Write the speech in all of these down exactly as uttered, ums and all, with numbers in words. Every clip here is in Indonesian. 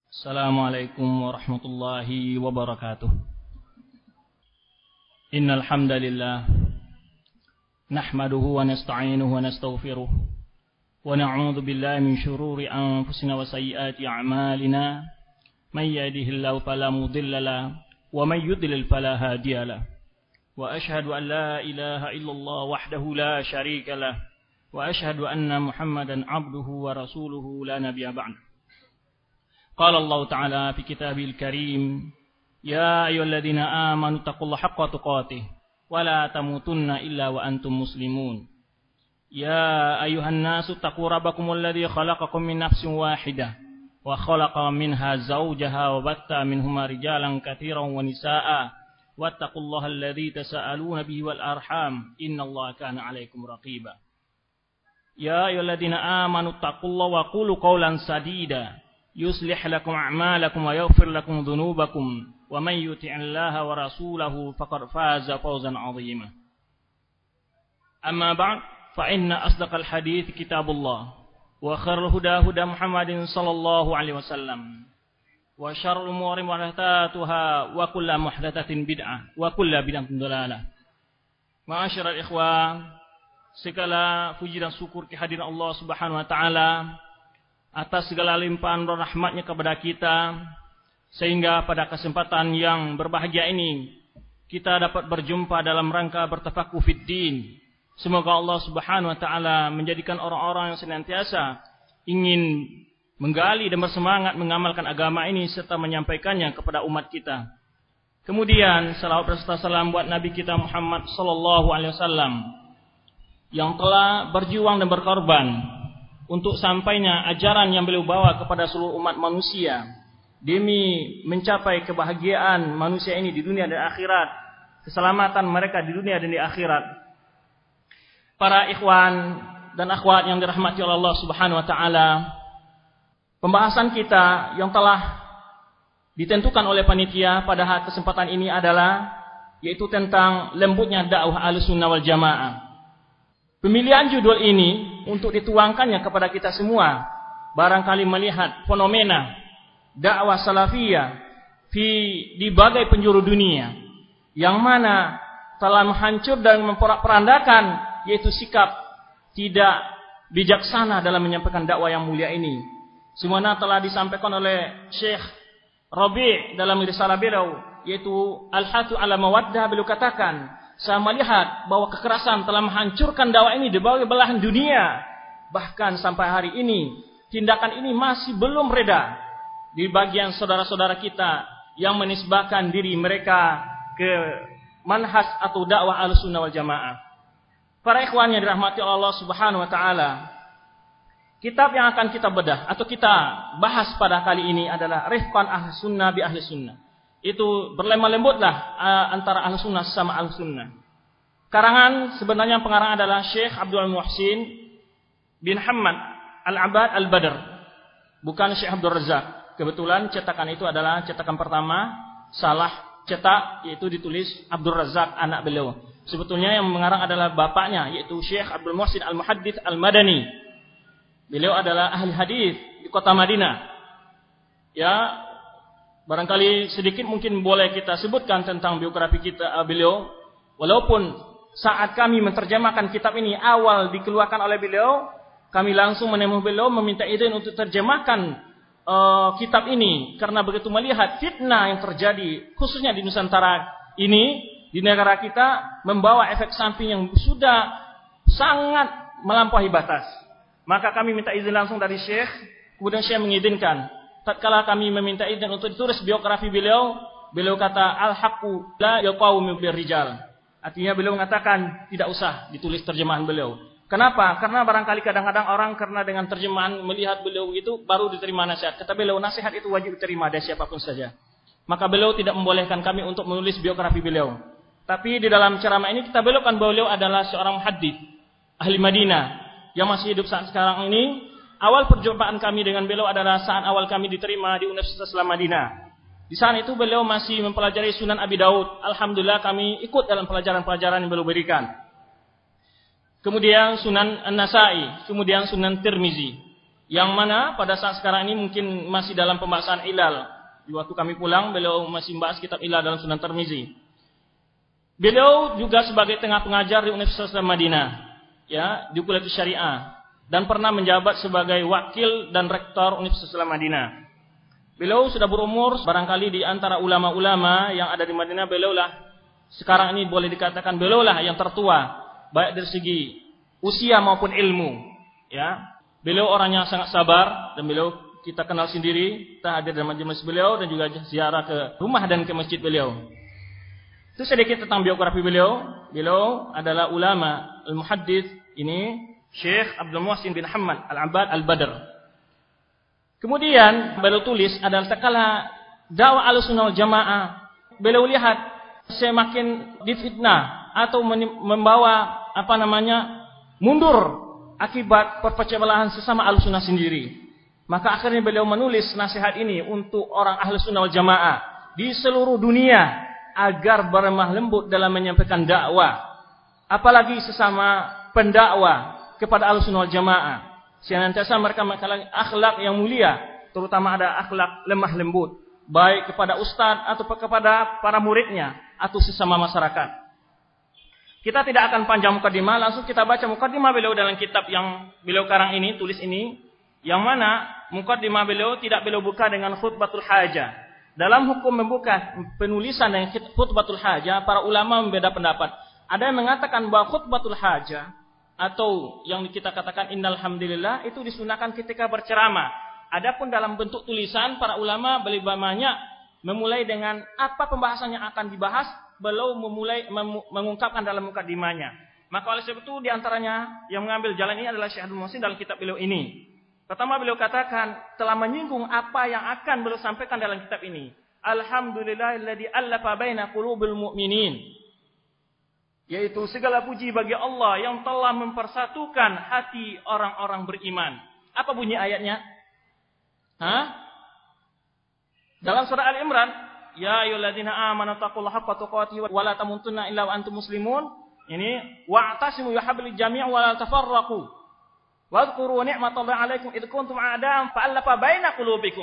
Assalamualaikum warahmatullahi wabarakatuh. Innal hamdalillah nahmaduhu wa nasta'inuhu wa nastaghfiruh wa na'udzu billahi min shururi anfusina wa sayyiati a'malina. May yahdihillahu fala mudilla lahu wa may yudlil fala hadiya lahu. Wa ashhadu an la ilaha illallah wahdahu la syarika lahu wa ashhadu anna Muhammadan 'abduhu wa rasuluhu la nabiyya ba'dahu. Qala Allah Ta'ala fi kitabil karim, ya ayyuhalladzina amanu taqullaha haqqa tuqatih wa la tamutunna illa wa antum muslimun. Ya ayyuhan nasu taqu rabbakumul ladzi khalaqakum min nafsin wahidah wa khalaqa minha zawjaha wa batta minhuma rijalan katsiran wa nisaa'a wattaqullaha alladzi tasaaluna bihi wal arham innallaha kana 'alaikum raqiba. Ya ayyuhalladzina amanu taqullaha wa qulu qawlan sadida yuslih lakum a'malakum wa yaghfir lakum dhunubakum wa man yuti'illaha wa rasulahu faqad faza fawzan 'azima. Amma ba'd, fa inna asdaqal hadits kitabullah wa khairul huda huda Muhammadin sallallahu alaihi wasallam wa syarrul umuri muhdatsatuha wa kullu muhdatsatin bid'ah wa kullu bid'atin dhalalah. Ma'asyiral ikhwan, segala puji dan syukur kehadiran Allah Subhanahu wa taala atas segala limpahan rahmat-Nya kepada kita, sehingga pada kesempatan yang berbahagia ini kita dapat berjumpa dalam rangka bertafakuh fiddin. Semoga Allah Subhanahu wa taala menjadikan orang-orang yang senantiasa ingin menggali dan bersemangat mengamalkan agama ini serta menyampaikannya kepada umat kita. Kemudian salawat serta salam buat Nabi kita Muhammad sallallahu alaihi wasallam yang telah berjuang dan berkorban untuk sampainya ajaran yang beliau bawa kepada seluruh umat manusia demi mencapai kebahagiaan manusia ini di dunia dan akhirat, keselamatan mereka di dunia dan di akhirat. Para ikhwan dan akhwat yang dirahmati oleh Allah Subhanahu wa taala, pembahasan kita yang telah ditentukan oleh panitia pada kesempatan ini adalah yaitu tentang lembutnya dakwah Ahlussunnah wal Jamaah. Pemilihan judul ini untuk dituangkannya kepada kita semua barangkali melihat fenomena dakwah salafiyah di, di bagai penjuru dunia yang mana telah menghancur dan memporak-porandakan yaitu sikap tidak bijaksana dalam menyampaikan dakwah yang mulia ini. Semuanya telah disampaikan oleh Syekh Rabi' dalam risalah beliau yaitu Al-Hathu ala Mawaddah. Beliau katakan, saya melihat bahwa kekerasan telah menghancurkan dakwah ini di berbagai belahan dunia. Bahkan sampai hari ini tindakan ini masih belum reda di bagian saudara-saudara kita yang menisbahkan diri mereka ke manhaj atau dakwah Ahlussunnah wal Jamaah. Para ikhwan yang dirahmati Allah Subhanahu wa taala, kitab yang akan kita bedah atau kita bahas pada kali ini adalah Rifqan Ahlussunnah bi Ahlussunnah. Itu berlemah lembutlah uh, antara Ahlussunnah sama Ahlussunnah. Karangan sebenarnya pengarang adalah Syekh Abdul Muhsin bin Hamad Al-Abad Al-Badr, bukan Syekh Abdul Razak. Kebetulan cetakan itu adalah cetakan pertama, salah cetak, yaitu ditulis Abdul Razak anak beliau. Sebetulnya yang mengarang adalah bapaknya, yaitu Syekh Abdul Muhsin Al-Muhaddits Al-Madani. Beliau adalah ahli hadis di kota Madinah. Ya, barangkali sedikit mungkin boleh kita sebutkan tentang biografi kita uh, beliau. Walaupun saat kami menerjemahkan kitab ini awal dikeluarkan oleh beliau, kami langsung menemui beliau meminta izin untuk terjemahkan uh, kitab ini karena begitu melihat fitnah yang terjadi khususnya di Nusantara ini, di negara kita, membawa efek samping yang sudah sangat melampaui batas. Maka kami minta izin langsung dari Syekh, kemudian Syekh mengizinkan. Tatkala kami meminta izin untuk ditulis biografi beliau, beliau kata al-haqqu la yaqawmu birrijal. Artinya beliau mengatakan tidak usah ditulis terjemahan beliau. Kenapa? Karena barangkali kadang-kadang orang karena dengan terjemahan melihat beliau itu baru diterima nasihat. Kata beliau, nasihat itu wajib diterima dari siapapun saja. Maka beliau tidak membolehkan kami untuk menulis biografi beliau. Tapi di dalam ceramah ini kita belokkan bahwa beliau adalah seorang muhaddits ahli Madinah yang masih hidup saat sekarang ini. Awal perjumpaan kami dengan beliau adalah saat awal kami diterima di Universitas Islam Madinah. Di saat itu beliau masih mempelajari Sunan Abi Daud. Alhamdulillah kami ikut dalam pelajaran-pelajaran yang beliau berikan. Kemudian Sunan An-Nasa'i, kemudian Sunan Tirmizi. Yang mana pada saat sekarang ini mungkin masih dalam pembahasan ilal. Di waktu kami pulang, beliau masih membahas kitab ilal dalam Sunan Tirmizi. Beliau juga sebagai tengah pengajar di Universitas Madinah, ya, di Kuliah Syariah, dan pernah menjabat sebagai wakil dan rektor Universitas Madinah. Beliau sudah berumur barangkali di antara ulama-ulama yang ada di Madinah, beliau lah sekarang ini boleh dikatakan beliau lah yang tertua, baik dari segi usia maupun ilmu, ya. Beliau orangnya sangat sabar dan beliau kita kenal sendiri, kita hadir dalam majelis beliau dan juga ziarah ke rumah dan ke masjid beliau. Itu sedikit tentang biografi beliau. Beliau adalah ulama al-muhaddits ini Syekh Abdul Muhsin bin Hamad Al-Abbad Al-Badr. Kemudian beliau tulis adalah tatkala dakwah Ahlussunnah wal Jamaah, beliau lihat semakin difitnah atau membawa apa namanya mundur akibat perpecah belahan sesama Ahlussunnah sendiri. Maka akhirnya beliau menulis nasihat ini untuk orang Ahlussunnah wal Jamaah di seluruh dunia agar berlemah lembut dalam menyampaikan dakwah, apalagi sesama pendakwah kepada Ahlussunnah wal Jamaah. Senantiasa mereka mengalami akhlak yang mulia, terutama ada akhlak lemah lembut, baik kepada ustaz atau kepada para muridnya atau sesama masyarakat. Kita tidak akan panjang mukadimah, langsung kita baca mukadimah beliau dalam kitab yang beliau karang ini, tulis ini, yang mana mukadimah beliau tidak beliau buka dengan khutbatul hajah. Dalam hukum membuka penulisan dengan khutbatul hajah, para ulama membeda pendapat. Ada yang mengatakan bahwa khutbatul hajah atau yang kita katakan innal hamdalillah itu disunahkan ketika berceramah. Adapun dalam bentuk tulisan, para ulama lebih banyak memulai dengan apa pembahasan yang akan dibahas, belum memulai mengungkapkan dalam mukadimahnya. Maka oleh sebab itu diantaranya yang mengambil jalan ini adalah Syekh Abdul Muhsin dalam kitab beliau ini. Pertama beliau katakan telah menyinggung apa yang akan beliau sampaikan dalam kitab ini. Alhamdulillahilladzi allafa baina qulubil mu'minin. Yaitu segala puji bagi Allah yang telah mempersatukan hati orang-orang beriman. Apa bunyi ayatnya? Hah? Dalam surah Al-Imran, ya ayyuhalladzina amanu taqullaha haqqa tuqatih wa la tamutunna illa wa antum muslimun. Ini wa'tasimu bihablil jami' wa la tafarraqu. Wadhkuru ni'matallahi 'alaikum id kuntum a'da'an fa'alafa baina qulubikum.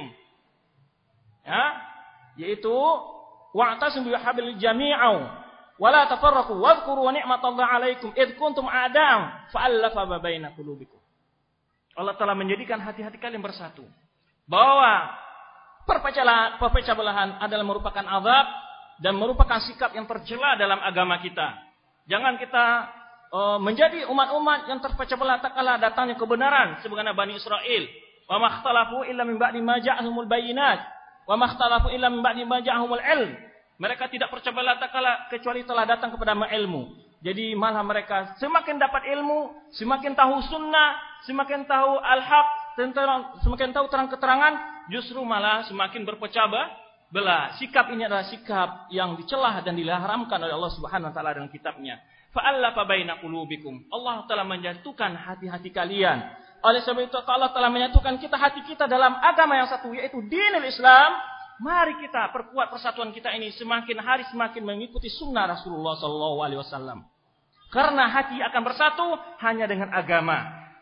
Ya, yaitu wa'tasimu bihablil jami'u wa la tafarraqu wadhkuru ni'matallahi 'alaikum id kuntum a'da'an fa'alafa baina qulubikum. Allah telah menjadikan hati-hati kalian bersatu. Bahwa perpecahan perpecah belahan adalah merupakan azab dan merupakan sikap yang tercela dalam agama kita. Jangan kita uh, menjadi umat-umat yang terpecah belah tatkala datangnya kebenaran sebagaimana Bani Israil. Wa makhtalafu illa min ba'di ma ja'ahumul bayyinat wa makhtalafu illa min ba'di ma ja'ahumul ilm. Mereka tidak pecah belah tatkala kecuali telah datang kepada ilmu. Jadi malah mereka semakin dapat ilmu, semakin tahu sunnah, semakin tahu al-haq, semakin tahu terang keterangan, justru malah semakin berpecah belah. Sikap ini adalah sikap yang dicela dan diharamkan oleh Allah Subhanahu wa taala dalam kitabnya. Fa'alafa baina qulubikum. Allah telah menyatukan hati-hati kalian. Oleh sebab itu Allah telah menyatukan kita hati kita dalam agama yang satu, yaitu dinul Islam. Mari kita perkuat persatuan kita ini semakin hari semakin mengikuti sunnah Rasulullah sallallahu alaihi wasallam. Karena hati akan bersatu hanya dengan agama.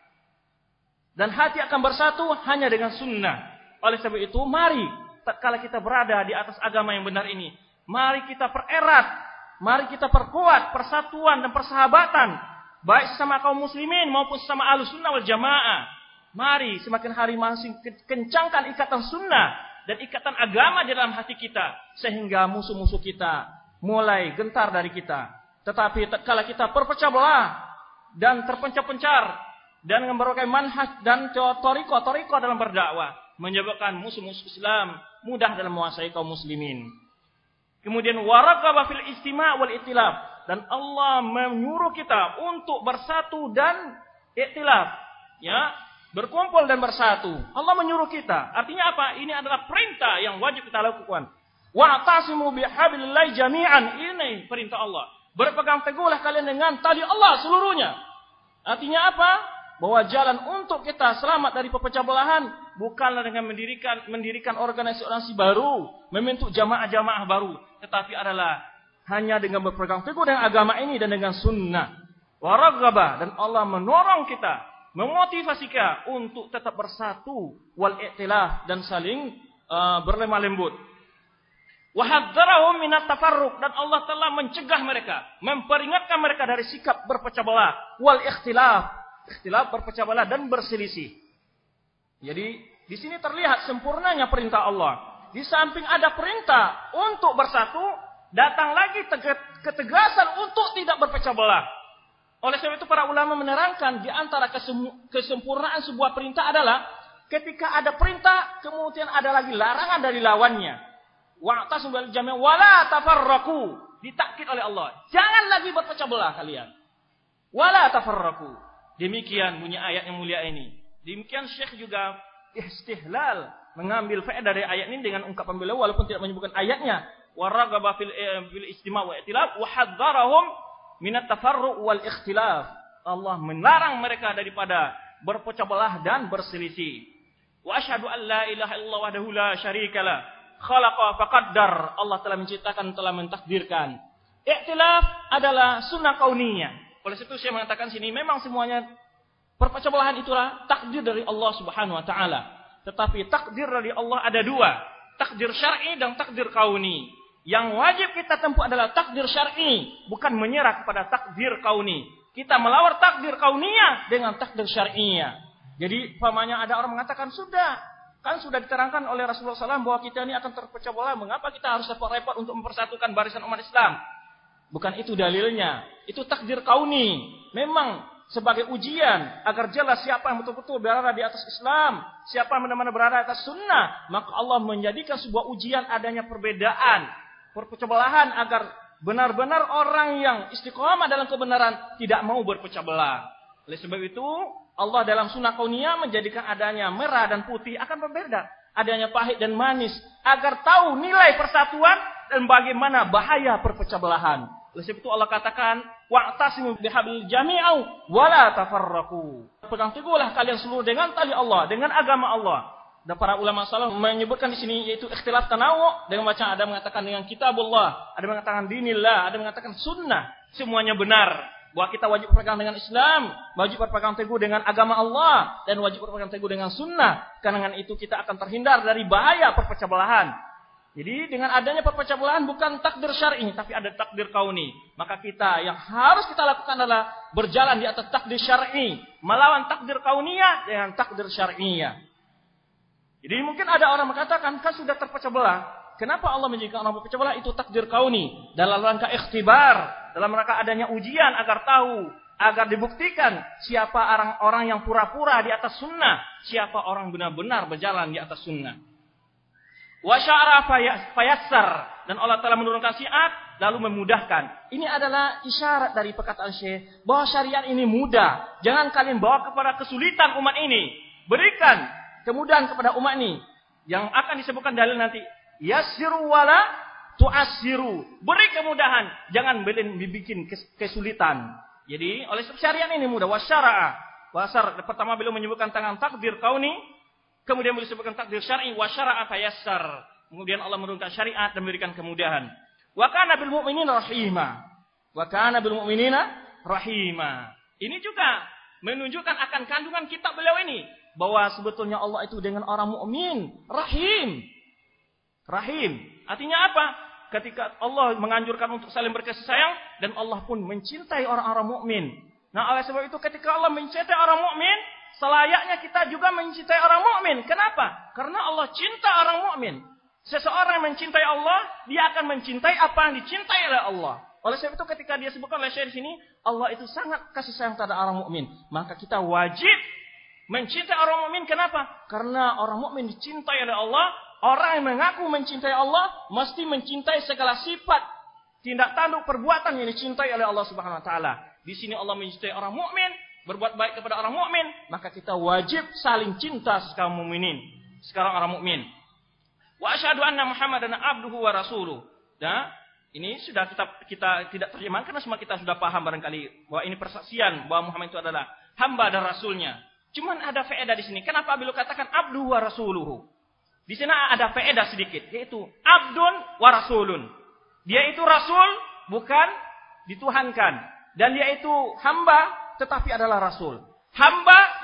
Dan hati akan bersatu hanya dengan sunnah. Oleh sebab itu, mari tatkala kita berada di atas agama yang benar ini, mari kita pererat, mari kita perkuat persatuan dan persahabatan baik sesama kaum muslimin maupun sesama Ahlussunnah wal Jamaah. Mari semakin hari masing kencangkan ikatan sunnah dan ikatan agama di dalam hati kita sehingga musuh-musuh kita mulai gentar dari kita. Tetapi tatkala kita perpecah belah dan terpencar-pencar dan dengan berbagai manhaj dan toriko-toriko dalam berdakwah, menyebabkan musuh-musuh Islam mudah dalam menguasai kaum muslimin. Kemudian waraqaba fil istima' wal itilaf, dan Allah menyuruh kita untuk bersatu dan iktilaf, ya, berkumpul dan bersatu. Allah menyuruh kita. Artinya apa? Ini adalah perintah yang wajib kita lakukan. Wa'tasimu bihablillahi jami'an. Ini perintah Allah. Berpegang teguhlah kalian dengan tali Allah seluruhnya. Artinya apa? Bahwa jalan untuk kita selamat dari perpecah belahan bukanlah dengan mendirikan mendirikan organisasi baru, membentuk jamaah-jamaah baru, tetapi adalah hanya dengan berpegang teguh dengan agama ini dan dengan sunnah. Waragaba, dan Allah menorong kita memotivasi kita untuk tetap bersatu wal i'tilaf dan saling uh, berlemah lembut. Wa hadzarahum minat tafarruq, dan Allah telah mencegah mereka, memperingatkan mereka dari sikap berpecah belah, wal ikhtilaf, ikhtilaf berpecah belah dan berselisih. Jadi di sini terlihat sempurnanya perintah Allah. Di samping ada perintah untuk bersatu, datang lagi ketegasan untuk tidak berpecah belah. Oleh sebab itu para ulama menerangkan di antara kesempurnaan sebuah perintah adalah ketika ada perintah kemudian ada lagi larangan dari lawannya. Wa'tasimu bil jami' wala tafarraqu, ditakkid oleh Allah. Jangan lagi berpecah belah kalian. Wala tafarraqu. Demikian bunyi ayat yang mulia ini. Demikian Syekh juga istihlal, mengambil faedah dari ayat ini dengan ungkapan beliau walaupun tidak menyebutkan ayatnya. Wa raghaba fil bil istima' wa i'tilaf wa hadzarahum minat tafarruq wal ikhtilaf. Allah melarang mereka daripada berpecah belah dan berselisih. Wa asyhadu an la ilaha illallah wahdahu la syarikalah. Khalaqa faqaddar, Allah telah menciptakan, telah mentakdirkan. I'tilaf adalah sunnah kauniyah. Oleh itu saya mengatakan sini memang semuanya perpecah belahan itulah takdir dari Allah Subhanahu wa taala. Tetapi takdir dari Allah ada dua, takdir syar'i dan takdir kauni. Yang wajib kita tempuh adalah takdir syar'i, bukan menyerah kepada takdir kauni. Kita melawar takdir kauniyah dengan takdir syar'iyah. Jadi pamannya ada orang mengatakan sudah kan sudah diterangkan oleh Rasulullah shallallahu alaihi wasallam bahwa kita ini akan terpecah belah. Mengapa kita harus repot-repot untuk mempersatukan barisan umat Islam? Bukan itu dalilnya. Itu takdir kauni. Memang sebagai ujian agar jelas siapa yang betul-betul berada di atas Islam, siapa yang benar-benar berada di atas sunnah. Maka Allah menjadikan sebuah ujian adanya perbedaan, perpecah belahan agar benar-benar orang yang istiqomah dalam kebenaran tidak mau berpecah belah. Oleh sebab itu Allah dalam sunnah kauniyah menjadikan adanya merah dan putih akan berbeda. Adanya pahit dan manis. Agar tahu nilai persatuan dan bagaimana bahaya perpecah belahan. Oleh sebab itu Allah katakan, wa'tasimu bihablil jami'au wala tafarraqu. Pegang teguhlah kalian seluruh dengan tali Allah, dengan agama Allah. Dan para ulama salaf menyebutkan di sini yaitu ikhtilaf tanawu, dengan macam ada mengatakan dengan kitabullah, ada mengatakan dinillah, ada mengatakan sunnah. Semuanya benar. Bahwa kita wajib berpegang dengan Islam, wajib berpegang teguh dengan agama Allah, dan wajib berpegang teguh dengan sunnah. Karena dengan itu kita akan terhindar dari bahaya perpecah belahan. Jadi dengan adanya perpecah belahan bukan takdir syar'i, tapi ada takdir kauni. Maka kita yang harus kita lakukan adalah berjalan di atas takdir syar'i, melawan takdir kauniyah dengan takdir syar'iyah. Jadi mungkin ada orang mengatakan kan sudah terpecah belah. Kenapa Allah menjadikan orang berpecah belah? Itu takdir kauni. Dalam rangka ikhtibar. Dalam rangka adanya ujian agar tahu. Agar dibuktikan siapa orang-orang yang pura-pura di atas sunnah. Siapa orang benar-benar berjalan di atas sunnah. Wa sya'ra fayassar. Dan Allah telah menurunkan syiat lalu memudahkan. Ini adalah isyarat dari perkataan Syekh. Bahwa syariat ini mudah. Jangan kalian bawa kepada kesulitan umat ini. Berikan kemudahan kepada umat ini. Yang akan disebutkan dalil nanti. Yassiru wala tu'assiru. Beri kemudahan, jangan bikin kesulitan. Jadi, oleh sebab syariat ini mudah. Wasyara'a. Wasar pertama beliau menyebutkan tentang takdir kauni, kemudian beliau sebutkan takdir syar'i, wasyara'a fayassar. Kemudian Allah menurunkan syariat dan memberikan kemudahan. Wa kana bil mu'minina rahima. Wa kana bil mu'minina rahima. Ini juga menunjukkan akan kandungan kitab beliau ini bahwa sebetulnya Allah itu dengan orang mukmin rahim. Rahim. Artinya apa? Ketika Allah menganjurkan untuk saling berkasih sayang dan Allah pun mencintai orang-orang mukmin. Nah, oleh sebab itu ketika Allah mencintai orang mukmin, selayaknya kita juga mencintai orang mukmin. Kenapa? Karena Allah cinta orang mukmin. Seseorang yang mencintai Allah, dia akan mencintai apa yang dicintai oleh Allah. Oleh sebab itu ketika dia sebutkan oleh Syekh di sini, Allah itu sangat kasih sayang terhadap orang mukmin. Maka kita wajib mencintai orang mukmin. Kenapa? Karena orang mukmin dicintai oleh Allah. Orang yang mengaku mencintai Allah mesti mencintai segala sifat, tindak tanduk, perbuatan yang dicintai oleh Allah Subhanahu wa taala. Di sini Allah mencintai orang mukmin, berbuat baik kepada orang mukmin, maka kita wajib saling cinta sesama mukminin, sekarang orang mukmin. Wa asyhadu anna Muhammadan abduhu wa rasuluh. Nah, ini sudah kita kita tidak terjemahkan karena semua kita sudah paham barangkali bahwa ini persaksian bahwa Muhammad itu adalah hamba dan rasulnya. Cuman ada faedah di sini. Kenapa beliau katakan abduhu wa rasuluhu? Di sini ada faedah sedikit, yaitu abdun wa rasulun. Dia itu rasul, bukan dituhankan. Dan dia itu hamba, tetapi adalah rasul. Hamba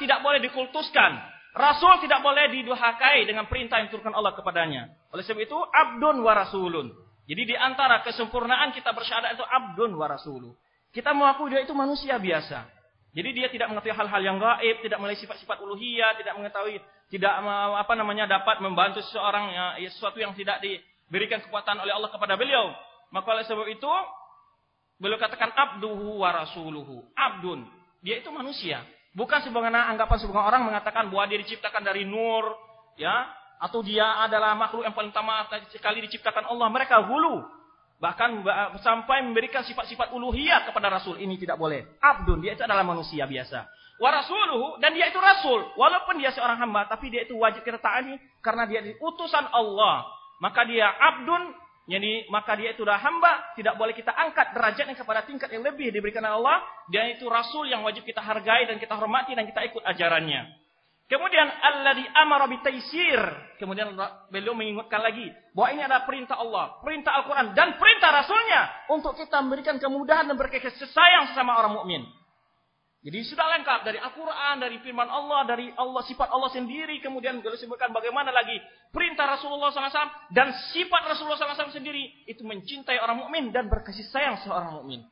tidak boleh dikultuskan. Rasul tidak boleh didurhakai dengan perintah yang diturunkan Allah kepadanya. Oleh sebab itu, abdun wa rasulun. Jadi di antara kesempurnaan kita bersyahadat itu abdun wa rasuluh. Kita mengakui dia itu manusia biasa. Jadi dia tidak mengetahui hal-hal yang gaib, tidak memiliki sifat-sifat uluhiyah, tidak mengetahui, tidak apa namanya dapat membantu seseorang ya, sesuatu yang tidak diberikan kekuatan oleh Allah kepada beliau. Maka oleh sebab itu beliau katakan abduhu wa rasuluhu. Abdun, dia itu manusia. Bukan sebagaimana anggapan sebagian orang mengatakan bahwa dia diciptakan dari nur, ya, atau dia adalah makhluk yang paling utama sekali diciptakan Allah. Mereka hulu. Bahkan sampai memberikan sifat-sifat uluhiyah kepada Rasul. Ini tidak boleh. Abdun, dia itu adalah manusia biasa. Wa rasuluhu, dan dia itu Rasul. Walaupun dia seorang hamba, tapi dia itu wajib kita taati karena dia utusan Allah. Maka dia abdun, jadi maka dia itu adalah hamba. Tidak boleh kita angkat derajatnya kepada tingkat yang lebih diberikan oleh Allah. Dia itu Rasul yang wajib kita hargai dan kita hormati dan kita ikut ajarannya. Kemudian alladzi amara bitaysir. Kemudian beliau mengingatkan lagi bahwa ini adalah perintah Allah, perintah Al-Qur'an dan perintah Rasulnya untuk kita memberikan kemudahan dan berkasih sayang sesama orang mukmin. Jadi sudah lengkap dari Al-Qur'an, dari firman Allah, dari Allah sifat Allah sendiri. Kemudian beliau sebutkan bagaimana lagi perintah Rasulullah sallallahu alaihi wasallam dan sifat Rasulullah sallallahu alaihi wasallam sendiri itu mencintai orang mukmin dan berkasih sayang seorang mukmin.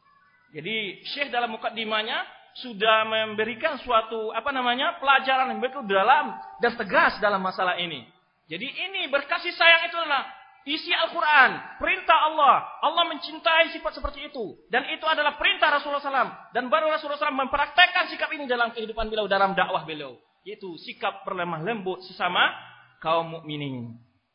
Jadi Syekh dalam mukaddimahnya sudah memberikan suatu apa namanya pelajaran yang betul dalam dan tegas dalam masalah ini. Jadi ini berkasih sayang itu adalah isi Al-Quran, perintah Allah. Allah mencintai sifat seperti itu. Dan itu adalah perintah Rasulullah sallallahu alaihi wasallam. Dan baru Rasulullah sallallahu alaihi wasallam mempraktekkan sikap ini dalam kehidupan beliau, dalam dakwah beliau. Yaitu sikap berlemah lembut sesama kaum mukminin.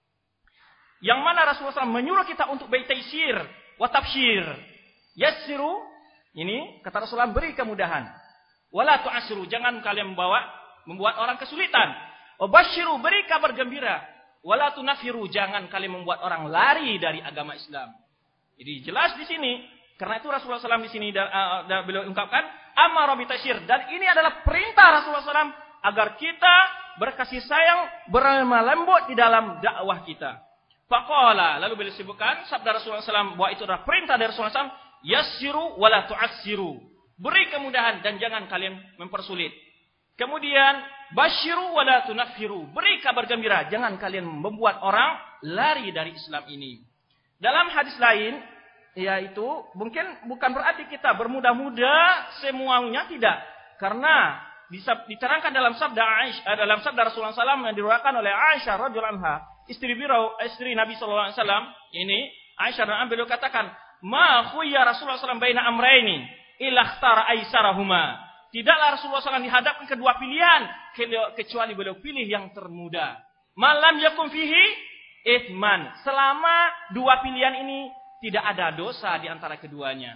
Yang mana Rasulullah sallallahu alaihi wasallam menyuruh kita untuk baitaisir wa tabsyir. Yassiru, ini kata Rasulullah, beri kemudahan. Wala tu'asiru, jangan kalian membawa membuat orang kesulitan. Wabashiru, beri kabar gembira. Wala tunafiru, jangan kalian membuat orang lari dari agama Islam. Jadi jelas di sini, karena itu Rasulullah sallallahu alaihi wasallam di sini uh, uh, beliau ungkapkan amara bitasyir, dan ini adalah perintah Rasulullah sallallahu alaihi wasallam agar kita berkasih sayang, berlemah lembut di dalam dakwah kita. Faqala, lalu beliau sebutkan sabda Rasulullah sallallahu alaihi wasallam bahwa itu adalah perintah dari Rasulullah sallallahu alaihi wasallam. Yassiru wala tu'assiru. Beri kemudahan dan jangan kalian mempersulit. Kemudian basyiru wala tunaffiru. Beri kabar gembira, jangan kalian membuat orang lari dari Islam ini. Dalam hadis lain yaitu mungkin bukan berarti kita bermudah-mudah semuanya, tidak. Karena diterangkan dalam sabda Aisyah, dalam sabda Rasulullah sallallahu alaihi wasallam yang diriwayatkan oleh Aisyah radhiyallahu anha, istri beliau, istri Nabi sallallahu alaihi wasallam, ini Aisyah radhiyallahu anha beliau katakan, ma khuyya Rasulullah sallallahu alaihi wasallam baina amrayni illa ikhtara aisarahuma. Tidaklah Rasulullah sallallahu alaihi wasallam dihadapkan kedua pilihan kecuali beliau pilih yang termudah. Malam yakun fihi ithman. Selama dua pilihan ini tidak ada dosa di antara keduanya.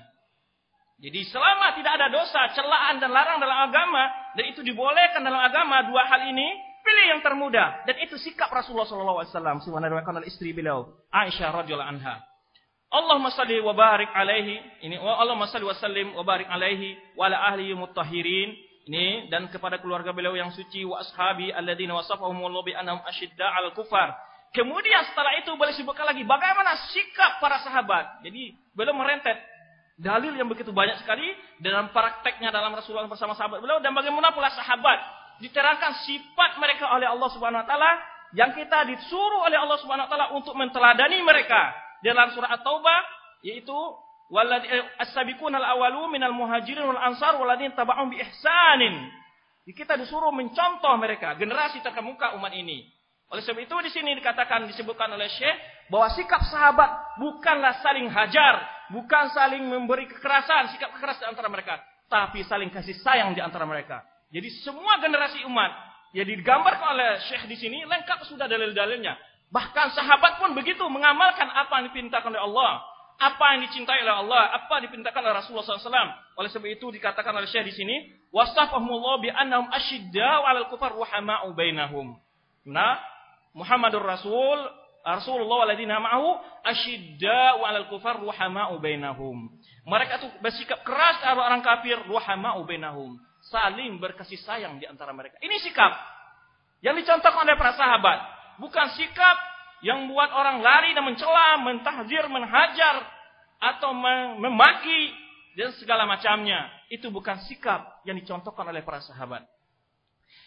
Jadi selama tidak ada dosa, celaan dan larang dalam agama, dan itu dibolehkan dalam agama, dua hal ini pilih yang termudah. Dan itu sikap Rasulullah sallallahu alaihi wasallam sebagaimana diriwayatkan oleh istri beliau Aisyah radhiyallahu anha. Allahumma salli wa barik alaihi, ini Allahumma salli wa sallim wa barik alaihi wa ala ahlihi mutahhirin, ini dan kepada keluarga beliau yang suci, wa ashabi alladzina wasafahumullahu bi annahum asyidda 'alal kufar. Kemudian setelah itu beliau sebutkan lagi bagaimana sikap para sahabat. Jadi beliau merentet dalil yang begitu banyak sekali dalam prakteknya dalam Rasulullah bersama sahabat beliau, dan bagaimana pula sahabat diterangkan sifat mereka oleh Allah Subhanahu wa taala yang kita disuruh oleh Allah Subhanahu wa taala untuk menteladani mereka. Dalam surah At-Taubah yaitu walladzi as-sabiqunal awwalu minal muhajirin wal ansar walladzina tabauhum bi ihsanin. Kita disuruh mencontoh mereka, generasi terkemuka umat ini. Oleh sebab itu di sini dikatakan, disebutkan oleh Syekh bahwa sikap sahabat bukanlah saling hajar, bukan saling memberi kekerasan, sikap keras di antara mereka, tapi saling kasih sayang di antara mereka. Jadi semua generasi umat yang digambarkan oleh Syekh di sini lengkap sudah dalil-dalilnya. Bahkan sahabat pun begitu mengamalkan apa yang diperintahkan oleh Allah, apa yang dicintai oleh Allah, apa yang diperintahkan oleh Rasulullah sallallahu alaihi wasallam. Oleh sebab itu dikatakan oleh Syekh di sini, wasafahumullahu bi annahum asyidda'u 'alal kufar ruhama'u bainahum. Nah, Muhammadur Rasul, Rasulullah walladzina ma'ahu asyidda'u 'alal kufar ruhama'u bainahum. Mereka itu bersikap keras terhadap orang kafir, ruhama'u bainahum, saling berkasih sayang di antara mereka. Ini sikap yang dicontohkan oleh para sahabat. Bukan sikap yang membuat orang lari dan mencela, mentahzir, menhajar, atau memaki dan segala macamnya. Itu bukan sikap yang dicontohkan oleh para sahabat.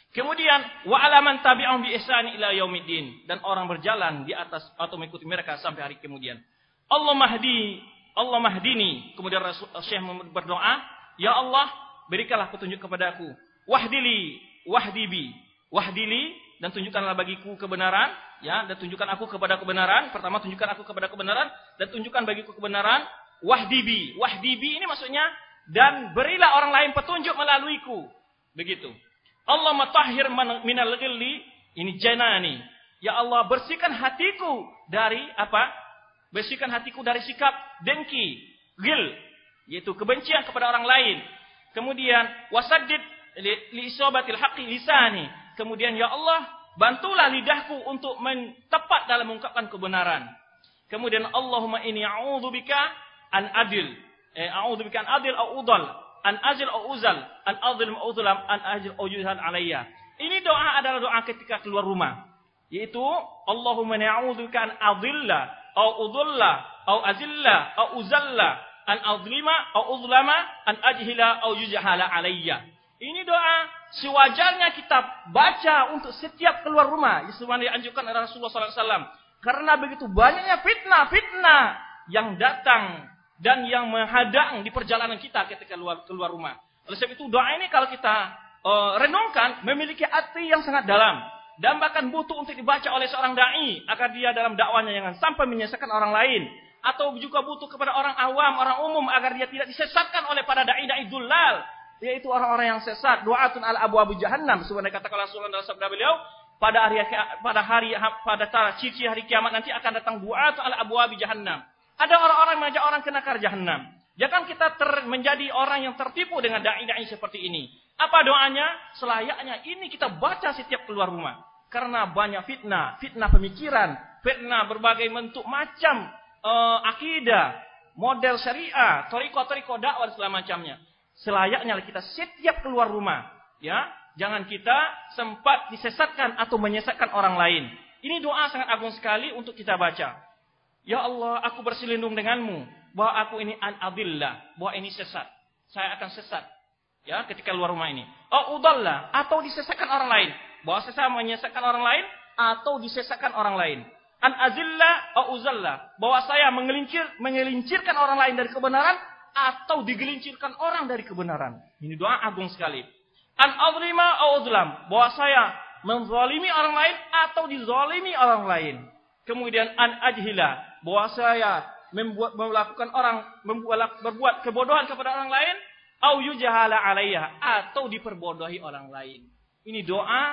Kemudian wa alaman tabi'ahum bi ihsani ila yaumiddin, dan orang berjalan di atas atau mengikuti mereka sampai hari kemudian. Allah mahdi, Allah mahdini. Kemudian Rasul Syekh berdoa, ya Allah, berikanlah petunjuk kepadaku. Wahdili, wahdibi, wahdili, dan tunjukkanlah bagiku kebenaran, ya, dan tunjukkan aku kepada kebenaran. Pertama, tunjukkan aku kepada kebenaran, dan tunjukkan bagiku kebenaran. Wahdibi, wahdibi ini maksudnya, dan berilah orang lain petunjuk melaluiku. Begitu. Allah matahhir minal ghilli, ini janani. Ya Allah, bersihkan hatiku dari apa? Bersihkan hatiku dari sikap dengki, ghil, yaitu kebencian kepada orang lain. Kemudian wasaddid li isobatil haqqi lisani. Kemudian ya Allah, bantulah lidahku untuk tepat dalam mengungkapkan kebenaran. Kemudian Allahumma inni a'udzubika an adil, eh, a'udzubika an adil au udal, an azil au uzal, an adil au uzlam, an ajil au yuzhan alayya. Ini doa adalah doa ketika keluar rumah, yaitu Allahumma inni a'udzubika an adilla au udulla au azilla au uzalla, an adlima au uzlama, an ajhila au yujhala alayya. Ini doa sewajarnya kita baca untuk setiap keluar rumah, sebagaimana dianjurkan oleh Rasulullah sallallahu alaihi wasallam. Karena begitu banyaknya fitnah-fitnah yang datang dan yang menghadang di perjalanan kita ketika keluar keluar rumah. Oleh sebab itu doa ini kalau kita uh, renungkan memiliki arti yang sangat dalam dan bahkan butuh untuk dibaca oleh seorang dai agar dia dalam dakwanya jangan sampai menyesatkan orang lain, atau juga butuh kepada orang awam, orang umum agar dia tidak disesatkan oleh para dai-dai dullal, yaitu orang-orang yang sesat. Du'atun ala abwabi jahannam, sebagaimana katakan Rasulullah dalam sabda beliau, pada hari pada hari pada ciri hari kiamat nanti akan datang du'atun ala abwabi jahannam. Ada orang-orang yang mengajak orang ke neraka jahannam. Jangan kita ter, menjadi orang yang tertipu dengan dai-dai seperti ini. Apa doanya? Selayaknya ini kita baca setiap keluar rumah. Karena banyak fitnah, fitnah pemikiran, fitnah berbagai bentuk macam uh, akidah, model syariah, toriko-toriko dakwah dan segala macamnya. Selayaknya kita setiap keluar rumah, ya, jangan kita sempat disesatkan atau menyesatkan orang lain. Ini doa sangat agung sekali untuk kita baca. Ya Allah, aku berselindung denganmu bahwa aku ini an adillah, bahwa ini sesat. Saya akan sesat, ya, ketika keluar rumah ini. Oh udallah, atau disesatkan orang lain, bahwa saya menyesatkan orang lain atau disesatkan orang lain. An azillah au uzallah, bahwa saya mengelincir mengelincirkan orang lain dari kebenaran atau digelincirkan orang dari kebenaran. Ini doa agung sekali. An azlima au uzlam, bahwa saya menzalimi orang lain atau dizalimi orang lain. Kemudian an ajhila, bahwa saya membuat melakukan orang membuat berbuat kebodohan kepada orang lain, au yujhala alayya, atau diperbodohi orang lain. Ini doa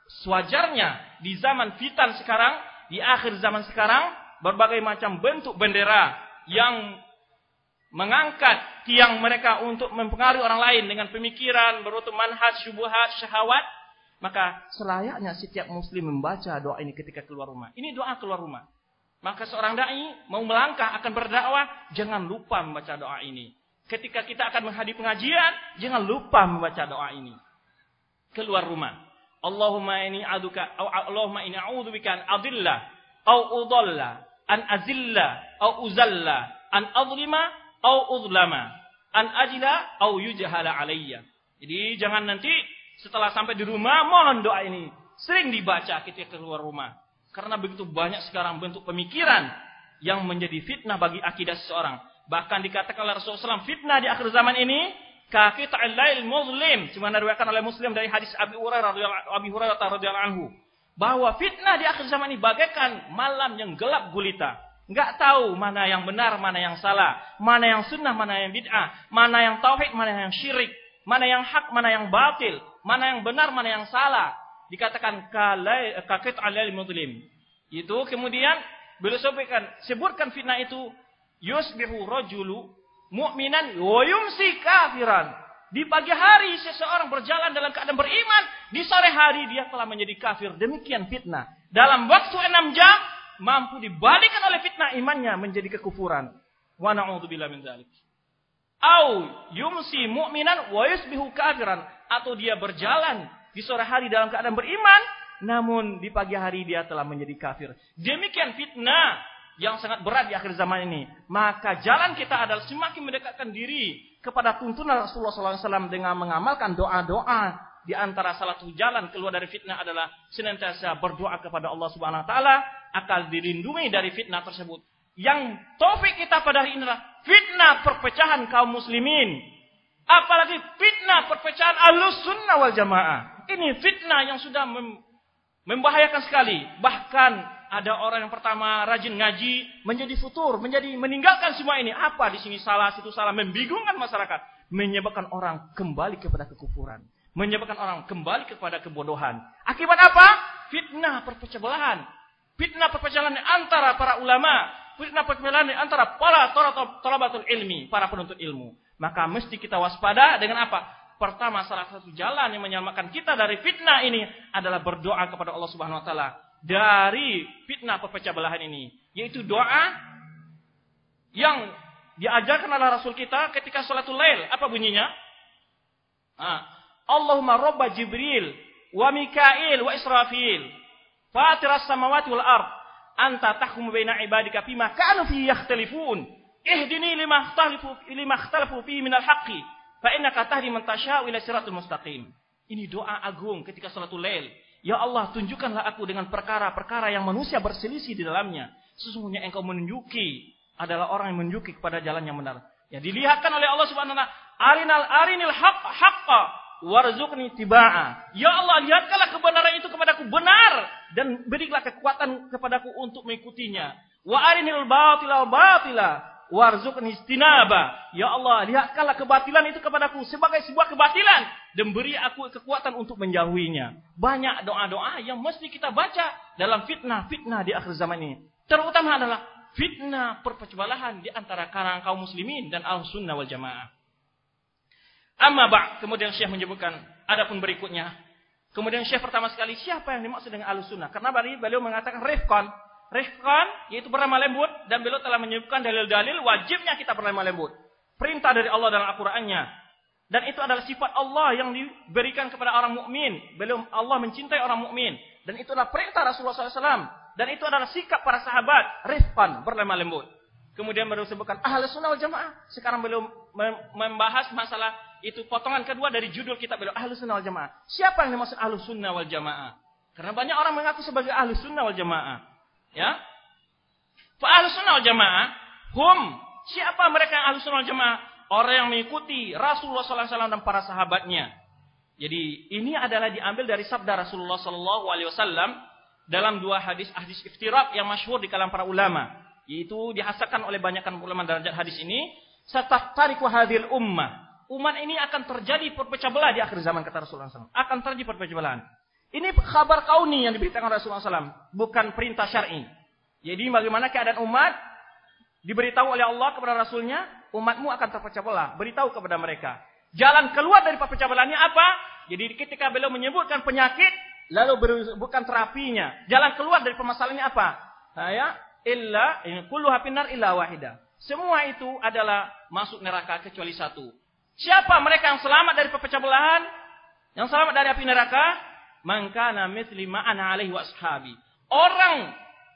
sewajarnya di zaman fitan sekarang, di akhir zaman sekarang, berbagai macam bentuk bendera yang mengangkat tiang mereka untuk mempengaruhi orang lain dengan pemikiran, berutuh manhaj, syubhat, syahwat. Maka selayaknya setiap muslim membaca doa ini ketika keluar rumah. Ini doa keluar rumah. Maka seorang dai mau melangkah akan berdakwah, jangan lupa membaca doa ini. Ketika kita akan menghadiri pengajian, jangan lupa membaca doa ini. Keluar rumah. Allahumma inni a'udzubika au Allahumma inni a'udzubika an adilla au udalla, an azilla au uzalla, an adlima au udlama, an ajila au yujhala alayya. Jadi jangan nanti setelah sampai di rumah mohon doa ini sering dibaca ketika keluar rumah. Karena begitu banyak sekarang bentuk pemikiran yang menjadi fitnah bagi akidah seseorang. Bahkan dikatakan oleh Rasulullah shallallahu alaihi wasallam, fitnah di akhir zaman ini kaqita'il lail muzlim. Cuma diriwayatkan oleh Muslim dari hadis Abi Hurairah Abi Hurairah radhiyallahu anhu, bahwa fitnah di akhir zaman ini bagaikan malam yang gelap gulita. Enggak tahu mana yang benar, mana yang salah, mana yang sunnah, mana yang bid'ah, mana yang tauhid, mana yang syirik, mana yang hak, mana yang batil, mana yang benar, mana yang salah. Dikatakan kaqita'il lail muzlim. Itu kemudian beliau sebutkan, sebutkan fitnah itu, yusbihu rajulu mu'minan wa yumsi kafiran. Di pagi hari seseorang berjalan dalam keadaan beriman, di sore hari dia telah menjadi kafir. Demikian fitnah. Dalam waktu enam jam mampu dibalikkan oleh fitnah imannya menjadi kekufuran. Wa na'udzubillah min dzalik. Au yumsi mu'minan wa yusbihu kafiran, atau dia berjalan di sore hari dalam keadaan beriman, namun di pagi hari dia telah menjadi kafir. Demikian fitnah yang sangat berat di akhir zaman ini. Maka jalan kita adalah semakin mendekatkan diri kepada tuntunan Rasulullah shallallahu alaihi wasallam dengan mengamalkan doa-doa di antara salah satu jalan keluar dari fitnah adalah senantiasa berdoa kepada Allah Subhanahu wa taala akan dilindungi dari fitnah tersebut. Yang topik kita pada hari ini adalah fitnah perpecahan kaum muslimin. Apalagi fitnah perpecahan Ahlus Sunnah wal Jamaah. Ini fitnah yang sudah mem- membahayakan sekali. Bahkan ada orang yang pertama rajin ngaji menjadi futur, menjadi meninggalkan semua ini. Apa di sini salah, situ salah, membingungkan masyarakat, menyebabkan orang kembali kepada kekufuran. Menyebabkan orang kembali kepada kebodohan. Akibat apa? Fitnah perpecah belahan. Fitnah perpecahan antara para ulama. Fitnah perpecahan antara para thalabatul ilmi, para penuntut ilmu. Maka mesti kita waspada dengan apa? Pertama, salah satu jalan yang menyelamatkan kita dari fitnah ini adalah berdoa kepada Allah Subhanahu wa taala dari fitnah perpecah belahan ini, yaitu doa yang diajarkan oleh Rasul kita ketika salatul lail. Apa bunyinya? Ah. Allahumma robba Jibril wa Mikail wa Israfil fatiras samawati wal ard anta tahkum baina ibadika fima kanu fi yakhtalifun ihdini lima ikhtalafu lima ikhtalafu fi min al-haqqi fa innaka tahdi man tasha'u ila siratal mustaqim. Ini doa agung ketika salatul lail. Ya Allah, tunjukkanlah aku dengan perkara-perkara yang manusia berselisih di dalamnya. Sesungguhnya engkau menunjuki adalah orang yang menunjuki kepada jalan yang benar. Ya, dilihatkan oleh Allah Subhanahu wa taala, arinal arinil haqq haqqa warzuqni tibaa. Ya Allah, lihatkanlah kebenaran itu kepadaku benar dan berilah kekuatan kepadaku untuk mengikutinya. Wa arinil batila batila warzuqni istinaba. Ya Allah, lihatkanlah kebatilan itu kepadaku sebagai sebuah kebatilan dan beri aku kekuatan untuk menjauhinya. Banyak doa-doa yang mesti kita baca dalam fitnah-fitnah di akhir zaman ini. Terutama adalah fitnah perpecahbelahan di antara kalangan kaum muslimin dan Ahlus Sunnah wal Jamaah. Amma ba', kemudian Syekh menyebutkan adapun berikutnya. Kemudian Syekh pertama sekali, siapa yang dimaksud dengan Ahlus Sunnah? Karena beliau mengatakan rifqan. Rifqan yaitu berlemah lembut, dan beliau telah menyebutkan dalil-dalil wajibnya kita berlemah lembut. Perintah dari Allah dalam Al-Qur'annya. Dan itu adalah sifat Allah yang diberikan kepada orang mukmin. Beliau Allah mencintai orang mukmin, dan itu adalah perintah Rasulullah sallallahu alaihi wasallam, dan itu adalah sikap para sahabat, rifqan, berlemah lembut. Kemudian beliau sebutkan Ahlus Sunnah wal Jamaah. Sekarang beliau membahas masalah itu potongan kedua dari judul kitab beliau, Ahlus Sunnah wal Jamaah. Siapa yang dimaksud Ahlus Sunnah wal Jamaah? Karena banyak orang mengaku sebagai Ahlus Sunnah wal Jamaah. Ya. Fa Ahlus Sunnah wal Jamaah hum, siapa mereka yang Ahlus Sunnah wal Jamaah? Orang yang mengikuti Rasulullah sallallahu alaihi wasallam dan para sahabatnya. Jadi ini adalah diambil dari sabda Rasulullah sallallahu alaihi wasallam dalam dua hadis hadis iftiraq yang masyhur di kalangan para ulama. Yaitu dihasankan oleh banyakkan ulama derajat hadis ini, sataftariqu hadhil ummah. Umat ini akan terjadi perpecah belah di akhir zaman, kata Rasulullah sallallahu alaihi wasallam. Akan terjadi perpecah belahan. Ini kabar kauni yang diberitakan Rasulullah sallallahu alaihi wasallam, bukan perintah syar'i. Jadi bagaimana keadaan umat diberitahu oleh Allah kepada Rasulnya, umatmu akan terpecah belah. Beritahu kepada mereka. Jalan keluar dari perpecah belahannya apa? Jadi ketika beliau menyebutkan penyakit, lalu bukan terapinya. Jalan keluar dari permasalahannya apa? Nah, ya, illa kullu hafinar illa wahida. Semua itu adalah masuk neraka kecuali satu. Siapa mereka yang selamat dari perpecah belahan? Yang selamat dari api neraka? Man kana mithli ma ana alaihi wa ashabi. Orang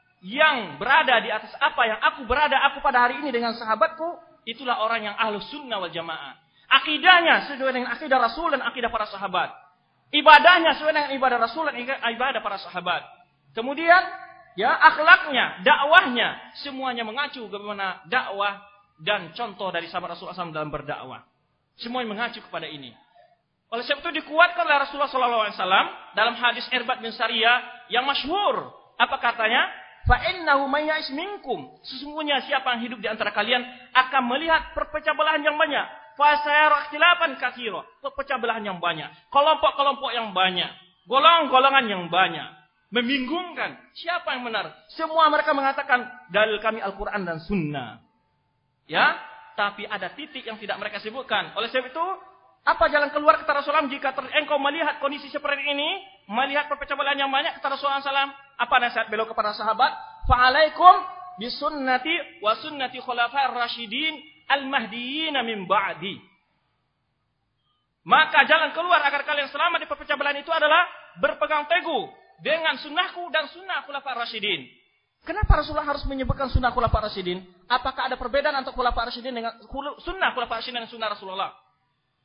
yang berada di atas apa yang aku berada aku pada hari ini dengan sahabatku, itulah orang yang Ahlus Sunnah wal Jamaah. Akidahnya sesuai dengan akidah Rasul dan akidah para sahabat. Ibadahnya sesuai dengan ibadah Rasul dan ibadah para sahabat. Kemudian ya, akhlaknya, dakwahnya, semuanya mengacu bagaimana dakwah dan contoh dari sahabat Rasulullah sallallahu alaihi wasallam dalam berdakwah. Semuanya mengacu kepada ini. Oleh sebab itu dikuatkan oleh Rasulullah sallallahu alaihi wasallam dalam hadis Irbad bin Sariyah yang masyhur. Apa katanya? Fa innahu may ya'ish minkum. Sesungguhnya siapa yang hidup di antara kalian akan melihat perpecah belahan yang banyak. Fa sayara ikhtilafan katsira. Perpecah belahan yang banyak, kelompok-kelompok yang banyak, golongan-golongan yang banyak. Membingungkan. Siapa yang benar? Semua mereka mengatakan dalil kami Al-Quran dan Sunnah. Ya, tapi ada titik yang tidak mereka sebutkan. Oleh sebab itu, apa jalan keluar kata Rasulullah jika engkau melihat kondisi seperti ini, melihat perpecah belahan yang banyak, kata Rasulullah sallallahu alaihi wasallam, apa nasihat beliau kepada sahabat? Fa'alaikum bisunnati wa sunnati khulafa'ir rasyidin al-mahdiyyin min ba'di. Maka jalan keluar agar kalian selamat di perpecah belahan itu adalah berpegang teguh dengan sunnahku dan sunnah khulafa'ir rasyidin. Kenapa Rasulullah harus menyebutkan sunnah khulafa'ir rasyidin? Apakah ada perbedaan antara khulafa'ir rasyidin dengan sunnah khulafa'ir rasyidin dan sunnah Rasulullah?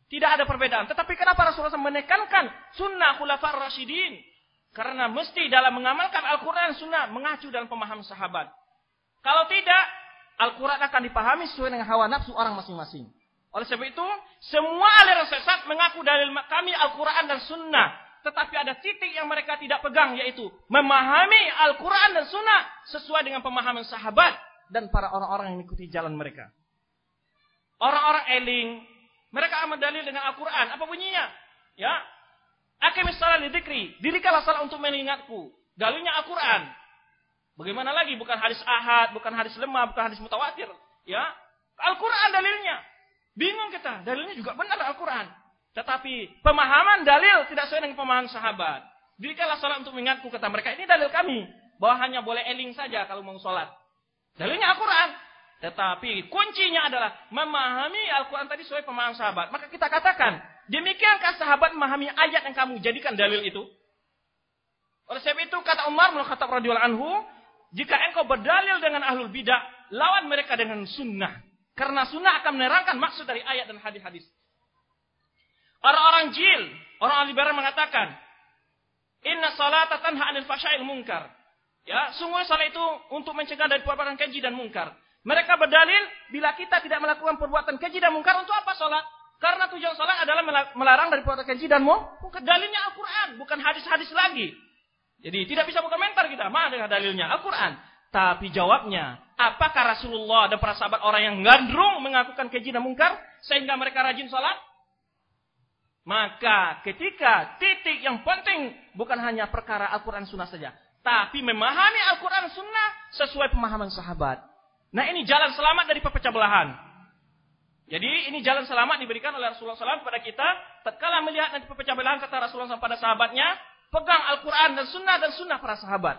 Tidak ada perbedaan. Tetapi kenapa Rasulullah shallallahu alaihi wasallam menekankan sunnah khulafa'ir rasyidin? Karena mesti dalam mengamalkan Al-Quran sunnah mengacu dalam pemahaman sahabat. Kalau tidak, Al-Quran akan dipahami sesuai dengan hawa nafsu orang masing-masing. Oleh sebab itu, semua aliran sesat mengaku dalil kami Al-Quran dan sunnah. Tetapi ada titik yang mereka tidak pegang, yaitu memahami Al-Quran dan sunnah sesuai dengan pemahaman sahabat dan para orang-orang yang mengikuti jalan mereka. Orang-orang eling, mereka amat dalil dengan Al-Quran. Apa bunyinya? Ya, aqimis shalah li dzikri, dirikanlah salat untuk mengingatku. Dalilnya Al-Quran. Bagaimana lagi? Bukan hadis ahad, bukan hadis lemah, bukan hadis mutawatir. Ya, Al-Quran dalilnya. Bingung kita, dalilnya juga benar Al-Quran. Tetapi pemahaman dalil tidak sesuai dengan pemahaman sahabat. Dirikanlah salat untuk mengingatku, kata mereka. Ini dalil kami, bahwa hanya boleh eling saja kalau mau salat. Dalilnya Al-Quran. Tetapi kuncinya adalah memahami Al-Quran tadi sesuai pemahaman sahabat. Maka kita katakan, demikiankah sahabat memahami ayat yang kamu jadikan dalil itu? Oleh sebab itu kata Umar bin Khattab radhiyallahu anhu, jika engkau berdalil dengan ahlul bidah, lawan mereka dengan sunnah. Karena sunnah akan menerangkan maksud dari ayat dan hadis-hadis. Orang-orang jil, orang liberal mengatakan, inna salata tanha 'anil fahsyail munkar. Ya, sungguh salat itu untuk mencegah dari perbuatan keji dan mungkar. Mereka berdalil, bila kita tidak melakukan perbuatan keji dan mungkar, untuk apa salat? Karena tujuan salat adalah melarang dari perbuatan keji dan mungkar. Dalilnya Al-Quran, bukan hadis-hadis lagi. Jadi tidak bisa berkomentar kita, mana dengan dalilnya Al-Quran. Tapi jawabnya, apakah Rasulullah dan para sahabat orang yang gandrung mengakukan keji dan mungkar sehingga mereka rajin salat? Maka ketika titik yang penting bukan hanya perkara Al-Quran sunnah saja, tapi memahami Al-Quran sunnah sesuai pemahaman sahabat. Nah, ini jalan selamat dari pecah belahan. Jadi ini jalan selamat diberikan oleh Rasulullah shallallahu alaihi wasallam kepada kita. Tatkala melihat nanti pecah belahan, kata Rasulullah shallallahu alaihi wasallam pada sahabatnya, pegang Al-Quran dan sunnah dan sunnah para sahabat.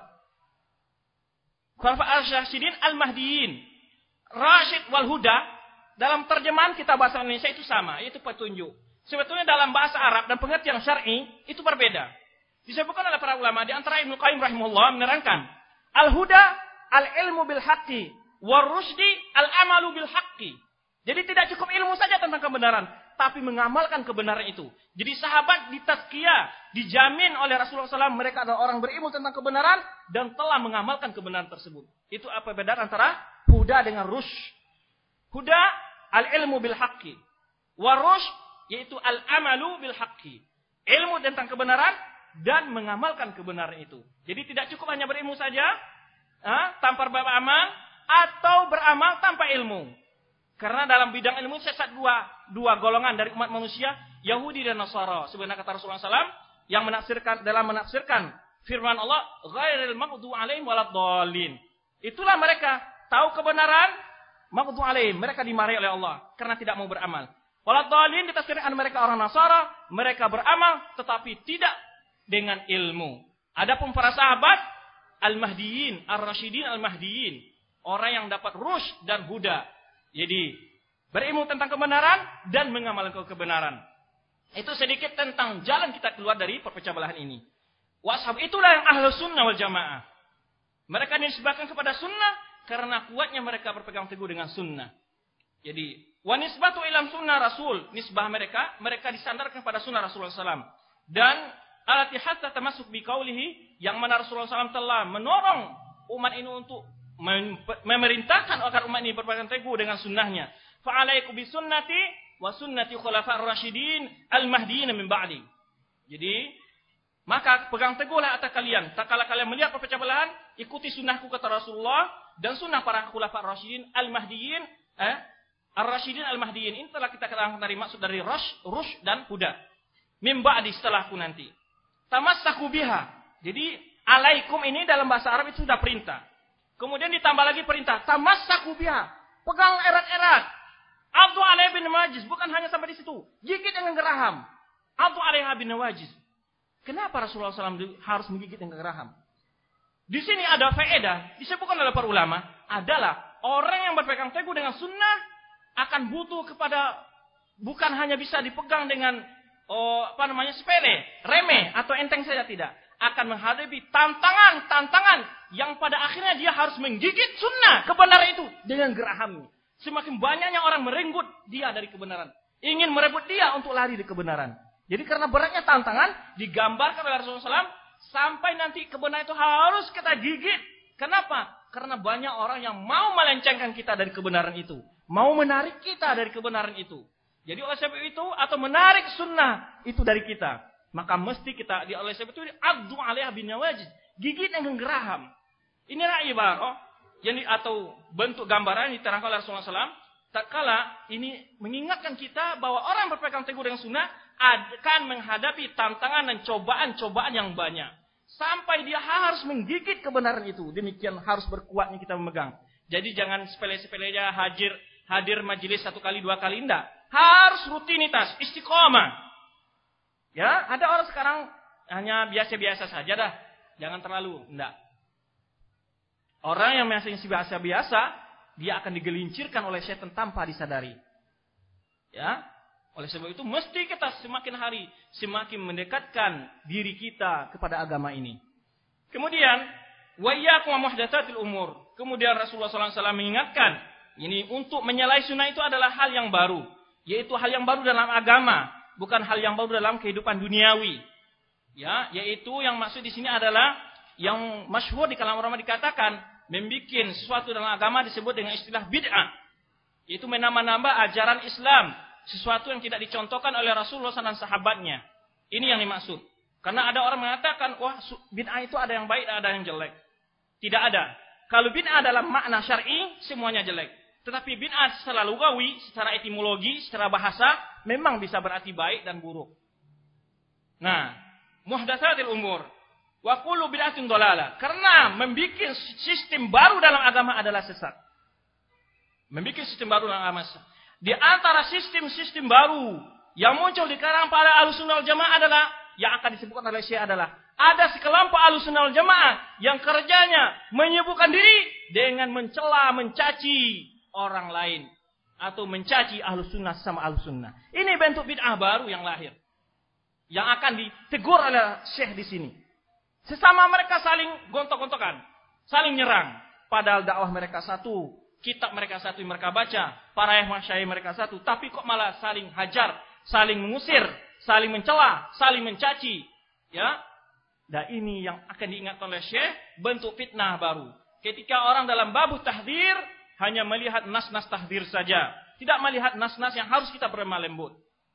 Khulafa'ir rasyidin al-mahdiyin, Rasyid wal Huda, dalam terjemahan kita bahasa Indonesia itu sama, yaitu petunjuk. Sebetulnya dalam bahasa Arab dan pengertian syar'i itu berbeda. Disebutkan oleh para ulama, di antara Ibnu Qayyim rahimahullah menerangkan, al-huda al-ilmu bil haqqi, war rusdi al-amalu bil haqqi. Jadi tidak cukup ilmu saja tentang kebenaran, tapi mengamalkan kebenaran itu. Jadi sahabat ditazkiyah, dijamin oleh Rasulullah shallallahu alaihi wasallam mereka adalah orang berilmu tentang kebenaran dan telah mengamalkan kebenaran tersebut. Itu apa beda antara huda dengan rush? Huda al-ilmu bil haqqi, war rush yaitu al-amalu bil haqqi. Ilmu tentang kebenaran dan mengamalkan kebenaran itu. Jadi tidak cukup hanya berilmu saja, ha, tanpa beramal, atau beramal tanpa ilmu. Karena dalam bidang ilmu sesat dua, dua golongan dari umat manusia, Yahudi dan Nasara. Sebenarnya kata Rasulullah shallallahu alaihi wasallam yang menafsirkan dalam menafsirkan firman Allah, ghairil maghdubi alaihim waladdallin. Itulah mereka tahu kebenaran, maghdubi alaihim, mereka dimarahi oleh Allah karena tidak mau beramal. Waladdallin ditafsirkan mereka orang Nasara, mereka beramal tetapi tidak dengan ilmu. Adapun para sahabat al-mahdiyin, ar-rasyidin al-mahdiyin, orang yang dapat rusyd dan huda. Jadi berilmu tentang kebenaran dan mengamalkan kebenaran. Itu sedikit tentang jalan kita keluar dari perpecah belahan ini. Washab itulah yang ahlu sunnah wal jamaah. Mereka dinisbahkan kepada sunnah karena kuatnya mereka berpegang teguh dengan sunnah. Jadi wanisbatu ilam sunnah rasul, nisbah mereka, mereka disandarkan pada sunnah Rasulullah shallallahu alaihi wasallam. Dan alati hatta termasuk biqaulihi, yang mana Rasulullah shallallahu alaihi wasallam telah menorong umat ini untuk memerintahkan agar umat ini berpegang teguh dengan sunnahnya. Fa'alaikum bisunnati wa sunnati khulafa'ir rasyidin al-mahdiyyin min ba'di. Jadi, maka pegang teguhlah atas kalian. Tak kala kalian melihat perpecah belahan, ikuti sunnahku kata Rasulullah dan sunnah para khulafa'ir rasyidin al-mahdiyyin, eh, ar-rasyidin al-mahdiyyin. Ini telah kita katakan dari maksud dari rash, rush dan huda. Min ba'di, setelahku nanti. Tamassaku biha. Jadi, alaikum ini dalam bahasa Arab itu sudah perintah. Kemudian ditambah lagi perintah, tamassaku biha, pegang erat-erat. Abdu alaiha bin nawajiz, bukan hanya sampai di situ. Gigit dengan geraham. Abdu alaiha bin nawajiz. Kenapa Rasulullah shallallahu alaihi wasallam harus menggigit dengan geraham? Di sini ada faedah, disebutkan oleh para ulama, adalah orang yang berpegang teguh dengan sunnah akan butuh kepada, bukan hanya bisa dipegang dengan oh, apa namanya sepele, remeh atau enteng saja, tidak. Akan menghadapi tantangan-tantangan yang pada akhirnya dia harus menggigit sunnah kebenaran itu dengan geraham. Semakin banyaknya orang merenggut dia dari kebenaran. Ingin merebut dia untuk lari di kebenaran. Jadi karena beratnya tantangan, digambarkan oleh Rasulullah shallallahu alaihi wasallam, sampai nanti kebenaran itu harus kita gigit. Kenapa? Karena banyak orang yang mau melencengkan kita dari kebenaran itu. Mau menarik kita dari kebenaran itu. Jadi oleh sebab itu, atau menarik sunnah itu dari kita. Maka mesti kita, di oleh sebab itu, addu alaiha bin nawajid. Gigit dengan geraham. Inilah ibarat, jadi atau bentuk gambaran yang diterangkan oleh Rasulullah shallallahu alaihi wasallam. Tak kala ini mengingatkan kita bahwa orang berpegang teguh dengan sunnah akan menghadapi tantangan dan cobaan-cobaan yang banyak. Sampai dia harus menggigit kebenaran itu. Demikian harus berkuatnya kita memegang. Jadi jangan sepele-sepelenya hadir hadir majelis satu kali dua kali, enggak. Harus rutinitas, istiqomah. Ya, ada orang sekarang hanya biasa-biasa saja dah. Jangan terlalu, enggak. Orang yang masih biasa-biasa, dia akan digelincirkan oleh setan tanpa disadari. Ya, oleh sebab itu mesti kita semakin hari semakin mendekatkan diri kita kepada agama ini. Kemudian wa iyyakum muhdatsatil umur. Kemudian Rasulullah shallallahu alaihi wasallam mengingatkan, ini untuk menyalahi sunnah itu adalah hal yang baru, yaitu hal yang baru dalam agama, bukan hal yang baru dalam kehidupan duniawi. Ya, yaitu yang maksud di sini adalah yang masyhur di kalangan ulama dikatakan membikin sesuatu dalam agama disebut dengan istilah bid'ah. Yaitu menambah-nambah ajaran Islam. Sesuatu yang tidak dicontohkan oleh Rasulullah dan sahabatnya. Ini yang dimaksud. Karena ada orang mengatakan, wah bid'ah itu ada yang baik, ada yang jelek. Tidak ada. Kalau bid'ah dalam makna syar'i, semuanya jelek. Tetapi bid'ah secara lugawi, secara etimologi, secara bahasa, memang bisa berarti baik dan buruk. Nah, muhdatsatil umur. Wa kullu bid'atin dhalalah. Karena membikin sistem baru dalam agama adalah sesat. Membikin sistem baru dalam agama sesat. Di antara sistem-sistem baru yang muncul di kalangan para Ahlussunnah wal Jamaah adalah yang akan disebutkan oleh Syekh adalah ada sekelompok Ahlussunnah wal Jamaah yang kerjanya menyibukkan diri dengan mencela, mencaci orang lain atau mencaci Ahlussunnah sama Ahlussunnah. Ini bentuk bid'ah baru yang lahir. Yang akan ditegur oleh Syekh di sini. Sesama mereka saling gontok-gontokan, saling nyerang. Padahal dakwah mereka satu, kitab mereka satu yang mereka baca, para masyayikh mereka satu, tapi kok malah saling hajar, saling mengusir, saling mencela, saling mencaci. Ya, dan ini yang akan diingatkan oleh Syekh, bentuk fitnah baru. Ketika orang dalam babu tahdzir hanya melihat nas-nas tahdzir saja, tidak melihat nas-nas yang harus kita berlemah lembut.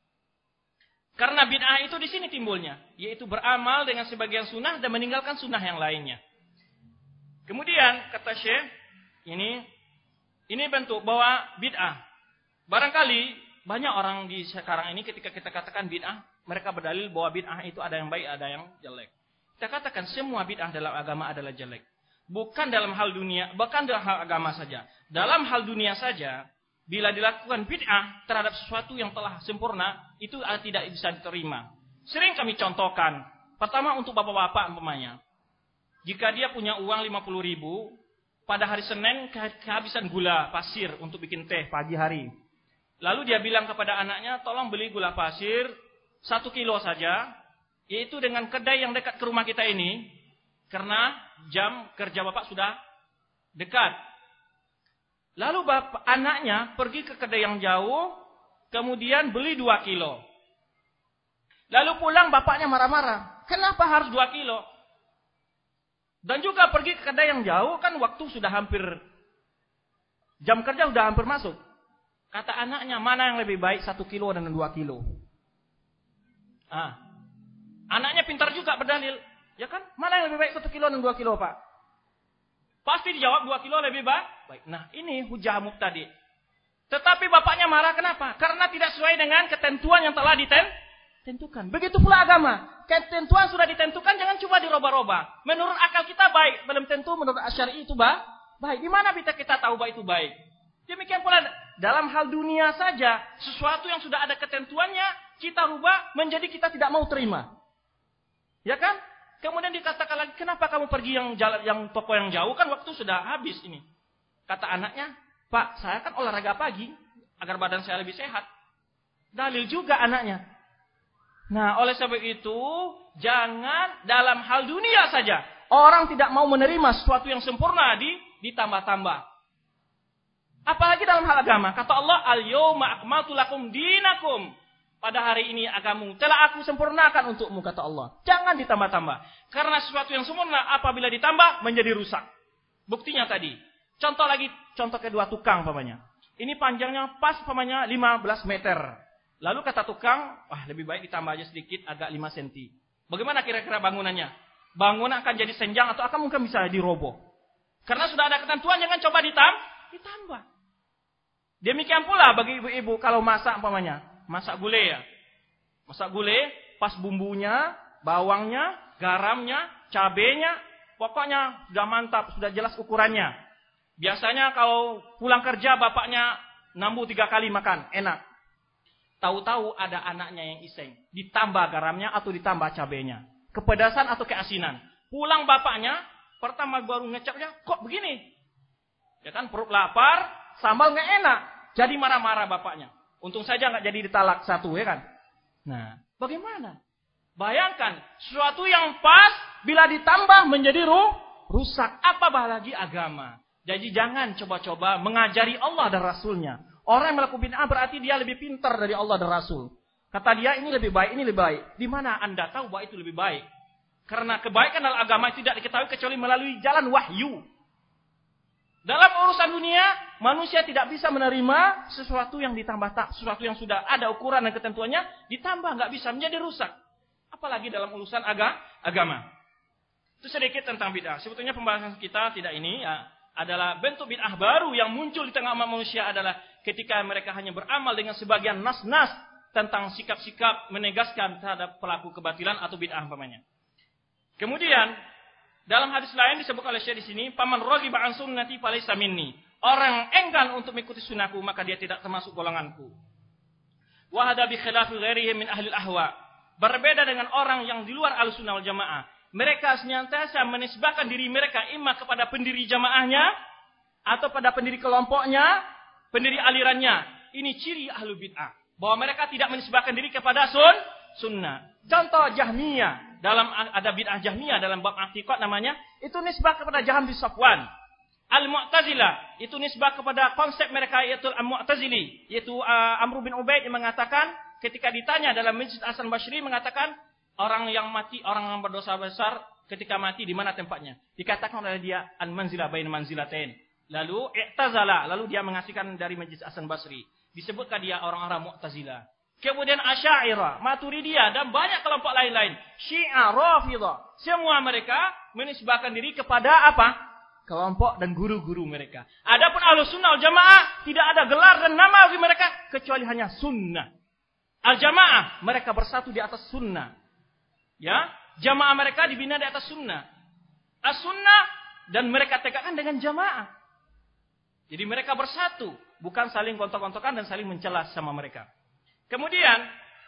Karena bid'ah itu di sini timbulnya, yaitu beramal dengan sebagian sunnah dan meninggalkan sunnah yang lainnya. Kemudian kata Syekh, ini ini bentuk bahwa bid'ah. Barangkali banyak orang di sekarang ini ketika kita katakan bid'ah, mereka berdalil bahwa bid'ah itu ada yang baik, ada yang jelek. Kita katakan semua bid'ah dalam agama adalah jelek. Bukan dalam hal dunia, bahkan dalam hal agama saja. Dalam hal dunia saja, bila dilakukan bid'ah terhadap sesuatu yang telah sempurna, itu tidak bisa diterima. Sering kami contohkan. Pertama untuk bapak-bapak umpamanya. Jika dia punya uang lima puluh ribu, pada hari Senin kehabisan gula pasir untuk bikin teh pagi hari. Lalu dia bilang kepada anaknya, tolong beli gula pasir satu kilo saja, yaitu dengan kedai yang dekat ke rumah kita ini, karena jam kerja bapak sudah dekat. Lalu bapak, anaknya pergi ke kedai yang jauh, kemudian beli dua kilo. Lalu pulang bapaknya marah-marah. Kenapa harus dua kilo? Dan juga pergi ke kedai yang jauh, kan waktu sudah hampir, jam kerja sudah hampir masuk. Kata anaknya, mana yang lebih baik satu kilo dan dua kilo? Ah, anaknya pintar juga berdalil. Ya kan? Mana yang lebih baik satu kilo dan dua kilo, Pak? Pasti dijawab dua kilo lebih baik. Nah, ini hujah mubtadi. Tetapi bapaknya marah kenapa? Karena tidak sesuai dengan ketentuan yang telah ditentukan. Begitu pula agama. Ketentuan sudah ditentukan, jangan coba diroba-roba. Menurut akal kita baik, belum tentu menurut syar'i itu baik. Di mana kita kita tahu baik itu baik? Demikian pula dalam hal dunia saja, sesuatu yang sudah ada ketentuannya, kita rubah menjadi kita tidak mau terima. Ya kan? Kemudian dikatakan lagi, kenapa kamu pergi yang jalan, yang toko yang jauh, kan waktu sudah habis ini. Kata anaknya, Pak, saya kan olahraga pagi agar badan saya lebih sehat. Dalil juga anaknya. Nah, oleh sebab itu, jangan dalam hal dunia saja. Orang tidak mau menerima sesuatu yang sempurna di ditambah-tambah. Apalagi dalam hal agama. Kata Allah, al-yawma akmaltu lakum dinakum. Pada hari ini agamamu telah aku sempurnakan untukmu, kata Allah. Jangan ditambah-tambah. Karena sesuatu yang sempurna apabila ditambah menjadi rusak. Buktinya tadi. Contoh lagi, contoh kedua tukang pamannya. Ini panjangnya pas pamannya lima belas meter. Lalu kata tukang, wah lebih baik ditambah aja sedikit agak lima sentimeter. Bagaimana kira-kira bangunannya? Bangunan akan jadi senjang atau akan mungkin bisa diroboh. Karena sudah ada ketentuan, jangan coba ditambah. Ditambah. Demikian pula bagi ibu-ibu kalau masak pamannya. Masak gulai ya. Masak gulai, pas bumbunya, bawangnya, garamnya, cabenya, pokoknya sudah mantap, sudah jelas ukurannya. Biasanya kalau pulang kerja bapaknya nambu tiga kali makan, enak. Tahu-tahu ada anaknya yang iseng, ditambah garamnya atau ditambah cabenya. Kepedasan atau keasinan. Pulang bapaknya, pertama baru ngecapnya, kok begini? Ya kan, perut lapar, sambal nggak enak. Jadi marah-marah bapaknya. Untung saja nggak jadi ditalak satu, ya kan? Nah, bagaimana? Bayangkan, sesuatu yang pas bila ditambah menjadi ruh, rusak. Apabah lagi agama. Jadi jangan coba-coba mengajari Allah dan Rasulnya. Orang yang melakukan bid'ah berarti dia lebih pintar dari Allah dan Rasul. Kata dia ini lebih baik, ini lebih baik. Di mana Anda tahu bahwa itu lebih baik? Karena kebaikan dalam agama tidak diketahui kecuali melalui jalan wahyu. Dalam urusan dunia, manusia tidak bisa menerima sesuatu yang ditambah tak, sesuatu yang sudah ada ukuran dan ketentuannya ditambah, nggak bisa, menjadi rusak. Apalagi dalam urusan aga, agama. Itu sedikit tentang bid'ah. Sebetulnya pembahasan kita tidak ini ya, adalah bentuk bid'ah baru yang muncul di tengah umat manusia adalah ketika mereka hanya beramal dengan sebagian nas-nas tentang sikap-sikap menegaskan terhadap pelaku kebatilan atau bid'ah umpamanya. Kemudian dalam hadis lain disebut oleh Syekh di sini, "Faman raghiba an sunnati falaysa minni." Orang enggan untuk mengikuti sunnahku maka dia tidak termasuk golonganku. Wa hada bi khilafi ghairihi min ahli al-ahwa. Berbeda dengan orang yang di luar Ahlussunnah wal Jamaah. Mereka senantiasa menisbahkan diri mereka imma kepada pendiri jamaahnya atau pada pendiri kelompoknya, pendiri alirannya. Ini ciri ahlu bid'ah. Bahwa mereka tidak menisbahkan diri kepada sun, sunnah. Contoh Jahmiyah. Dalam ada bid'ah Jahmiyah dalam bab i'tiqad namanya, itu nisbah kepada Jahm bin Safwan. Al-Mu'tazilah itu nisbah kepada konsep mereka yaitu Al-Mu'tazili, yaitu uh, Amr bin Ubaid yang mengatakan ketika ditanya dalam Majlis Hasan Basri mengatakan orang yang mati, orang yang berdosa besar ketika mati di mana tempatnya? Dikatakan oleh dia al-manzilah bain manzilatain. Lalu i'tazala, lalu dia mengasihkan dari Majlis Hasan Basri. Disebutkan dia orang-orang Mu'tazilah. Kemudian Asy'ariyah, Maturidiyah dan banyak kelompok lain-lain. Syiah, Rafidhah, semua mereka menisbahkan diri kepada apa? Kelompok dan guru-guru mereka. Adapun Ahlussunnah wal Jamaah tidak ada gelar dan nama bagi mereka kecuali hanya sunnah. Al-Jamaah, mereka bersatu di atas sunnah. Ya, jamaah mereka dibina di atas sunnah. As-sunnah dan mereka tegakkan dengan jamaah. Jadi mereka bersatu, bukan saling gontok-gontokan dan saling mencela sama mereka. Kemudian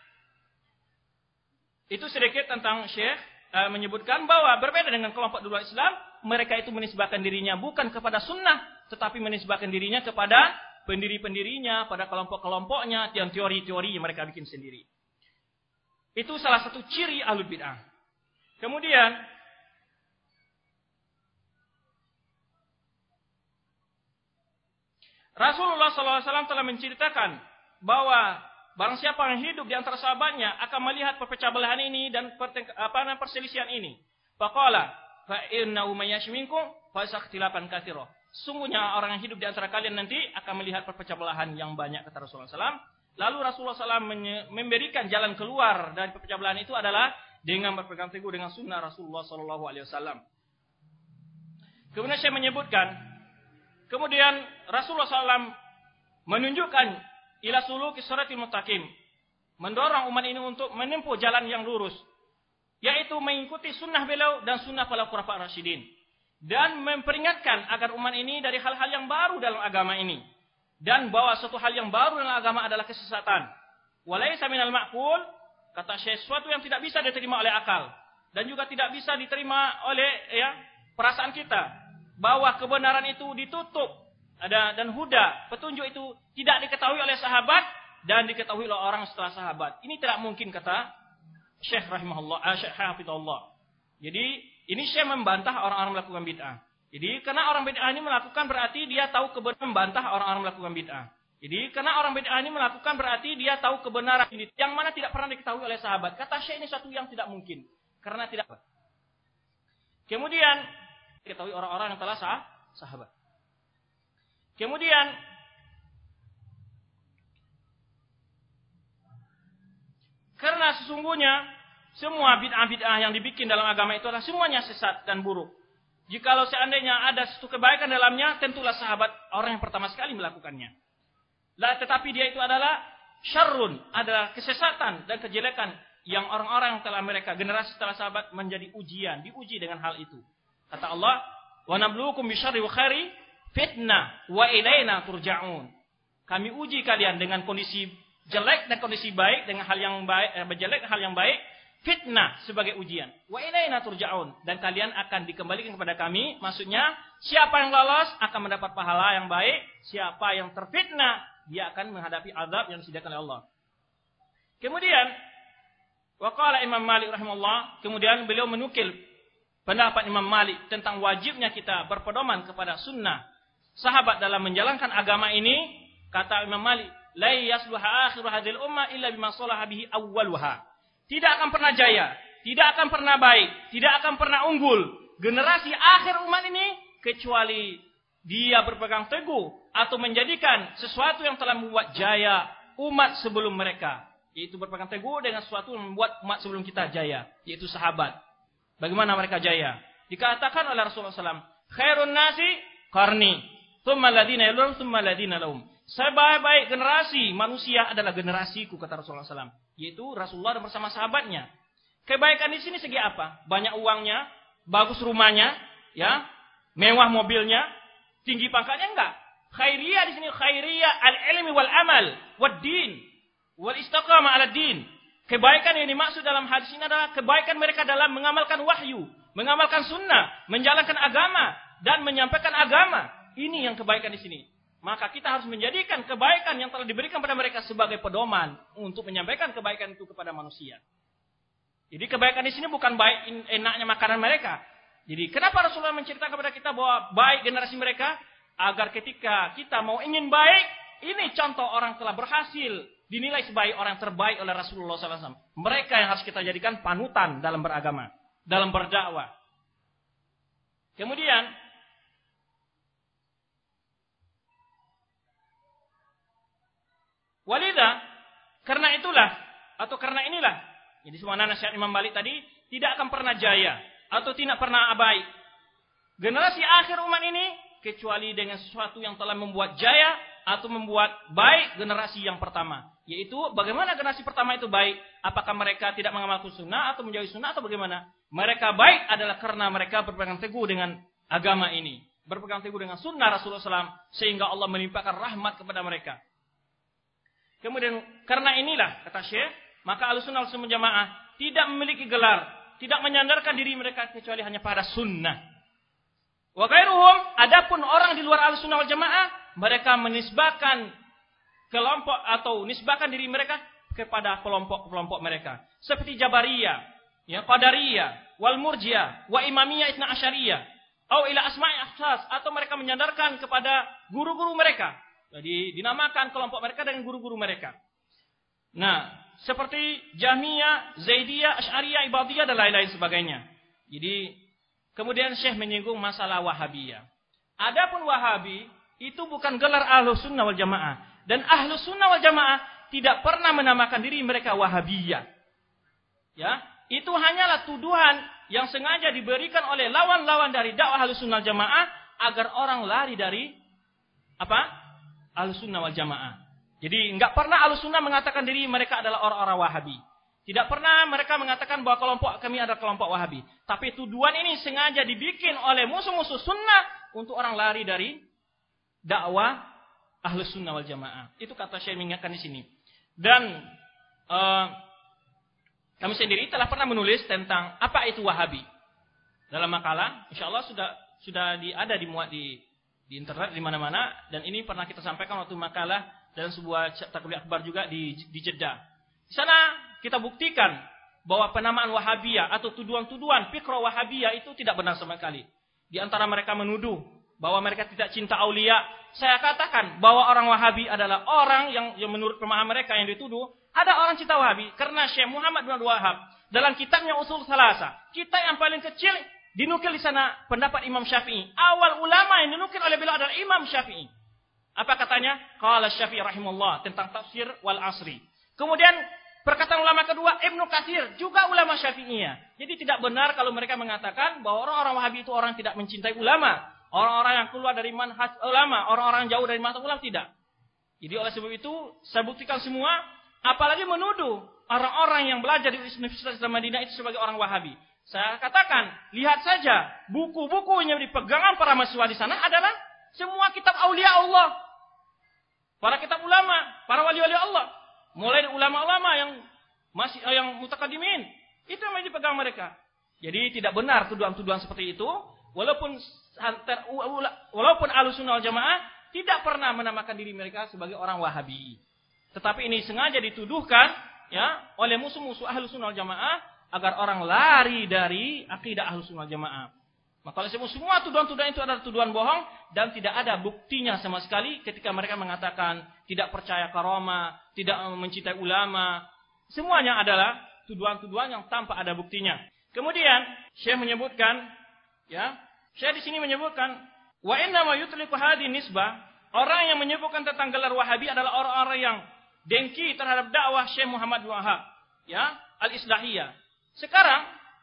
itu sedikit tentang Syekh uh, menyebutkan bahwa berbeda dengan kelompok dulu Islam, mereka itu menisbahkan dirinya bukan kepada sunnah, tetapi menisbahkan dirinya kepada pendiri-pendirinya, pada kelompok-kelompoknya, yang teori-teori yang mereka bikin sendiri. Itu salah satu ciri ahlul bid'ah. Kemudian Rasulullah shallallahu alaihi wasallam telah menceritakan bahwa barang siapa yang hidup di antara sahabatnya akan melihat perpecah belahan ini dan apa namanya perselisihan ini. Faqala fa innahu may yash minkum fa sakhtilafan katsira. Sungguhnya orang yang hidup di antara kalian nanti akan melihat perpecah belahan yang banyak, kata Rasulullah shallallahu alaihi wasallam. Lalu Rasulullah shallallahu alaihi wasallam memberikan jalan keluar dari perpecah belahan itu adalah dengan berpegang teguh dengan sunnah Rasulullah shallallahu alaihi wasallam. Kemudian saya menyebutkan, kemudian Rasulullah shallallahu alaihi wasallam menunjukkan ila suluki siratil mustaqim, mendorong umat ini untuk menempuh jalan yang lurus, yaitu mengikuti sunnah beliau dan sunnah para khulafa rasyidin, dan memperingatkan agar umat ini dari hal-hal yang baru dalam agama ini, dan bahwa suatu hal yang baru dalam agama adalah kesesatan. Walaysa minal ma'qul, kata Syekh, sesuatu yang tidak bisa diterima oleh akal dan juga tidak bisa diterima oleh ya perasaan kita, bahwa kebenaran itu ditutup ada dan huda, petunjuk itu tidak diketahui oleh sahabat dan diketahui oleh orang setelah sahabat. Ini tidak mungkin, kata Syekh rahimahullah, Syekh hafizahullah. Jadi ini Syekh membantah orang-orang melakukan bid'ah. Jadi karena orang bid'ah ini melakukan berarti dia tahu kebenaran membantah orang-orang melakukan bid'ah. Jadi karena orang bid'ah ini melakukan berarti dia tahu kebenaran ini yang mana tidak pernah diketahui oleh sahabat. Kata Syekh ini suatu yang tidak mungkin karena tidak. Kemudian diketahui orang-orang yang telah sah, sahabat. Kemudian karena sesungguhnya semua bid'ah-bid'ah yang dibikin dalam agama itu adalah semuanya sesat dan buruk. Jikalau seandainya ada satu kebaikan dalamnya, tentulah sahabat orang yang pertama sekali melakukannya. Lah, tetapi dia itu adalah syarrun, adalah kesesatan dan kejelekan yang orang-orang yang telah mereka generasi setelah sahabat menjadi ujian, diuji dengan hal itu. Kata Allah, "Wa nabluukum bisyarri wa khairi fitnah wa ilaina turja'un." Kami uji kalian dengan kondisi jelek dan kondisi baik, dengan hal yang baik, eh, jelek hal yang baik, fitnah sebagai ujian. Wa ilaina turja'un, dan kalian akan dikembalikan kepada kami. Maksudnya, siapa yang lolos akan mendapat pahala yang baik, siapa yang terfitnah dia akan menghadapi azab yang disediakan oleh Allah. Kemudian waqala Imam Malik rahimahullah, kemudian beliau menukil pendapat Imam Malik tentang wajibnya kita berpedoman kepada sunnah sahabat dalam menjalankan agama ini. Kata Imam Malik, la yasluha akhiru hadhil ummah illa bima salaha bihi awwaluha. Tidak akan pernah jaya, tidak akan pernah baik, tidak akan pernah unggul generasi akhir umat ini kecuali dia berpegang teguh atau menjadikan sesuatu yang telah membuat jaya umat sebelum mereka, yaitu berpegang teguh dengan sesuatu yang membuat umat sebelum kita jaya, yaitu sahabat. Bagaimana mereka jaya? Dikatakan oleh Rasulullah shallallahu alaihi wasallam, khairun nasi qarni, thumma alladhina yalunhum, thumma alladhina lahum. Sebaik-baik generasi manusia adalah generasiku, kata Rasulullah shallallahu alaihi wasallam, yaitu Rasulullah dan bersama sahabatnya. Kebaikan di sini segi apa? Banyak uangnya, bagus rumahnya, ya, mewah mobilnya, tinggi pangkatnya enggak. Khairiyah di sini khairiyah al-ilmi wal amal wad din wal istiqamah ala din. Kebaikan yang dimaksud dalam hadis ini adalah kebaikan mereka dalam mengamalkan wahyu, mengamalkan sunnah, menjalankan agama dan menyampaikan agama. Ini yang kebaikan di sini. Maka kita harus menjadikan kebaikan yang telah diberikan pada mereka sebagai pedoman untuk menyampaikan kebaikan itu kepada manusia. Jadi kebaikan di sini bukan baik enaknya makanan mereka. Jadi kenapa Rasulullah menceritakan kepada kita bahwa baik generasi mereka? Agar ketika kita mau ingin baik, ini contoh orang telah berhasil, dinilai sebagai orang terbaik oleh Rasulullah shallallahu alaihi wasallam. Mereka yang harus kita jadikan panutan dalam beragama, dalam berdakwah. Kemudian, walidha, karena itulah, atau karena inilah, jadi semua nasihat Imam Malik tadi, tidak akan pernah jaya, atau tidak pernah baik generasi akhir umat ini, kecuali dengan sesuatu yang telah membuat jaya atau membuat baik generasi yang pertama. Yaitu bagaimana generasi pertama itu baik? Apakah mereka tidak mengamalkan sunnah atau menjauhi sunnah atau bagaimana? Mereka baik adalah karena mereka berpegang teguh dengan agama ini. Berpegang teguh dengan sunnah Rasulullah shallallahu alaihi wasallam. Sehingga Allah melimpahkan rahmat kepada mereka. Kemudian karena inilah, kata Syekh, maka Ahlussunnah wal Jamaah tidak memiliki gelar, tidak menyandarkan diri mereka kecuali hanya pada sunnah. Wa ghairuhum, adapun orang di luar Ahlussunnah wal Jamaah, mereka menisbahkan kelompok atau nisbahkan diri mereka kepada kelompok-kelompok mereka. Seperti Jabariyah, ya, Qadariyah, wal Murji'ah, wa Imamiyah Itsna Asyariyah, atau ila asma'i akhsas, atau mereka menyandarkan kepada guru-guru mereka. Jadi dinamakan kelompok mereka dengan guru-guru mereka. Nah, seperti Jahmiyah, Zaidiyah, Asy'ariyah, Ibadiyah dan lain-lain sebagainya. Jadi kemudian Syekh menyinggung masalah Wahabiyah. Adapun Wahabi itu bukan gelar Ahlussunnah wal Jamaah, dan Ahlussunnah wal Jamaah tidak pernah menamakan diri mereka Wahabiyah. Ya, itu hanyalah tuduhan yang sengaja diberikan oleh lawan-lawan dari dakwah Ahlussunnah wal Jamaah agar orang lari dari apa? Ahlussunnah wal Jamaah. Jadi enggak pernah Ahlussunnah mengatakan diri mereka adalah orang-orang Wahabi. Tidak pernah mereka mengatakan bahwa kelompok kami adalah kelompok Wahabi. Tapi tuduhan ini sengaja dibikin oleh musuh-musuh sunnah untuk orang lari dari dakwah Ahlussunnah wal Jamaah. Itu kata Syekh mengingatkan di sini. Dan uh, kami sendiri telah pernah menulis tentang apa itu Wahabi. Dalam makalah, insyaallah sudah sudah di, ada dimuat di di internet di mana-mana, dan ini pernah kita sampaikan waktu makalah dalam sebuah takbir akbar juga di di Jeddah. Di sana kita buktikan bahwa penamaan Wahabiyah atau tuduhan-tuduhan fikra Wahabiyah itu tidak benar sama sekali. di antara mereka menuduh bahwa mereka tidak cinta aulia. Saya katakan bahwa orang Wahabi adalah orang yang, yang menurut pemahaman mereka yang dituduh ada orang cinta Wahabi. Karena Syekh Muhammad bin Abdul Wahab dalam kitabnya Usul Salasa, kita yang paling kecil dinukil di sana pendapat Imam Syafi'i. Awal ulama yang dinukil oleh beliau adalah Imam Syafi'i. Apa katanya? Qala Syafi'i rahimahullah tentang tafsir wal asri. Kemudian perkataan ulama kedua Ibnu Katsir juga ulama Syafi'iyah. Jadi tidak benar kalau mereka mengatakan bahwa orang-orang Wahabi itu orang tidak mencintai ulama, orang-orang yang keluar dari manhaj ulama, orang-orang jauh dari manhaj ulama, tidak. Jadi oleh sebab itu saya buktikan semua, apalagi menuduh orang-orang yang belajar di Universitas Islam Madinah itu sebagai orang Wahabi. Saya katakan, lihat saja buku-buku yang dipegangan para mahasiswa di sana adalah semua kitab aulia Allah. Para kitab ulama, para wali-wali Allah. Mulai dari ulama-ulama yang masih yang mutakaddimin, itu yang dipegang mereka. Jadi tidak benar tuduhan-tuduhan seperti itu, walaupun walaupun Ahlussunnah wal Jamaah tidak pernah menamakan diri mereka sebagai orang Wahabi. Tetapi ini sengaja dituduhkan ya oleh musuh-musuh Ahlussunnah wal Jamaah agar orang lari dari akidah Ahlussunnah wal Jamaah. Maka oleh sebab semua tuduhan-tuduhan itu adalah tuduhan bohong dan tidak ada buktinya sama sekali ketika mereka mengatakan tidak percaya karomah, tidak mencintai ulama. Semuanya adalah tuduhan-tuduhan yang tanpa ada buktinya. Kemudian Syekh menyebutkan, ya, Syekh di sini menyebutkan wa inna ma yutliqu hadhihi nisbah, orang yang menyebutkan tentang gelar Wahabi adalah orang-orang yang dengki terhadap dakwah Syekh Muhammad bin Wahab, ya, al-Islahiyah. Sekarang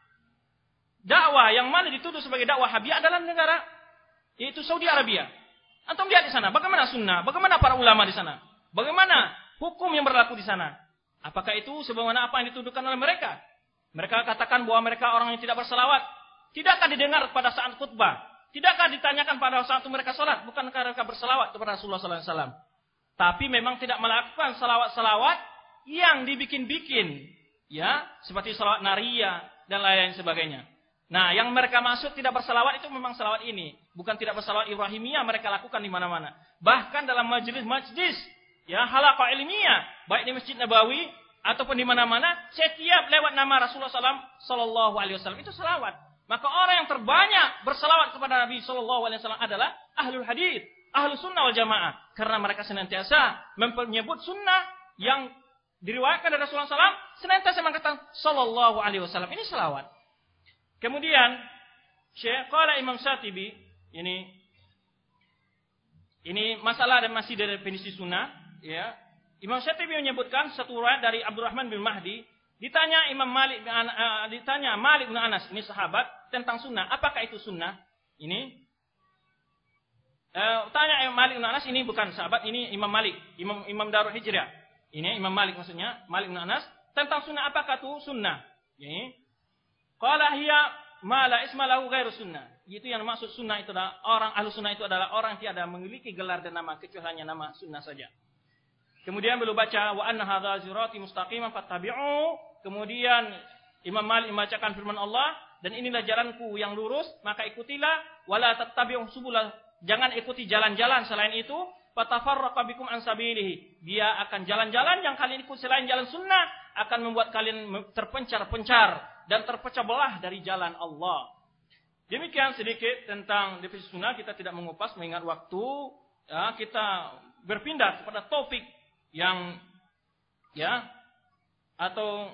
dakwah yang mana dituduh sebagai dakwah Wahabiyah adalah negara yaitu Saudi Arabia. Antum lihat di sana, bagaimana sunnah, bagaimana para ulama di sana, bagaimana hukum yang berlaku di sana. Apakah itu sebagaimana apa yang dituduhkan oleh mereka? Mereka katakan bahwa mereka orang yang tidak berselawat. Tidakkah didengar pada saat khutbah? Tidakkah ditanyakan pada saat mereka salat? Bukankah mereka berselawat kepada Rasulullah sallallahu alaihi wasallam? Tapi memang tidak melakukan selawat-selawat yang dibikin-bikin, ya, seperti selawat nariyah dan lain-lain sebagainya. Nah, yang mereka maksud tidak berselawat itu memang selawat ini, bukan tidak berselawat Ibrahimiyah mereka lakukan di mana-mana. Bahkan dalam majelis-majelis, ya, halaqah ilmiah, baik di Masjid Nabawi ataupun di mana-mana, setiap lewat nama Rasulullah sallallahu alaihi wasallam itu selawat. Maka orang yang terbanyak berselawat kepada Nabi sallallahu alaihi wasallam adalah ahlul hadis, ahlus sunnah wal jamaah, karena mereka senantiasa menyebut sunnah yang diriwayatkan dari Rasulullah sallallahu alaihi wasallam, senantiasa mengatakan sallallahu alaihi wasallam. Ini selawat. Kemudian Syekh qala Imam Syatibi, ini ini masalah dan masih dari definisi sunnah, ya. Imam Syatibi menyebutkan satu riwayat dari Abdurrahman bin Mahdi, ditanya Imam Malik bin uh, ditanya Malik bin Anas, ini sahabat, tentang sunnah, apakah itu sunnah? Ini uh, tanya Imam Malik bin Anas, ini bukan sahabat, ini Imam Malik, Imam Imam Darul Hijrah. Ini Imam Malik maksudnya, Malik bin Anas, tentang sunnah, apakah itu sunnah? Ini qala hiya ma la isma lahu ghairu sunnah. Itu yang maksud sunnah itu adalah orang ahlu sunnah itu adalah orang yang tidak memiliki gelar dan nama kecuali hanya nama sunnah saja. Kemudian beliau baca wa anna hadza sirati mustaqiman fattabi'u. Kemudian Imam Malik membacakan firman Allah, dan inilah jalanku yang lurus, maka ikutilah, wala tattabi'u subula, jangan ikuti jalan-jalan selain itu, fatafarraqa bikum an sabilihi. Dia akan jalan-jalan yang kalian ikut selain jalan sunnah akan membuat kalian terpencar-pencar dan terpecah belah dari jalan Allah. Demikian sedikit tentang definisi sunnah, kita tidak mengupas mengingat waktu, ya, kita berpindah kepada topik yang, ya, atau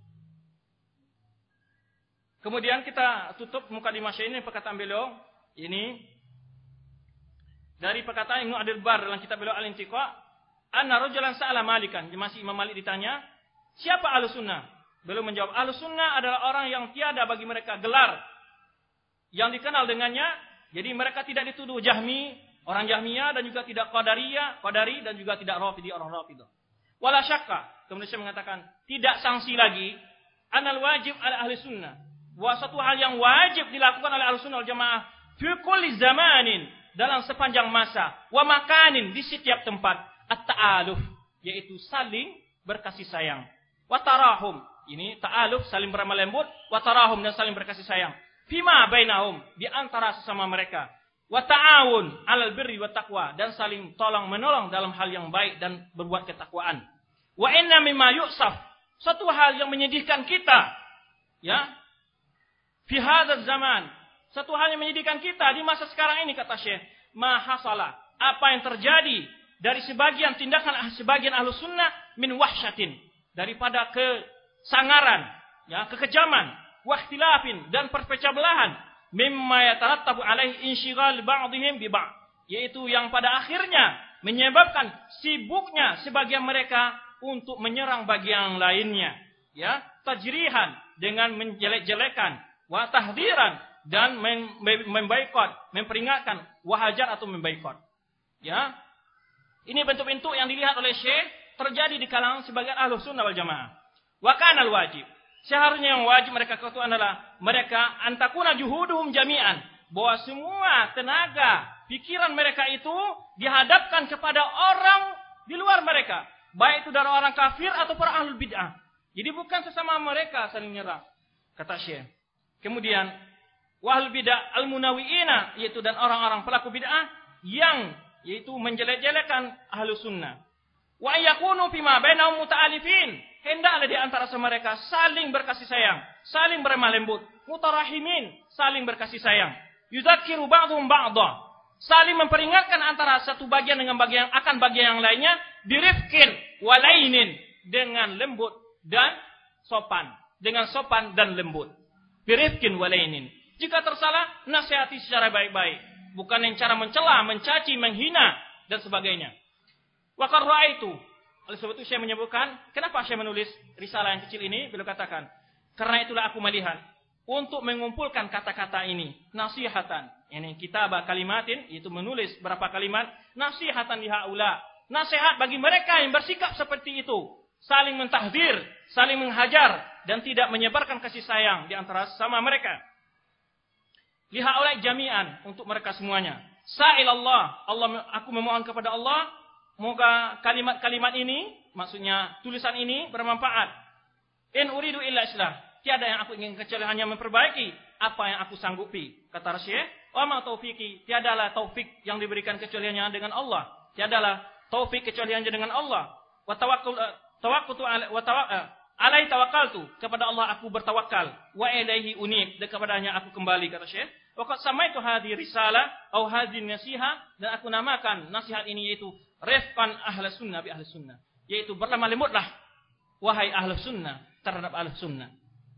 kemudian kita tutup mukadimah ini perkataan beliau ini dari perkataan Ibnu Abdul Bar dalam kitab beliau Al-Intiqa, anna rajulan sa'ala Malikan, masih Imam Malik ditanya, siapa Ahlus Sunnah? Beliau menjawab, Ahlus Sunnah adalah orang yang tiada bagi mereka gelar yang dikenal dengannya. Jadi mereka tidak dituduh Jahmi, orang Jahmiyah, dan juga tidak Qadariyah, Qadari, dan juga tidak Rafidhi, orang Rafidhah. Wala syakka, kemudian saya mengatakan, tidak sanksi lagi, anal wajib ala ahli sunnah, bahwa satu hal yang wajib dilakukan oleh ahli sunnah wal jamaah, fi kulli zamanin, dalam sepanjang masa, wa makanin, di setiap tempat, at-ta'aluf, yaitu saling berkasih sayang. Wa tarahum, ini ta'aluf, saling beramah lembut, wa tarahum, dan saling berkasih sayang. Fima bainahum, di antara sesama mereka. Wa ta'awun alal birri wa taqwa, dan saling tolong menolong dalam hal yang baik dan berbuat ketakwaan. Wa inna mimma yu'saf, satu hal yang menyedihkan kita, ya, fi hadzal zaman, Satu hal yang menyedihkan kita di masa sekarang ini, kata Syekh, mahasalah, apa yang terjadi dari sebagian tindakan sebagian ahlus sunnah min wahsyatin, daripada kesangaran, ya, kekejaman, wahtilafin, dan perpecah belahan, mimma yatarattabu alaihi insyighal ba'dihim bi ba'd, yaitu yang pada akhirnya menyebabkan sibuknya sebagian mereka untuk menyerang bagian lainnya, ya, tajrihan, dengan menjelek-jelekan, wa tahdiran, dan membaikot, memperingatkan, wahajar atau membaikot. Ya, ini bentuk-bentuk yang dilihat oleh Syekh terjadi di kalangan sebagian ahlus sunnah wal jamaah. Wa kana al wajib, seharusnya yang wajib mereka ketahui adalah mereka antakuna juhuduhum jami'an, bahwa semua tenaga, pikiran mereka itu dihadapkan kepada orang di luar mereka, baik itu dari orang kafir atau para ahlul bid'ah. Jadi bukan sesama mereka saling nyerang, kata Syekh. Kemudian wahlul bid'ah al-munawiina, yaitu dan orang-orang pelaku bid'ah yang yaitu menjelek-jelekan ahlus sunnah. Wa yakunu fima bainahum muta'alifin, hendaklah di antara mereka saling berkasih sayang, saling berlemah lembut, mutarahimin, saling berkasih sayang. Yudzakiru ba'dhum ba'dha, saling memperingatkan antara satu bagian dengan bagian akan bagian yang lainnya, birifqin walainin, dengan lembut dan sopan, dengan sopan dan lembut. Birifqin walainin. Jika tersalah, nasihati secara baik-baik, bukan dengan cara mencela, mencaci, menghina dan sebagainya. Wa qad ra'aitu, oleh sebab itu saya menyebutkan, kenapa saya menulis risalah yang kecil ini? Beliau katakan, karena itulah aku melihat untuk mengumpulkan kata-kata ini, nasihatan, ini kitab kalimatin, itu menulis berapa kalimat, nasihatan li haula, nasihat bagi mereka yang bersikap seperti itu, saling mentahdir, saling menghajar, dan tidak menyebarkan kasih sayang di antara sama mereka. Li haula jami'an, untuk mereka semuanya. Sa'il Allah, Allah, aku memohon kepada Allah, moga kalimat-kalimat ini, maksudnya tulisan ini bermanfaat. In uridu illa islah, tiada yang aku ingin kecuali hanya memperbaiki apa yang aku sanggupi. Kata Syekh, wa ma taufiqi, tiadalah taufik yang diberikan kecuali hanya dengan Allah. Tiadalah taufik kecuali hanya dengan Allah. Wa tawakkul tawakkutu wa tawakkal alai tawakkaltu, kepada Allah aku bertawakal. Wa ilaihi unib, dan kepadanya aku kembali, kata Syekh. Wa qad samaitu hadhihi risalah atau hadhihi nasiha, dan aku namakan nasihat ini yaitu rifqan ahlus sunnah bi ahlus sunnah, yaitu berlemah lembutlah wahai ahlus sunnah terhadap ahlus sunnah.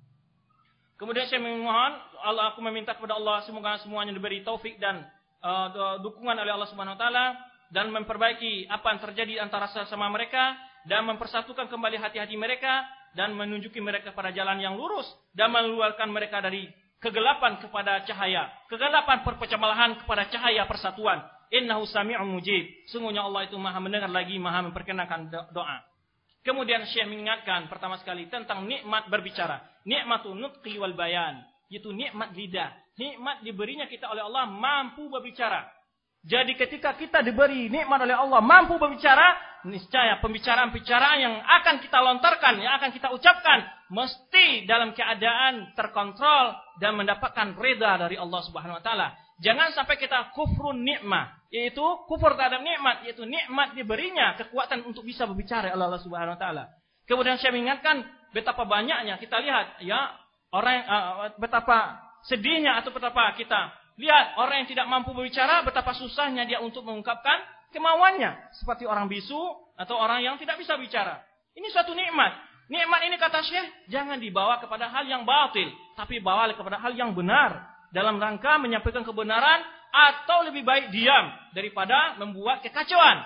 Kemudian saya memohon Allah, aku meminta kepada Allah semoga semuanya diberi taufik dan uh, dukungan oleh Allah Subhanahu wa taala, dan memperbaiki apa yang terjadi antara sesama mereka, dan mempersatukan kembali hati-hati mereka, dan menunjuki mereka pada jalan yang lurus, dan mengeluarkan mereka dari kegelapan kepada cahaya, kegelapan perpecah belahan kepada cahaya persatuan. Innahu sami'un mujib, sungguhnya Allah itu maha mendengar lagi maha memperkenankan doa. Kemudian Syekh mengingatkan pertama sekali tentang nikmat berbicara, nikmatun nutqi wal bayan, yaitu nikmat lidah, nikmat diberinya kita oleh Allah mampu berbicara. Jadi ketika kita diberi nikmat oleh Allah mampu berbicara, niscaya pembicaraan-pembicaraan yang akan kita lontarkan, yang akan kita ucapkan, mesti dalam keadaan terkontrol dan mendapatkan reda dari Allah Subhanahu wa taala. Jangan sampai kita kufrun nikmah, yaitu kufur terhadap nikmat, yaitu nikmat diberinya kekuatan untuk bisa berbicara oleh Allah Subhanahu wa taala. Kemudian saya mengingatkan betapa banyaknya kita lihat ya orang uh, betapa sedihnya atau betapa kita lihat orang yang tidak mampu berbicara, betapa susahnya dia untuk mengungkapkan kemauannya, seperti orang bisu atau orang yang tidak bisa bicara. Ini suatu nikmat. Nikmat ini kata Syekh jangan dibawa kepada hal yang batil, tapi bawa kepada hal yang benar, dalam rangka menyampaikan kebenaran, atau lebih baik diam daripada membuat kekacauan.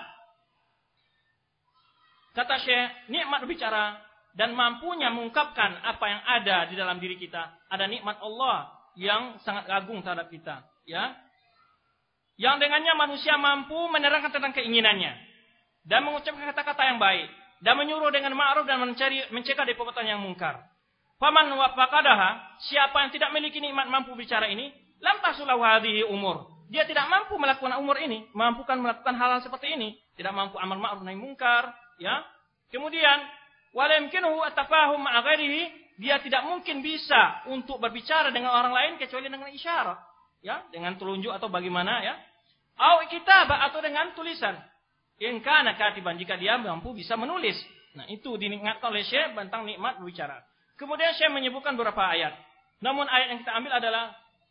Kata Syekh, nikmat berbicara dan mampunya mengungkapkan apa yang ada di dalam diri kita. Ada nikmat Allah yang sangat agung terhadap kita, ya. Yang dengannya manusia mampu menerangkan tentang keinginannya dan mengucapkan kata-kata yang baik dan menyuruh dengan ma'ruf dan mencari mencegah dari perbuatan yang mungkar. Faman wafaqadaha, siapa yang tidak memiliki nikmat mampu bicara ini, lam tasulahu hadhihi umur. Dia tidak mampu melakukan umur ini, mampukan melakukan hal-hal seperti ini, tidak mampu amar ma'ruf nahi mungkar, ya. Kemudian wala yumkinuhu at-tafahum ma'a ghairihi, dia tidak mungkin bisa untuk berbicara dengan orang lain kecuali dengan isyarat, ya, dengan telunjuk atau bagaimana, ya. Au kitabah, atau dengan tulisan. In kana katiban, jika dia mampu bisa menulis. Nah, itu diingatkan oleh Syekh tentang nikmat berbicara. Kemudian Syekh menyebutkan beberapa ayat. Namun ayat yang kita ambil adalah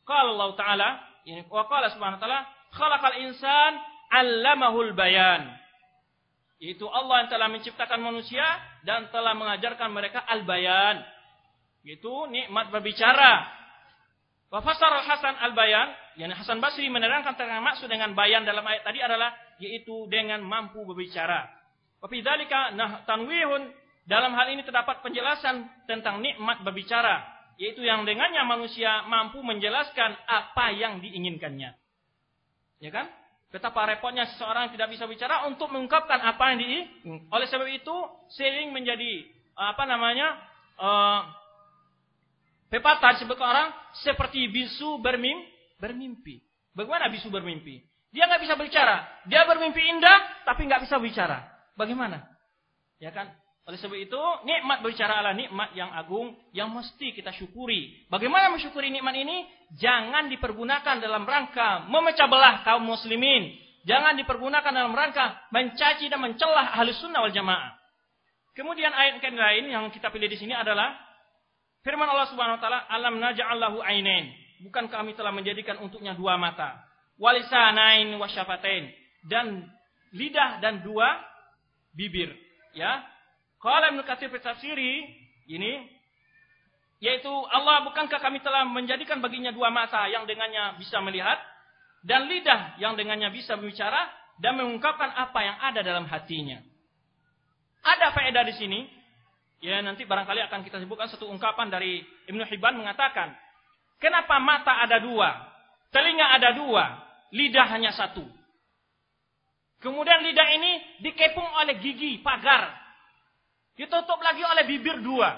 Qala Allah Ta'ala, ini wa qala subhanahu wa ta'ala, khalaqal insan 'allamahul bayan. Yaitu Allah yang telah menciptakan manusia dan telah mengajarkan mereka al-bayan. Yaitu nikmat berbicara. Wa fasara Hasan al-bayan, yakni Hasan Basri menerangkan tentang maksud dengan bayan dalam ayat tadi adalah yaitu dengan mampu berbicara. Wa fi dzalika nah tanwihun, dalam hal ini terdapat penjelasan tentang nikmat berbicara, yaitu yang dengannya manusia mampu menjelaskan apa yang diinginkannya. Ya kan? Betapa repotnya seseorang tidak bisa bicara untuk mengungkapkan apa yang diinginkan. Oleh sebab itu, sering menjadi apa namanya? Uh, pepatah disebut orang seperti bisu bermimpi. bermimpi. Bagaimana bisu bermimpi? Dia nggak bisa bicara. Dia bermimpi indah, tapi nggak bisa bicara. Bagaimana? Ya kan? Oleh sebab itu, nikmat berbicara adalah nikmat yang agung yang mesti kita syukuri. Bagaimana mensyukuri nikmat ini? Jangan dipergunakan dalam rangka memecah belah kaum muslimin. Jangan dipergunakan dalam rangka mencaci dan mencelah ahli sunnah wal jamaah. Kemudian ayat yang lain yang kita pilih di sini adalah firman Allah Subhanahu wa taala, "Alam naj'al lahu ainain." Bukan kami telah menjadikan untuknya dua mata, walisanain wasyafatain, dan lidah dan dua bibir. Ya. Qala Ibnu Katsir fi tafsiri ini, yaitu Allah, bukankah kami telah menjadikan baginya dua mata yang dengannya bisa melihat, dan lidah yang dengannya bisa berbicara dan mengungkapkan apa yang ada dalam hatinya. Ada faedah di sini. Ya, nanti barangkali akan kita sebutkan satu ungkapan dari Ibnu Hibban mengatakan, kenapa mata ada dua, telinga ada dua, lidah hanya satu. Kemudian lidah ini dikepung oleh gigi, pagar. Ditutup lagi oleh bibir dua.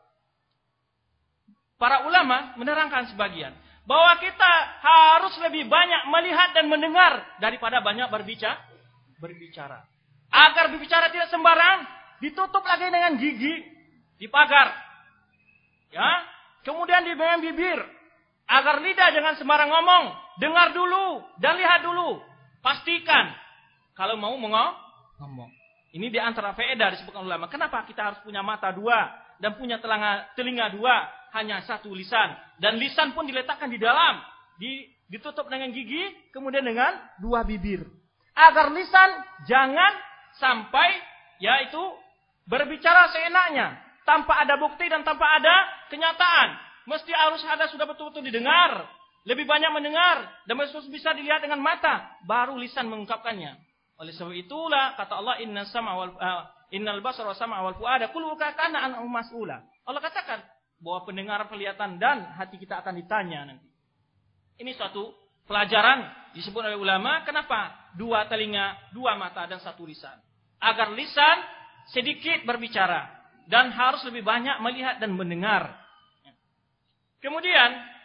Para ulama menerangkan sebagian bahwa kita harus lebih banyak melihat dan mendengar daripada banyak berbicara. Berbicara. Agar berbicara tidak sembarang, ditutup lagi dengan gigi, dipagar. Ya, kemudian dengan bibir, agar lidah jangan sembarang ngomong. Dengar dulu dan lihat dulu. Pastikan kalau mau ngomong. Ini di antara faedah disebutkan ulama. Kenapa kita harus punya mata dua dan punya telinga, telinga dua, hanya satu lisan. Dan lisan pun diletakkan di dalam, di, ditutup dengan gigi, kemudian dengan dua bibir. Agar lisan jangan sampai yaitu berbicara seenaknya, tanpa ada bukti dan tanpa ada kenyataan. Mesti harus ada sudah betul-betul didengar, lebih banyak mendengar, dan bisa dilihat dengan mata, baru lisan mengungkapkannya. Oleh sebab itulah kata Allah, Inna sama wal uh, innal basara sama wal fuada kullu kana an mas'ula. Allah katakan bahwa pendengaran, penglihatan dan hati kita akan ditanya nanti. Ini suatu pelajaran disebut oleh ulama, kenapa dua telinga, dua mata dan satu lisan? Agar lisan sedikit berbicara dan harus lebih banyak melihat dan mendengar. Kemudian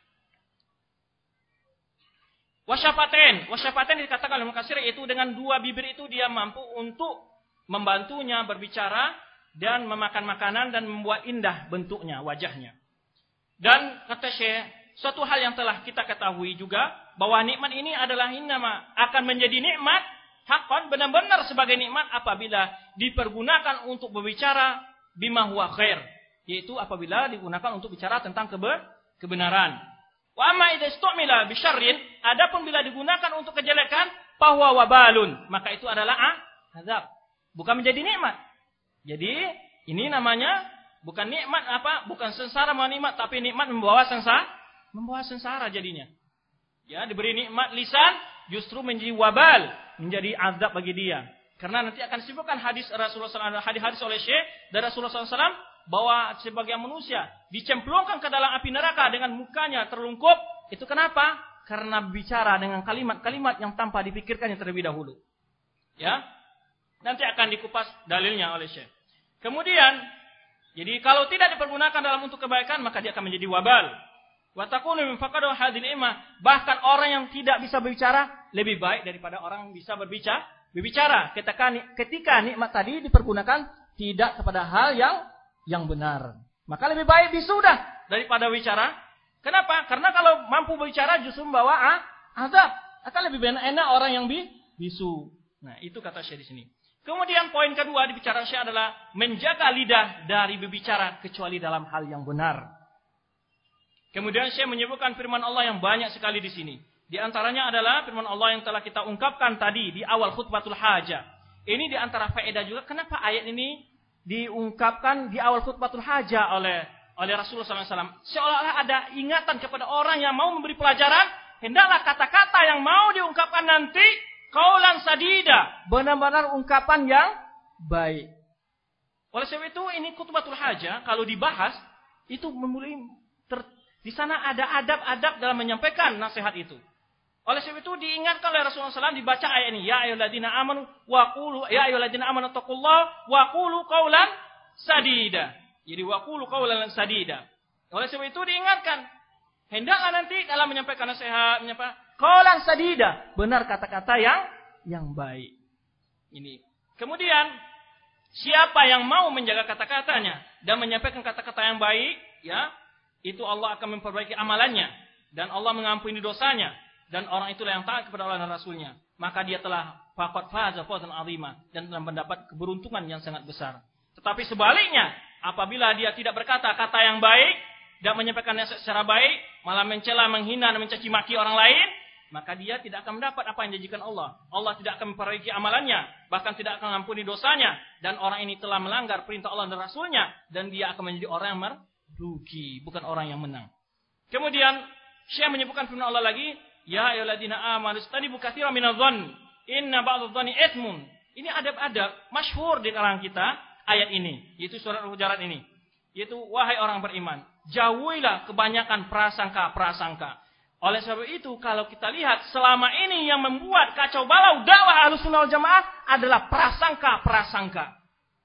wasyafaten, wasyafaten dikatakan oleh Mukatsir, yaitu dengan dua bibir itu dia mampu untuk membantunya berbicara dan memakan makanan dan membuat indah bentuknya, wajahnya. Dan kata Syekh, suatu hal yang telah kita ketahui juga bahwa nikmat ini adalah innama akan menjadi nikmat hakon, benar-benar sebagai nikmat apabila dipergunakan untuk berbicara bima huwa khair, yaitu apabila digunakan untuk bicara tentang kebenaran. Wa amma idza istumila bi syarrin, adapun bila digunakan untuk kejelekan, bahwa wabalun, maka itu adalah azab, bukan menjadi nikmat. Jadi ini namanya bukan nikmat apa? Bukan sengsara mau nikmat, tapi nikmat membawa sengsara, membawa sengsara jadinya. Ya, diberi nikmat lisan justru menjadi wabal, menjadi azab bagi dia. Karena nanti akan disebutkan hadis Rasulullah sallallahu alaihi wasallam, hadis-hadis oleh Syekh dari Rasulullah sallallahu alaihi wasallam, bahwa sebagian manusia dicemplungkan ke dalam api neraka dengan mukanya terlungkup. Itu kenapa? Karena bicara dengan kalimat-kalimat yang tanpa dipikirkannya terlebih dahulu. Ya, nanti akan dikupas dalilnya oleh Syekh. Kemudian, jadi kalau tidak dipergunakan dalam untuk kebaikan, maka dia akan menjadi wabal. Wa takunu min faqadu hadhil imah, bahkan orang yang tidak bisa berbicara lebih baik daripada orang yang bisa berbicara. Berbicara ketika ketika nikmat tadi dipergunakan tidak kepada hal yang yang benar, maka lebih baik bisudah daripada bicara. Kenapa? Karena kalau mampu berbicara justru membawa ah, azab. Akan lebih enak orang yang bi, bisu. Nah, itu kata Syekh di sini. Kemudian poin kedua di bicara Syekh adalah menjaga lidah dari berbicara kecuali dalam hal yang benar. Kemudian Syekh menyebutkan firman Allah yang banyak sekali di sini. Di antaranya adalah firman Allah yang telah kita ungkapkan tadi di awal khutbatul hajah. Ini di antara faedah juga kenapa ayat ini diungkapkan di awal khutbatul hajah oleh oleh Rasulullah sallallahu alaihi wasallam. Seolah-olah ada ingatan kepada orang yang mau memberi pelajaran, hendaklah kata-kata yang mau diungkapkan nanti qaulan sadida, benar-benar ungkapan yang baik. Oleh sebab itu ini khutbatul hajah kalau dibahas itu memulai ter, di sana ada adab-adab dalam menyampaikan nasihat itu. Oleh sebab itu diingatkan oleh Rasulullah sallallahu alaihi wasallam dibaca ayat ini, ya ayyuhalladzina amanu wa qulu ya ayyuhalladzina amanu taqullaha wa qulu qaulan sadida. Jadi wa qulu qaulan sadida. Oleh sebab itu diingatkan, hendaklah nanti dalam menyampaikan nasihat, menyampaikan qaulan sadida, benar kata-kata yang yang baik. Ini. Kemudian siapa yang mau menjaga kata-katanya dan menyampaikan kata-kata yang baik, ya, itu Allah akan memperbaiki amalannya dan Allah mengampuni dosanya. Dan orang itulah yang taat kepada Allah dan Rasulnya. Maka dia telah faqad faza fawzan 'azima dan telah mendapat keberuntungan yang sangat besar. Tetapi sebaliknya, apabila dia tidak berkata kata yang baik dan menyampaikannya secara baik, malah mencela, menghina dan mencaci maki orang lain, maka dia tidak akan mendapat apa yang dijanjikan Allah. Allah tidak akan memperbaiki amalannya, bahkan tidak akan mengampuni dosanya. Dan orang ini telah melanggar perintah Allah dan Rasulnya, dan dia akan menjadi orang yang merugi, bukan orang yang menang. Kemudian Syekh menyebutkan firman Allah lagi, ya ayyuhalladzina amanu istanibu katsiran minadh-dhann inna ba'dadh-dhanni itsmun. Ini adab-adab masyhur di kalangan kita ayat ini, yaitu surat Al-Hujurat ini. Yaitu wahai orang beriman, jauhilah kebanyakan prasangka-prasangka. Oleh sebab itu kalau kita lihat selama ini yang membuat kacau balau dakwah Ahlussunnah wal Jamaah adalah prasangka-prasangka.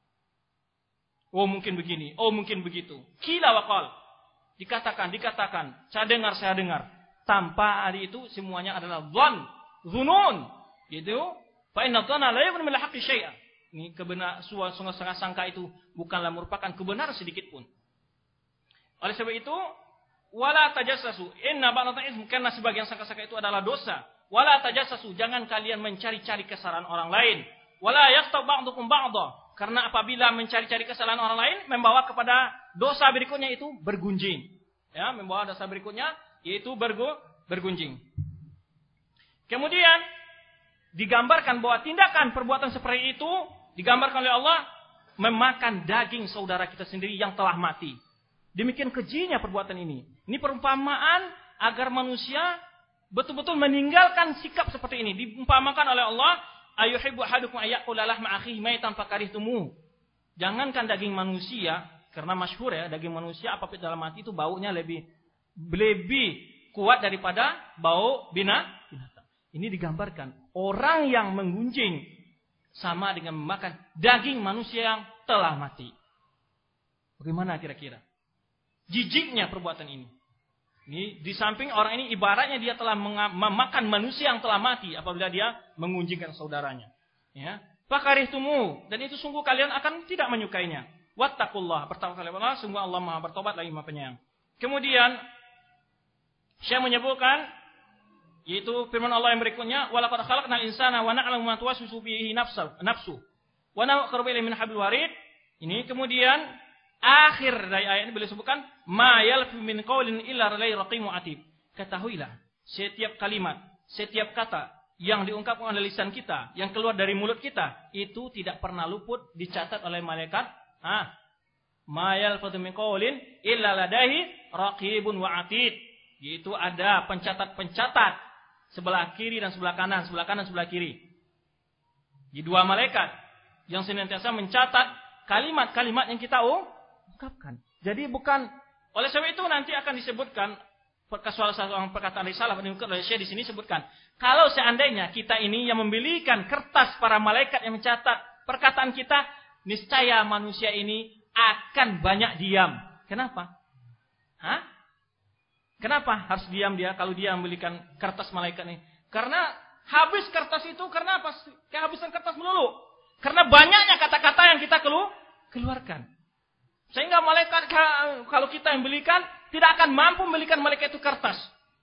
Oh mungkin begini, oh mungkin begitu. Qila wa qal. Dikatakan, dikatakan, saya dengar, saya dengar. Tanpa hari itu semuanya adalah dhann, dzunun. Gitu. Fa inna dhanna la yughni min al-haqqi syai'an. Ini kebenar suasana sangka itu bukanlah merupakan kebenaran sedikit pun. Oleh sebab itu, wala tajassasu inna ba'dha ism, karena sebagian sangka-sangka itu adalah dosa. Wala tajassasu, jangan kalian mencari-cari kesalahan orang lain. Wala yaqtab ba'dukum ba'dha, karena apabila mencari-cari kesalahan orang lain membawa kepada dosa berikutnya itu bergunjing. Ya, membawa dosa berikutnya yaitu bergu, bergunjing. Kemudian digambarkan bahwa tindakan perbuatan seperti itu digambarkan oleh Allah memakan daging saudara kita sendiri yang telah mati. Demikian kejinya perbuatan ini. Ini perumpamaan agar manusia betul-betul meninggalkan sikap seperti ini. Diumpamakan oleh Allah, ayuhibbu ahadukum ayyakula lahma akhihi maitan fakarihtumu. Jangankan daging manusia, karena masyhur ya, daging manusia apabila dalam mati itu baunya lebih lebih kuat daripada bau binatang. Ini digambarkan orang yang menggunjing sama dengan memakan daging manusia yang telah mati. Bagaimana kira-kira jijiknya perbuatan ini? Ini di samping orang ini ibaratnya dia telah memakan manusia yang telah mati apabila dia mengunjingkan saudaranya. Ya, fakarihtumu, dan itu sungguh kalian akan tidak menyukainya. Wattaqullah, bertakwalah kepada Allah, sungguh Allah Maha bertobat lagi Maha Penyayang. Kemudian Syekh menyebutkan yaitu firman Allah yang berikutnya, walaqad khalaqnal insana wa na'lamu ma tuwaswisu bihi nafsu nafsu wa naqrabu ilayhi min hablil warid. Ini kemudian akhir dari ayat ini beliau sebutkan ma yalfi min qaulin illa ladayhi raqibun atid. Ketahuilah, setiap kalimat, setiap kata yang diungkapkan oleh lisan kita, yang keluar dari mulut kita, itu tidak pernah luput dicatat oleh malaikat. Ah, ma yalfi min qaulin illa ladayhi raqibun wa atid. Yaitu ada pencatat-pencatat sebelah kiri dan sebelah kanan, sebelah kanan sebelah kiri. Di dua malaikat yang senantiasa mencatat kalimat-kalimat yang kita ungkapkan. Jadi bukan, oleh sebab itu nanti akan disebutkan salah satu perkataan risalah menunjukkan oleh Syekh di sini sebutkan, kalau seandainya kita ini yang membelikan kertas para malaikat yang mencatat perkataan kita, niscaya manusia ini akan banyak diam. Kenapa? Hah? Kenapa harus diam dia kalau dia membelikan kertas malaikat ini? Karena habis kertas itu, karena apa? Kehabisan kertas melulu. Karena banyaknya kata-kata yang kita keluarkan. Sehingga malaikat kalau kita yang belikan tidak akan mampu membelikan malaikat itu kertas.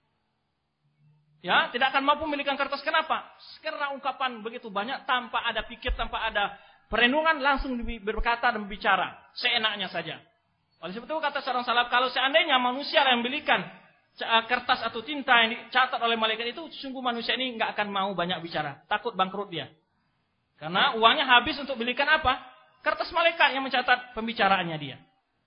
Ya, tidak akan mampu membelikan kertas. Kenapa? Karena ungkapan begitu banyak tanpa ada pikir, tanpa ada perenungan, langsung berkata dan berbicara seenaknya saja. Oleh sebab itu kata seorang salaf, kalau seandainya manusia yang belikan kertas atau tinta yang dicatat oleh malaikat itu, sungguh manusia ini nggak akan mau banyak bicara, takut bangkrut dia. Karena uangnya habis untuk belikan apa? Kertas malaikat yang mencatat pembicaraannya dia.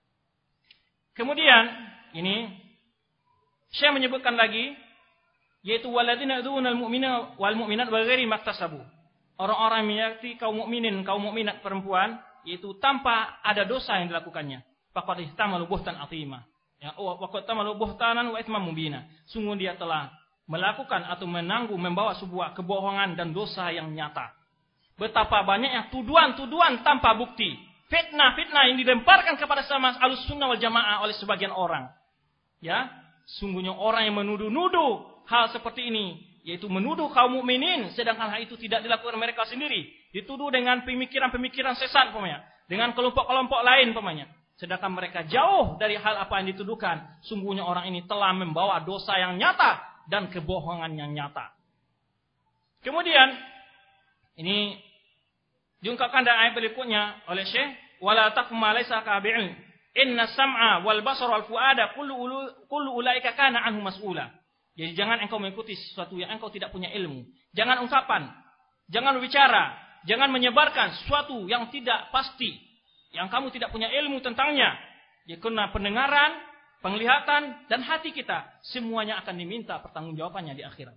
Kemudian ini Syekh menyebutkan lagi, yaitu waladina yudunal mu'mina wal mu'minat bighairi maktasabu. Orang-orang menyakiti kaum mukminin, kaum mukminat perempuan, yaitu tanpa ada dosa yang dilakukannya. Faqad ihtamalu buhtan atima. Ya, waqad tamalu buhtanan wa itsman mubina. Sungguh dia telah melakukan atau menanggung membawa sebuah kebohongan dan dosa yang nyata. Betapa banyaknya tuduhan-tuduhan tanpa bukti, fitnah-fitnah yang dilemparkan kepada sama Ahlussunnah wal Jamaah oleh sebagian orang. Ya, sungguhnya orang yang menuduh-nuduh hal seperti ini, yaitu menuduh kaum mukminin, sedangkan hal itu tidak dilakukan mereka sendiri, dituduh dengan pemikiran-pemikiran sesat, pemanya, dengan kelompok-kelompok lain, pemanya. Sedangkan mereka jauh dari hal apa yang dituduhkan. Sungguhnya orang ini telah membawa dosa yang nyata dan kebohongan yang nyata. Kemudian ini diungkapkan dalam ayat berikutnya oleh Syekh, wala taqfu ma laysa kabi'in inna sam'a wal basara wal fuada kullu kullu ulaika kana anhu mas'ula. Jadi jangan engkau mengikuti sesuatu yang engkau tidak punya ilmu. Jangan ungkapan, jangan berbicara, jangan menyebarkan sesuatu yang tidak pasti, yang kamu tidak punya ilmu tentangnya. Ya, karena pendengaran, penglihatan dan hati kita semuanya akan diminta pertanggungjawabannya di akhirat.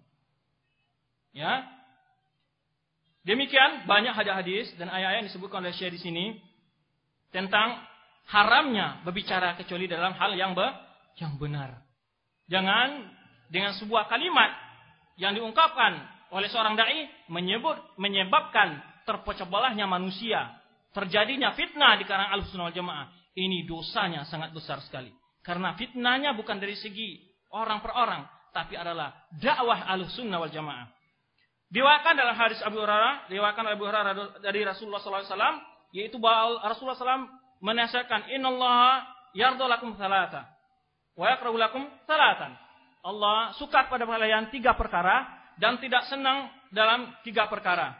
Ya. Demikian banyak hadis-hadis dan ayat-ayat yang disebutkan oleh Syekh di sini tentang haramnya berbicara kecuali dalam hal yang be, yang benar. Jangan dengan sebuah kalimat yang diungkapkan oleh seorang dai menyebut menyebabkan terpecah belahnya manusia, terjadinya fitnah di kalangan Ahlussunnah wal Jamaah. Ini dosanya sangat besar sekali. Karena fitnahnya bukan dari segi orang per orang, tapi adalah dakwah Ahlussunnah wal Jamaah. Diwakilkan dalam hadis Abu Hurairah, diwakilkan oleh Abu Hurairah dari Rasulullah sallallahu alaihi wasallam, yaitu bahwa Rasulullah sallallahu alaihi wasallam menasihatkan, innallaha yarda lakum thalatha wa yakrahu lakum thalathan. Allah suka pada kalian tiga perkara dan tidak senang dalam tiga perkara.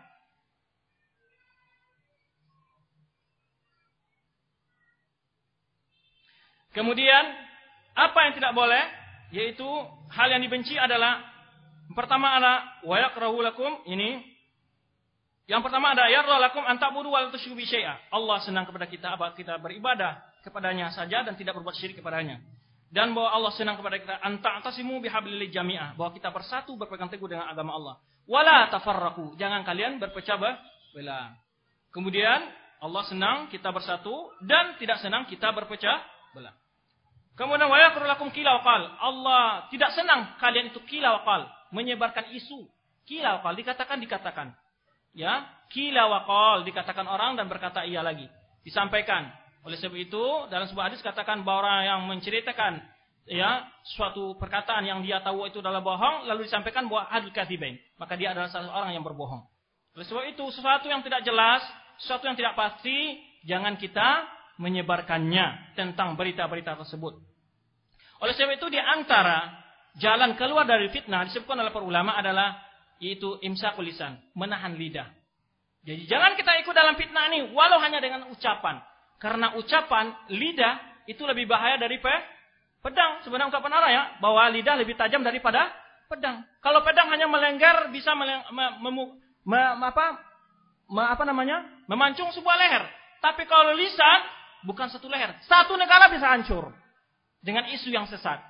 Kemudian apa yang tidak boleh, yaitu hal yang dibenci adalah pertama ada wa yakrahu lakum, ini yang pertama ada yarda lakum an ta'budu wa la tusyriku bi syai'a. Allah senang kepada kita apa kita beribadah kepadanya saja dan tidak berbuat syirik kepadanya. Dan bahwa Allah senang kepada kita an ta'tasimu bihablillah jami'ah, bahwa kita bersatu berpegang teguh dengan agama Allah. Wala tafarraqu, jangan kalian berpecah belah. Kemudian Allah senang kita bersatu dan tidak senang kita berpecah belah. Kemudian wa yakrahu lakum qila wa qal, Allah tidak senang kalian itu qila wa qal, menyebarkan isu. Qila wa qal dikatakan dikatakan. Ya, qila wa qal dikatakan orang dan berkata iya lagi. Disampaikan. Oleh sebab itu dalam sebuah hadis katakan bahwa orang yang menceritakan ya suatu perkataan yang dia tahu itu adalah bohong lalu disampaikan bahwa hadil kadzibain, maka dia adalah salah orang yang berbohong. Oleh sebab itu sesuatu yang tidak jelas, sesuatu yang tidak pasti, jangan kita menyebarkannya tentang berita-berita tersebut. Oleh sebab itu di antara jalan keluar dari fitnah disebutkan oleh para ulama adalah yaitu imsakul lisan, menahan lidah. Jadi jangan kita ikut dalam fitnah ini walau hanya dengan ucapan. Karena ucapan lidah itu lebih bahaya dari pedang. Sebenarnya ungkapan orang ya bahwa lidah lebih tajam daripada pedang. Kalau pedang hanya melenggar bisa meleng, me, me, me, apa, me, apa namanya? memancung sebuah leher. Tapi kalau lisan bukan satu leher, satu negara bisa hancur dengan isu yang sesat.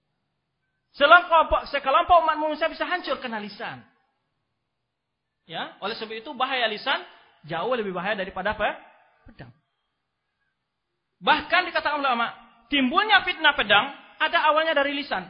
Sekelompok, sekelompok umat manusia bisa hancur karena lisan. Ya, oleh sebab itu bahaya lisan jauh lebih bahaya daripada apa? Pedang. Bahkan dikatakan ulama, timbulnya fitnah pedang ada awalnya dari lisan.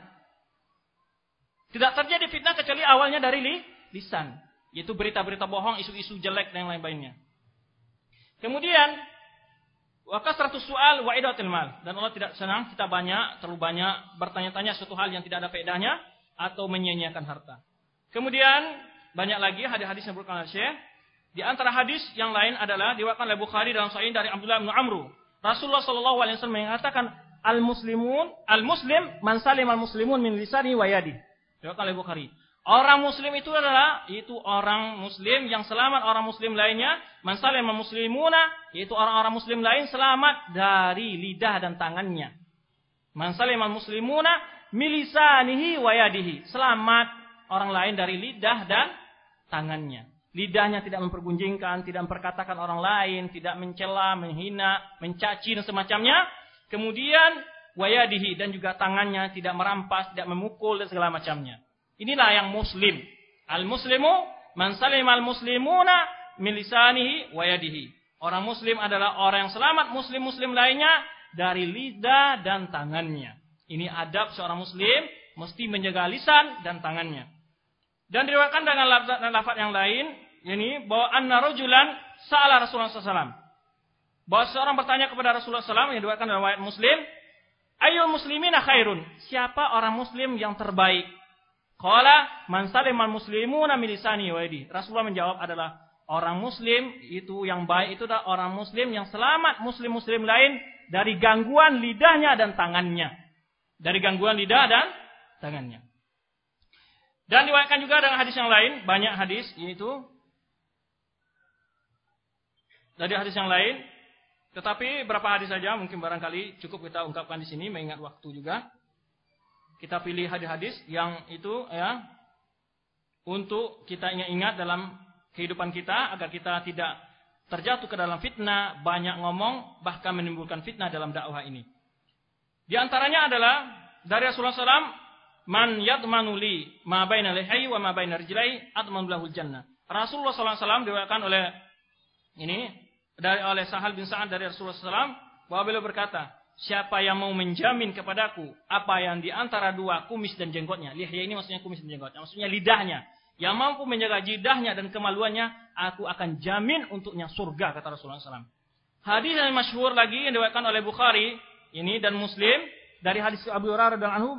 Tidak terjadi fitnah kecuali awalnya dari li, lisan, yaitu berita-berita bohong, isu-isu jelek dan lain-lainnya. Kemudian wa kasratus su'al wa idatul mal, dan Allah tidak senang kita banyak, terlalu banyak bertanya-tanya suatu hal yang tidak ada faedahnya atau menyia-nyiakan harta. Kemudian banyak lagi hadis-hadis yang disebutkan oleh Syekh. Di antara hadis yang lain adalah diwakilkan oleh Bukhari dalam Sahih dari Abdullah bin Amr. Rasulullah sallallahu alaihi wasallam mengatakan al-muslimun al-muslim man salim al-muslimun min lisani wa yadi. Diwakilkan oleh Bukhari. Orang muslim itu adalah itu orang muslim yang selamat orang muslim lainnya. Man salima muslimuna, yaitu orang-orang muslim lain selamat dari lidah dan tangannya. Man salima muslimuna milisanihi wa yadihi. Selamat orang lain dari lidah dan tangannya. Lidahnya tidak mempergunjingkan, tidak memperkatakan orang lain, tidak mencela, menghina, mencaci dan semacamnya. Kemudian wa yadihi, dan juga tangannya tidak merampas, tidak memukul dan segala macamnya. Inilah yang muslim. Al-muslimu man salima al-muslimuna min lisanihi wa yadihi. Orang muslim adalah orang yang selamat muslim-muslim lainnya dari lidah dan tangannya. Ini adab seorang muslim, mesti menjaga lisan dan tangannya. Dan diriwayatkan dengan lafaz yang lain, ini bahwa anna rajulan sa'ala Rasulullah sallallahu alaihi wasallam. Bahwa seorang bertanya kepada Rasulullah sallallahu alaihi wasallam, yang diriwayatkan dalam riwayat Muslim, ayyul muslimina khairun? Siapa orang muslim yang terbaik? Qala man salimal muslimuna min lisani wa yadihi. Rasulullah menjawab adalah orang muslim itu yang baik itu adalah orang muslim yang selamat muslim-muslim lain dari gangguan lidahnya dan tangannya. Dari gangguan lidah dan tangannya. Dan diriwayatkan juga dengan hadis yang lain, banyak hadis yaitu dari hadis yang lain, tetapi berapa hadis saja mungkin barangkali cukup kita ungkapkan di sini mengingat waktu juga. Kita pilih hadis-hadis yang itu ya untuk kita ingat-ingat dalam kehidupan kita agar kita tidak terjatuh ke dalam fitnah, banyak ngomong bahkan menimbulkan fitnah dalam dakwah ini. Di antaranya adalah dari Rasulullah sallallahu alaihi wasallam, man yadmanu li ma baina lihi wa ma baina rijlai admanu lahul jannah. Rasulullah sallallahu alaihi wasallam diriwayatkan oleh ini dari oleh Sahal bin Sa'ad dari Rasulullah sallallahu alaihi wasallam bahwa beliau berkata, siapa yang mau menjamin kepadaku apa yang di antara dua kumis dan jenggotnya. Lihya ini maksudnya kumis dan jenggotnya. Maksudnya lidahnya. Yang mampu menjaga jidahnya dan kemaluannya, aku akan jamin untuknya surga, kata Rasulullah sallallahu alaihi wasallam. Hadis yang masyhur lagi yang diriwayatkan oleh Bukhari ini dan Muslim dari hadis Abu Hurairah radhiyallahu anhu,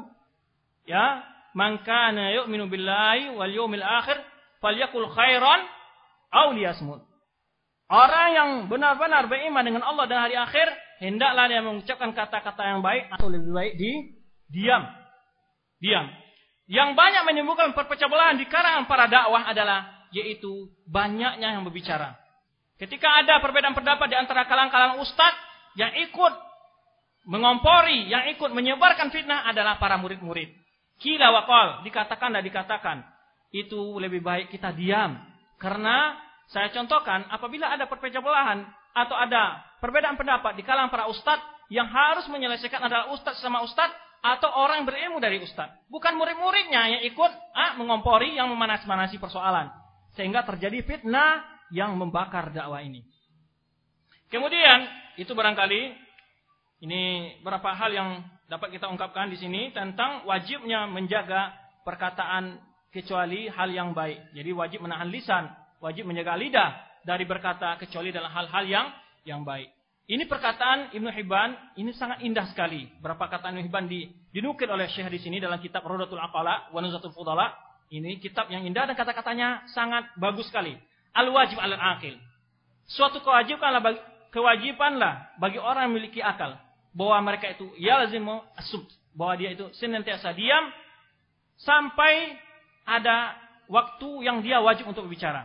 ya, man kana yu'minu billahi wal yawmil akhir falyakul khairan aw liyasmut. Orang yang benar-benar beriman dengan Allah dan hari akhir, hendaklah dia mengucapkan kata-kata yang baik atau lebih baik di diam. Diam. Yang banyak menimbulkan perpecah belahan di kalangan para dakwah adalah yaitu banyaknya yang berbicara. Ketika ada perbedaan pendapat di antara kalangan-kalangan ustaz yang ikut mengompori, yang ikut menyebarkan fitnah adalah para murid-murid. Qila wa qal, dikatakan dan dikatakan. Itu lebih baik kita diam. Karena saya contohkan apabila ada perpecah belahan atau ada perbedaan pendapat di kalangan para ustaz, yang harus menyelesaikan adalah ustaz sama ustaz atau orang yang berilmu dari ustaz. Bukan murid-muridnya yang ikut ah, mengompori, yang memanas-manasi persoalan. Sehingga terjadi fitnah yang membakar dakwah ini. Kemudian, itu barangkali ini beberapa hal yang dapat kita ungkapkan di sini tentang wajibnya menjaga perkataan kecuali hal yang baik. Jadi wajib menahan lisan, wajib menjaga lidah dari berkata kecuali dalam hal-hal yang yang baik. Ini perkataan Ibnu Hibban, ini sangat indah sekali. Berapa kata Ibnu Hibban di, dinukil oleh Syekh di sini dalam kitab Raudatul Aqala wa Nuzhatul Fudala. Ini kitab yang indah dan kata-katanya sangat bagus sekali. Al-wajib alal aqil. Suatu kewajibanlah bagi, kewajibanlah bagi orang yang memiliki akal bahwa mereka itu yalzimu as-sub, bahwa dia itu senantiasa diam sampai ada waktu yang dia wajib untuk berbicara.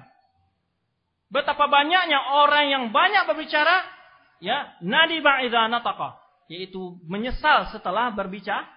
Betapa banyaknya orang yang banyak berbicara, ya, nadiba idza nataqa, yaitu menyesal setelah berbicara.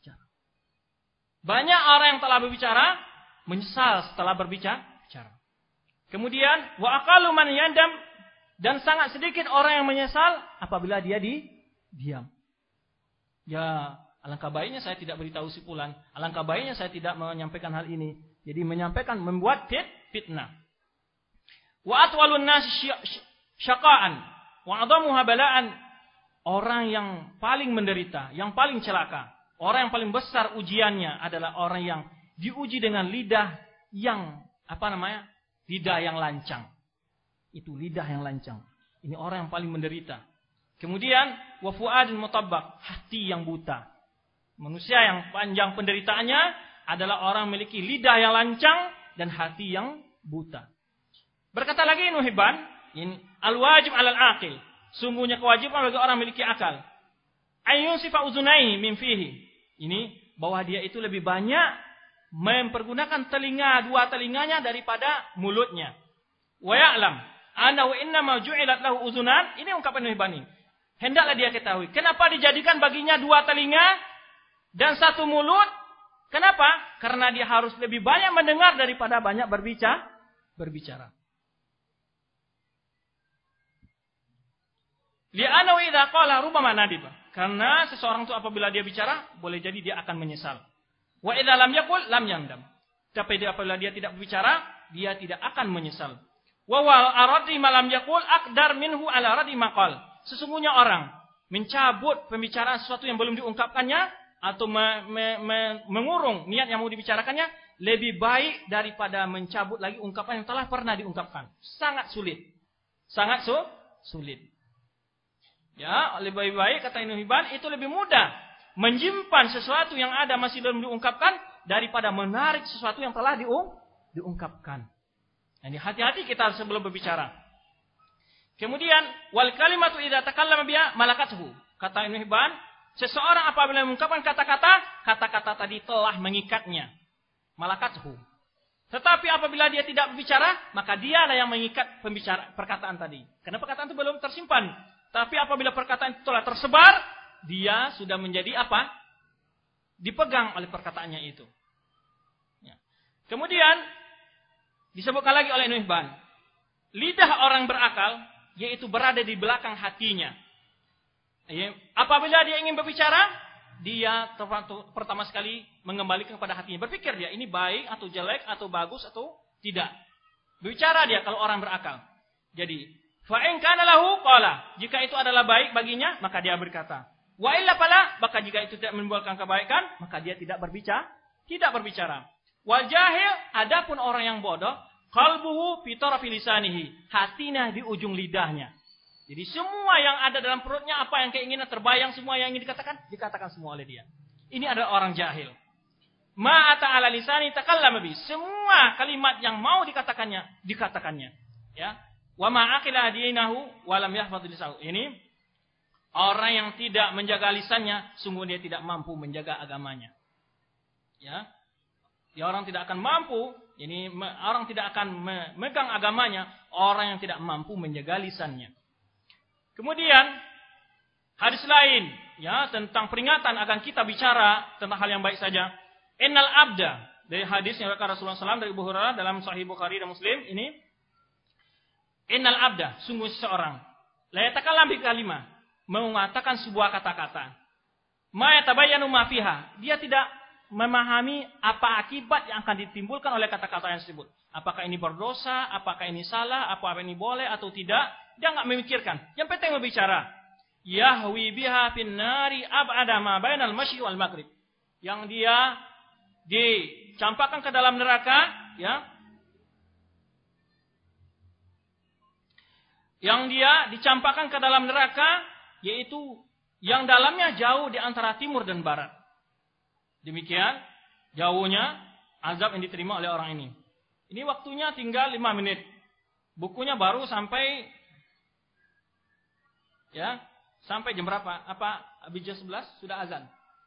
Banyak orang yang telah berbicara menyesal setelah berbicara. Kemudian wa aqallu man yandam, dan sangat sedikit orang yang menyesal apabila dia di diam. Ya, alangkah baiknya saya tidak beritahu si fulan, alangkah baiknya saya tidak menyampaikan hal ini. Jadi menyampaikan membuat fit, fitnah. Wa atwalun nas syaqaan wa adamuha bala'an, orang yang paling menderita, yang paling celaka, orang yang paling besar ujiannya adalah orang yang diuji dengan lidah yang apa namanya? Lidah yang lancang. Itu lidah yang lancang. Ini orang yang paling menderita. Kemudian wa fuadun mutabbaq, hati yang buta. Manusia yang panjang penderitaannya adalah orang memiliki lidah yang lancang dan hati yang buta. Berkata lagi Ibnu Hibban, ini al-wajib 'alal aqil. Sungguhnya kewajiban bagi orang memiliki akal. Ayyun sifa uzunaihi min fihi. Ini bahwa dia itu lebih banyak mempergunakan telinga, dua telinganya daripada mulutnya. Wa ya'lam annahu innama ju'ilat lahu uzunan. Ini ungkapan Ibnu Hibban. Hendaklah dia ketahui kenapa dijadikan baginya dua telinga dan satu mulut. Kenapa? Karena dia harus lebih banyak mendengar daripada banyak berbicara. Berbicara. Li'annahu idza qala rubbama nadiba. Karena seseorang itu apabila dia bicara, boleh jadi dia akan menyesal. Wa idza lam yaqul lam yandam. Tapi apabila dia tidak berbicara, dia tidak akan menyesal. Wa wal aradi malam yaqul aqdar minhu ala radi maqal. Sesungguhnya orang mencabut pembicaraan sesuatu yang belum diungkapkannya atau me, me, me, mengurung niat yang mau dibicarakannya lebih baik daripada mencabut lagi ungkapan yang telah pernah diungkapkan. Sangat sulit. Sangat su, sulit. Ya, lebih baik kata Ibnu Hibban itu lebih mudah menyimpan sesuatu yang ada masih belum diungkapkan daripada menarik sesuatu yang telah diung, diungkapkan. Jadi hati-hati kita sebelum berbicara. Kemudian wal kalimatu idza takallama biha malakathu. Kata Ibnu Hibban, seseorang apabila mengungkapkan kata-kata, kata-kata tadi telah mengikatnya. Malakathu. Tetapi apabila dia tidak berbicara, maka dialah yang mengikat pembicara perkataan tadi. Karena perkataan itu belum tersimpan. Tapi apabila perkataan itu telah tersebar, dia sudah menjadi apa? Dipegang oleh perkataannya itu. Ya. Kemudian disebutkan lagi oleh Ibnu Hibban, lidah orang berakal yaitu berada di belakang hatinya. Ya. Apabila dia ingin berbicara, dia pertama sekali mengembalikan kepada hatinya. Berpikir dia ini baik atau jelek atau bagus atau tidak. Berbicara dia kalau orang berakal. Jadi fa in kana lahu qala, jika itu adalah baik baginya maka dia berkata. Wa illa fala, maka jika itu tidak menimbulkan kebaikan maka dia tidak berbicara, tidak berbicara. Wal jahil, adapun orang yang bodoh, qalbuhu fi tarafi lisanihi, hatinya di ujung lidahnya. Jadi semua yang ada dalam perutnya, apa yang keinginan terbayang, semua yang ingin dikatakan, dikatakan semua oleh dia. Ini adalah orang jahil. Ma ata ala lisani takallama bi, semua kalimat yang mau dikatakannya, dikatakannya. Ya. Wa ma aqila dinahu wa lam yahfaz lisahu. Ini orang yang tidak menjaga lisannya, sungguh dia tidak mampu menjaga agamanya. Ya. Ya, orang tidak akan mampu, ini orang tidak akan memegang agamanya, orang yang tidak mampu menjaga lisannya. Kemudian hadis lain ya tentang peringatan akan kita bicara tentang hal yang baik saja. Innal abda, dari hadis yang dikatakan Rasulullah shallallahu alaihi wasallam dari Abu Hurairah dalam Sahih Bukhari dan Muslim ini. Innal abda, sungguh seseorang la yatakallam bi kalimah, mengatakan sebuah kata-kata. Ma yatabayyanu ma fiha, dia tidak memahami apa akibat yang akan ditimbulkan oleh kata-kata yang disebut. Apakah ini berdosa, apakah ini salah, apakah ini boleh atau tidak, dia enggak memikirkan. Yang penting berbicara. Yahwi biha fin nari ab'ada ma bainal masyriq wal maghrib. Yang dia dicampakkan ke dalam neraka, ya. Yang dia dicampakkan ke dalam neraka, yaitu yang dalamnya jauh di antara timur dan barat. Demikian jauhnya azab yang diterima oleh orang ini. Ini waktunya tinggal lima menit. Bukunya baru sampai ya, sampai jam berapa? Apa habis jam sebelas sudah azan?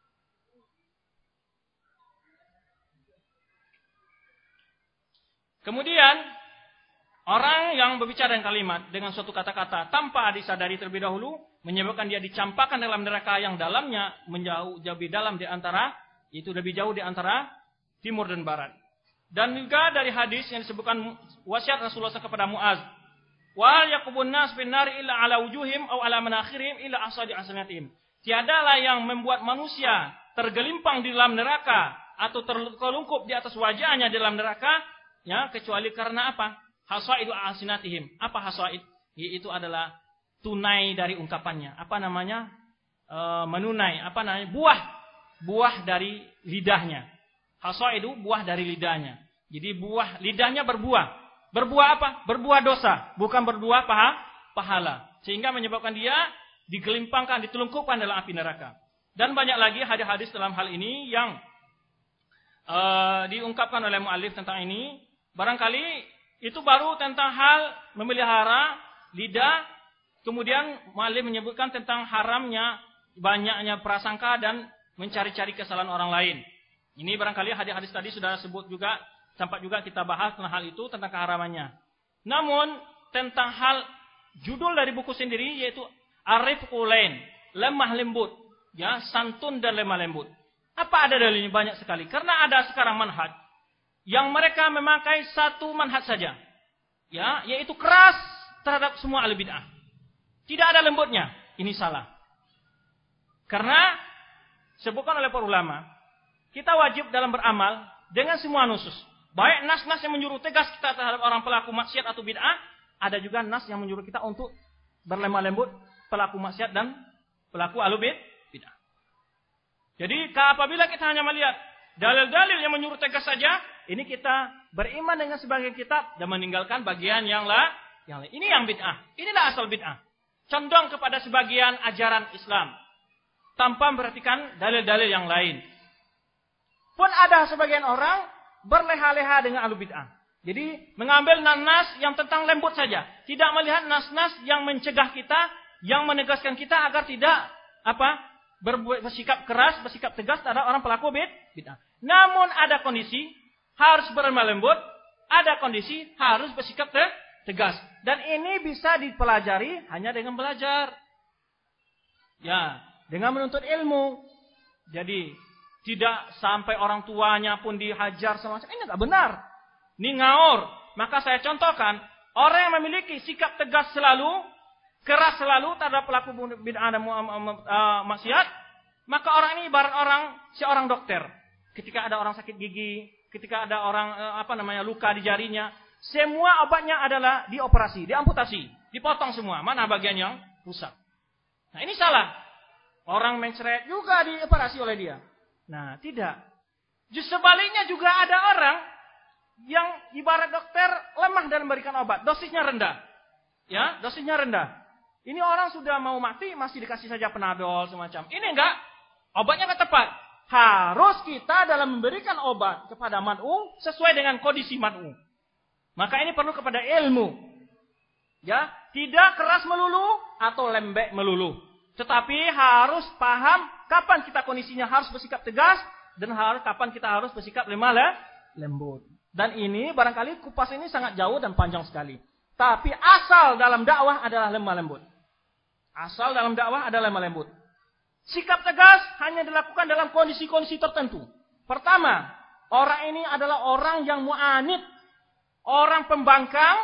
Kemudian orang yang berbicara dengan kalimat dengan suatu kata-kata tanpa disadari terlebih dahulu menyebabkan dia dicampakkan dalam neraka yang dalamnya menjauh lebih dalam di antara itu lebih jauh di antara timur dan barat. Dan juga dari hadis yang disebutkan wasiat Rasulullah kepada Muaz, wal yakubun nas bin nari illa ala wujuhim aw ala manakhirihim illa asadi asanatihim. Tiadalah yang membuat manusia tergelimpang di dalam neraka atau terkelungkup di atas wajahnya di dalam neraka, ya, kecuali karena apa? Hasaidu asinatihim. Apa hasaid? Yaitu adalah tunai dari ungkapannya. Apa namanya? E, menunai. Apa namanya? Buah. Buah dari lidahnya. Hasaidu, buah dari lidahnya. Jadi buah lidahnya berbuah. Berbuah apa? Berbuah dosa, bukan berbuah paha, pahala. Sehingga menyebabkan dia digelimpangkan, ditelungkupkan dalam api neraka. Dan banyak lagi hadis-hadis dalam hal ini yang uh, diungkapkan oleh mu'allif tentang ini. Barangkali itu baru tentang hal memelihara lidah. Kemudian mu'allif menyebutkan tentang haramnya banyaknya prasangka dan mencari-cari kesalahan orang lain. Ini barangkali hadis-hadis tadi sudah sebut juga, sempat juga kita bahas tentang hal itu, tentang keharamannya. Namun tentang hal judul dari buku sendiri yaitu Arifqul Lain, lemah lembut, ya, santun dan lemah lembut. Apa ada dalilnya? Banyak sekali. Karena ada sekarang manhaj yang mereka memakai satu manhaj saja, ya, yaitu keras terhadap semua ahli bid'ah. Tidak ada lembutnya. Ini salah. Karena sebutkan oleh para ulama, kita wajib dalam beramal dengan semua nusus. Baik nas-nas yang menyuruh tegas kita terhadap orang pelaku maksiat atau bid'ah, ada juga nas yang menyuruh kita untuk berlemah lembut pelaku maksiat dan pelaku ahli bid'ah. Jadi apabila kita hanya melihat dalil-dalil yang menyuruh tegas saja, ini kita beriman dengan sebagian kitab dan meninggalkan bagian yang lain. Yang lain. Ini yang bid'ah. Inilah asal bid'ah. Condong kepada sebagian ajaran Islam tanpa memperhatikan dalil-dalil yang lain. Pun ada sebagian orang berleha-leha dengan ahlu bid'ah. Jadi mengambil nas-nas yang tentang lembut saja, tidak melihat nas-nas yang mencegah kita, yang menegaskan kita agar tidak apa bersikap keras, bersikap tegas terhadap orang pelaku bid'ah. Namun ada kondisi harus berlemah lembut, ada kondisi harus bersikap tegas. Dan ini bisa dipelajari hanya dengan belajar. Ya, dengan menuntut ilmu. Jadi tidak sampai orang tuanya pun dihajar sama ini enggak benar. Ini ngaur. Maka saya contohkan, orang yang memiliki sikap tegas selalu, keras selalu terhadap pelaku bid'ah dan maksiat, maka orang ini ibarat orang seorang dokter. Ketika ada orang sakit gigi, ketika ada orang apa namanya luka di jarinya, semua obatnya adalah dioperasi, diamputasi, dipotong semua. Mana bagian yang rusak? Nah, ini salah. Orang mencret juga dioperasi oleh dia. Nah, tidak. Justru sebaliknya juga ada orang yang ibarat dokter lemah dalam memberikan obat, dosisnya rendah. Ya, dosisnya rendah. Ini orang sudah mau mati masih dikasih saja Panadol semacam. Ini enggak, obatnya enggak tepat. Harus kita dalam memberikan obat kepada mad'u sesuai dengan kondisi mad'u. Maka ini perlu kepada ilmu. Ya, tidak keras melulu atau lembek melulu. Tetapi harus paham kapan kita kondisinya harus bersikap tegas dan harus kapan kita harus bersikap lemah lembut. Dan ini barangkali kupas ini sangat jauh dan panjang sekali. Tapi asal dalam dakwah adalah lemah lembut. Asal dalam dakwah adalah lemah lembut. Sikap tegas hanya dilakukan dalam kondisi-kondisi tertentu. Pertama, orang ini adalah orang yang mu'anid, orang pembangkang,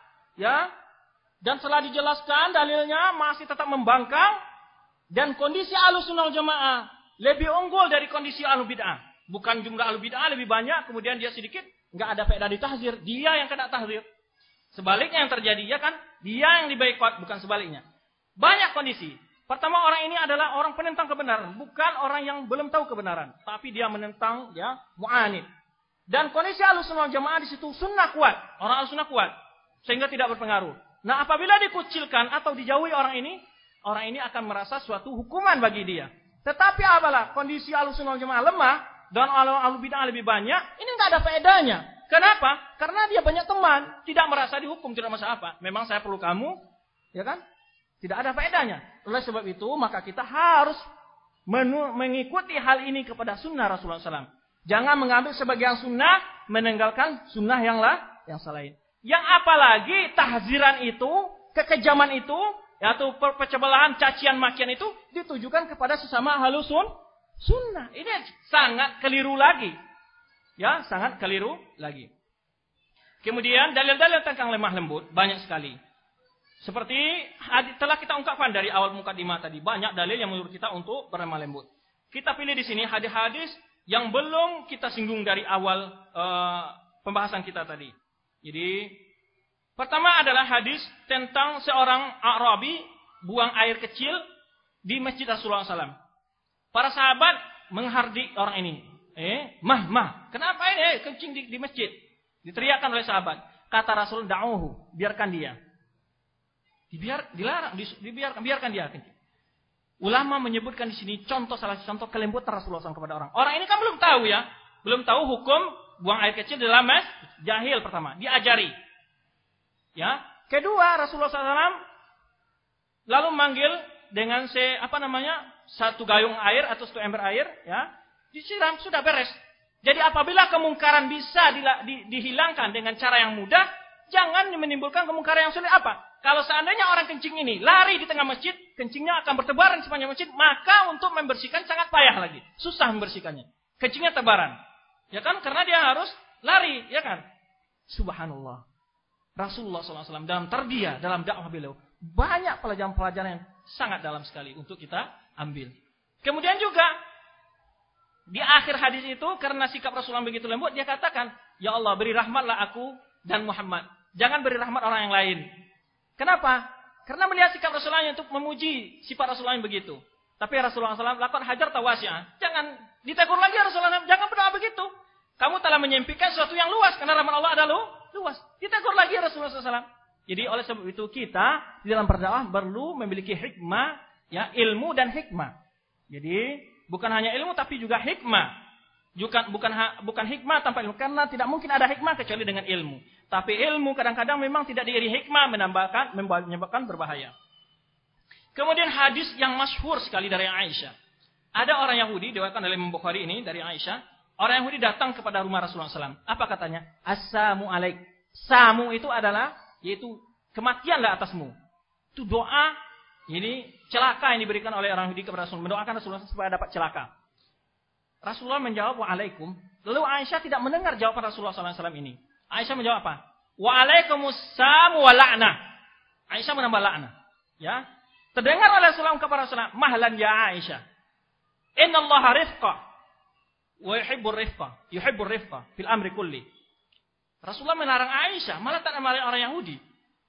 ya. Dan setelah dijelaskan dalilnya masih tetap membangkang, dan kondisi Ahlussunnah wal Jamaah lebih unggul dari kondisi ahlu bid'ah. Bukan jumlah ahlu bid'ah lebih banyak, kemudian dia sedikit, enggak ada faedah ditahzir, dia yang kena tahzir. Sebaliknya yang terjadi, ya kan? Dia yang diboikot, bukan sebaliknya. Banyak kondisi. Pertama, orang ini adalah orang penentang kebenaran, bukan orang yang belum tahu kebenaran, tapi dia menentang, ya, mu'anid. Dan kondisi Ahlussunnah wal Jamaah di situ sunnah kuat, orang Ahlussunnah kuat, sehingga tidak berpengaruh. Nah, apabila dikucilkan atau dijauhi orang ini, orang ini akan merasa suatu hukuman bagi dia. Tetapi apalah kondisi Ahlussunnah wal Jamaah lemah dan ahlu bid'ah lebih banyak, ini enggak ada faedahnya. Kenapa? Karena dia banyak teman, tidak merasa dihukum, tidak masalah apa. Memang saya perlu kamu, ya kan? Tidak ada faedahnya. Oleh sebab itu, maka kita harus mengikuti hal ini kepada sunnah Rasulullah shallallahu alaihi wasallam. Jangan mengambil sebagian sunnah, meninggalkan sunnah yang lah, yang selain. Yang apalagi tahziran itu, kekejaman itu, yaitu percobaan, cacian, makian itu ditujukan kepada sesama ahlus sunnah. Ini sangat keliru lagi. Ya, sangat keliru lagi. Kemudian dalil-dalil tentang lemah lembut banyak sekali. Seperti telah kita ungkapkan dari awal mukadimah tadi, banyak dalil yang menurut kita untuk berlemah lembut. Kita pilih di sini hadis-hadis yang belum kita singgung dari awal uh, pembahasan kita tadi. Jadi, pertama adalah hadis tentang seorang Arabi buang air kecil di Masjid Rasulullah shallallahu alaihi wasallam. Para sahabat menghardik orang ini. Eh, mah, mah. Kenapa ini? Eh, kencing di, di masjid. Diteriakkan oleh sahabat. Kata Rasul, da'uhu, biarkan dia. Dibiar, dilarang, dibiarkan, biarkan dia. Ulama menyebutkan di sini contoh salah satu contoh kelembutan Rasulullah shallallahu alaihi wasallam kepada orang. Orang ini kan belum tahu ya, belum tahu hukum buang air kecil dalam masjid. Jahil pertama, diajari. Ya, kedua Rasulullah shallallahu alaihi wasallam lalu manggil dengan se apa namanya satu gayung air atau satu ember air, ya, disiram sudah beres. Jadi apabila kemungkaran bisa di, di, dihilangkan dengan cara yang mudah, jangan menimbulkan kemungkaran yang sulit. Apa? Kalau seandainya orang kencing ini lari di tengah masjid, kencingnya akan bertebaran di sepanjang masjid, maka untuk membersihkan sangat payah lagi. Susah membersihkannya. Kencingnya tebaran. Ya kan? Karena dia harus lari. Ya kan? Subhanallah. Rasulullah shallallahu alaihi wasallam dalam terdia, dalam dakwah beliau, banyak pelajaran-pelajaran yang sangat dalam sekali untuk kita ambil. Kemudian juga, di akhir hadis itu, karena sikap Rasulullah begitu lembut, dia katakan, ya Allah, beri rahmatlah aku dan Muhammad. Jangan beri rahmat orang yang lain. Kenapa? Karena melihat sikap Rasulullah untuk memuji sifat Rasulullah yang begitu. Tapi Rasulullah shallallahu alaihi wasallam lakukan hajar tawasya. Jangan ditegur lagi Rasulullah, jangan berdoa begitu. Kamu telah menyempitkan sesuatu yang luas, karena rahmat Allah adalah luas. Ditegur lagi Rasulullah shallallahu alaihi wasallam. Jadi oleh sebab itu kita di dalam berdakwah perlu memiliki hikmah, ya, ilmu dan hikmah. Jadi bukan hanya ilmu tapi juga hikmah. Bukan bukan bukan hikmah tanpa ilmu, karena tidak mungkin ada hikmah kecuali dengan ilmu. Tapi ilmu kadang-kadang memang tidak diiringi hikmah, menambahkan menyebabkan berbahaya. Kemudian hadis yang masyhur sekali dari Aisyah. Ada orang Yahudi diriwayatkan oleh Imam Bukhari ini dari Aisyah. Orang Yahudi datang kepada rumah Rasulullah shallallahu alaihi wasallam. Apa katanya? Assalamu alaik. Samu itu adalah yaitu kematianlah atasmu. Itu doa. Ini celaka yang diberikan oleh orang Yahudi kepada Rasulullah. Mendoakan Rasulullah supaya dapat celaka. Rasulullah menjawab wa'alaikum. Lalu Aisyah tidak mendengar jawaban Rasulullah shallallahu alaihi wasallam ini. Aisyah menjawab apa? Wa'alaikumussalam wa la'nah. Aisyah menambah la'nah. Ya. Terdengar oleh Rasulullah kepada Rasulullah. Mahlan ya Aisyah. Inna allaha rifqa. Wa yuhibbur rifqa. Yuhibbur rifqa. Fil amri kulli. Rasulullah melarang Aisyah. Malah tak melarang orang Yahudi.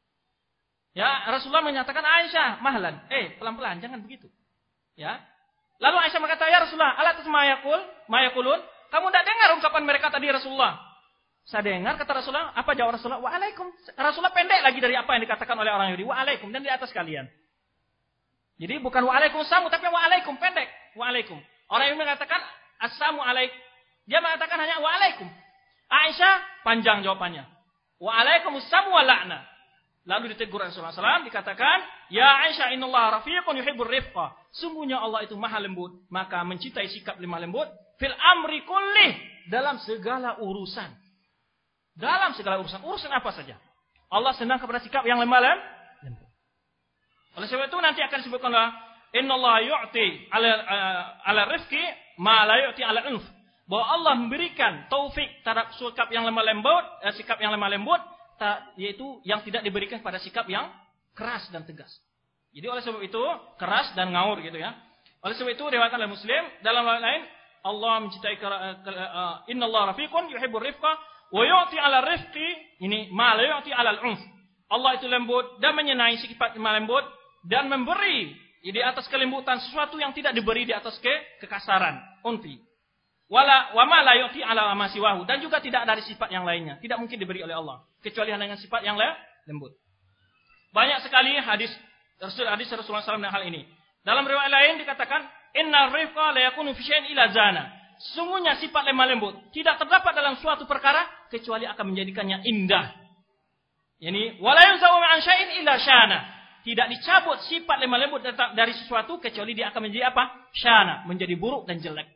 Ya, Rasulullah menyatakan Aisyah, mahlan. Eh, pelan-pelan, jangan begitu. Ya. Lalu Aisyah berkata, ya Rasulullah, ala tasma yaqul, ma yaqulun? Kamu tidak dengar ungkapan mereka tadi Rasulullah? Saya dengar kata Rasulullah, apa jawab Rasulullah? Wa'alaikum. Rasulullah pendek lagi dari apa yang dikatakan oleh orang Yahudi. Wa'alaikum, dan di atas kalian. Jadi bukan wa'alaikumussalam, tapi wa'alaikum, pendek. Wa'alaikum. Orang yang mengatakan assalamu alaik. Dia mengatakan hanya wa'alaikum. Aisyah panjang jawabannya. Wa'alaikumussalam wa la'na. Lalu ditegur Rasulullah shallallahu alaihi wasallam, dikatakan, ya Aisyah, innallaha rafiqun yuhibbur rifqa. Sungguhnya Allah itu maha lembut, maka mencintai sikap lemah lembut. Fil amri kullih, dalam segala urusan. Dalam segala urusan. Urusan apa saja. Allah senang kepada sikap yang lemah lembut. Oleh sebab itu nanti akan disebutkanlah, innallaha yu'ti ala uh, ala rifqi ma la yu'ti ala unf. Bahwa Allah memberikan taufik terhadap sikap yang lemah lembut, eh, sikap yang lemah lembut, yaitu yang tidak diberikan pada sikap yang keras dan tegas. Jadi oleh sebab itu keras dan ngaur gitu ya. Oleh sebab itu diriwayatkan oleh Muslim dalam hal lain Allah mencintai uh, innallaha rafiqun yuhibbur rifqa wa yu'ti 'ala rifqi ini ma la yu'ti 'ala al-'unf. Allah itu lembut dan menyenangi sifat lemah lembut dan memberi di atas kelembutan sesuatu yang tidak diberi di atas ke kekasaran, unfi. Wala wa ma la yu'ti 'ala ma siwahu, dan juga tidak dari sifat yang lainnya, tidak mungkin diberi oleh Allah kecuali hanya dengan sifat yang lembut. Banyak sekali hadis hadis Rasulullah shallallahu alaihi wasallam dalam hal ini. Dalam riwayat lain dikatakan inna rifqa la yakunu fi syai'in illa zana. Sungguhnya sifat lemah lembut tidak terdapat dalam suatu perkara kecuali akan menjadikannya indah. Yani wala yunzawu an syai'in illa syana. Tidak dicabut sifat lemah lembut dari sesuatu kecuali dia akan menjadi apa? Syana, menjadi buruk dan jelek.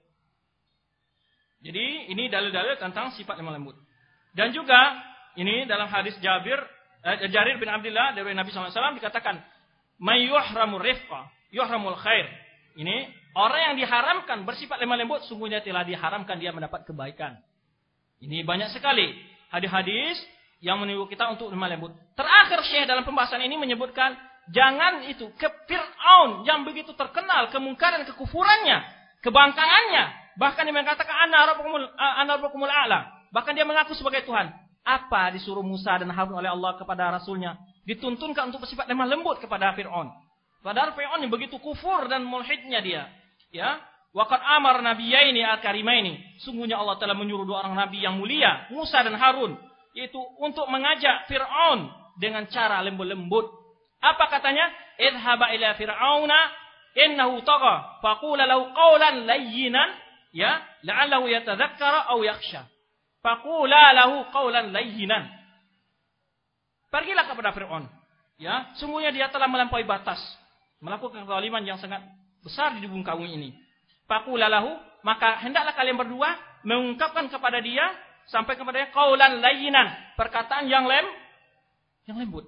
Jadi ini dalil-dalil tentang sifat lemah lembut. Dan juga ini dalam hadis Jabir eh, Jarir bin Abdullah dari Nabi shallallahu alaihi wasallam dikatakan may yuhramur rifqa yuhramul khair. Ini orang yang diharamkan bersifat lemah lembut sungguhnya telah diharamkan dia mendapat kebaikan. Ini banyak sekali hadis-hadis yang menyuruh kita untuk lemah lembut. Terakhir Syekh dalam pembahasan ini menyebutkan jangan itu ke Fir'aun yang begitu terkenal kemungkaran kekufurannya, kebangkangannya. Bahkan dia mengatakan ana rabbukumul ana rabbukumul a'la. Bahkan dia mengaku sebagai Tuhan. Apa disuruh Musa dan Harun oleh Allah kepada rasulnya? Dituntunkan untuk bersifat lemah lembut kepada Fir'aun. Padahal Fir'aun yang begitu kufur dan mulhidnya dia. Ya, waqad amar nabiyaini al-karimaini. Sungguhnya Allah telah menyuruh dua orang nabi yang mulia, Musa dan Harun, yaitu untuk mengajak Fir'aun dengan cara lembut-lembut. Apa katanya? Idhaba ila fir'auna innahu tagha faqula lahu qawlan layyinan ya la'allahu yatadhakkara aw yakhsha. Faqula lahu qawlan layyinan. Pergilah kepada Fir'aun. Ya, sungguhnya dia telah melampaui batas, melakukan kezaliman yang sangat besar di bumi kaum ini. Faqula lahu, maka hendaklah kalian berdua mengungkapkan kepada dia sampai kepada dia qaulan layyinan, perkataan yang lem yang lembut.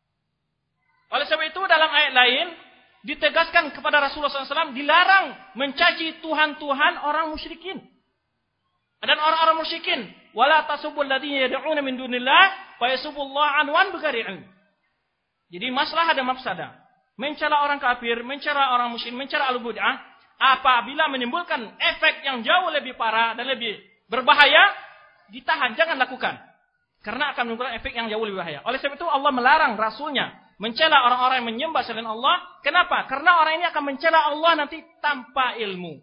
Oleh sebab itu dalam ayat lain ditegaskan kepada Rasulullah shallallahu alaihi wasallam dilarang mencaci Tuhan-Tuhan orang musyrikin. Dan orang-orang musyrikin, wala tasubul ladzina yad'una min dunillah fa yasubullah anwan bighairi ilm. Jadi masalah ada mafsadah. Mencela orang kafir, mencela orang musyrik, mencela al-bid'ah apabila menimbulkan efek yang jauh lebih parah dan lebih berbahaya, ditahan, jangan lakukan. Karena akan menimbulkan efek yang jauh lebih bahaya. Oleh sebab itu Allah melarang Rasulnya mencela orang-orang yang menyembah selain Allah. Kenapa? Karena orang ini akan mencela Allah nanti tanpa ilmu.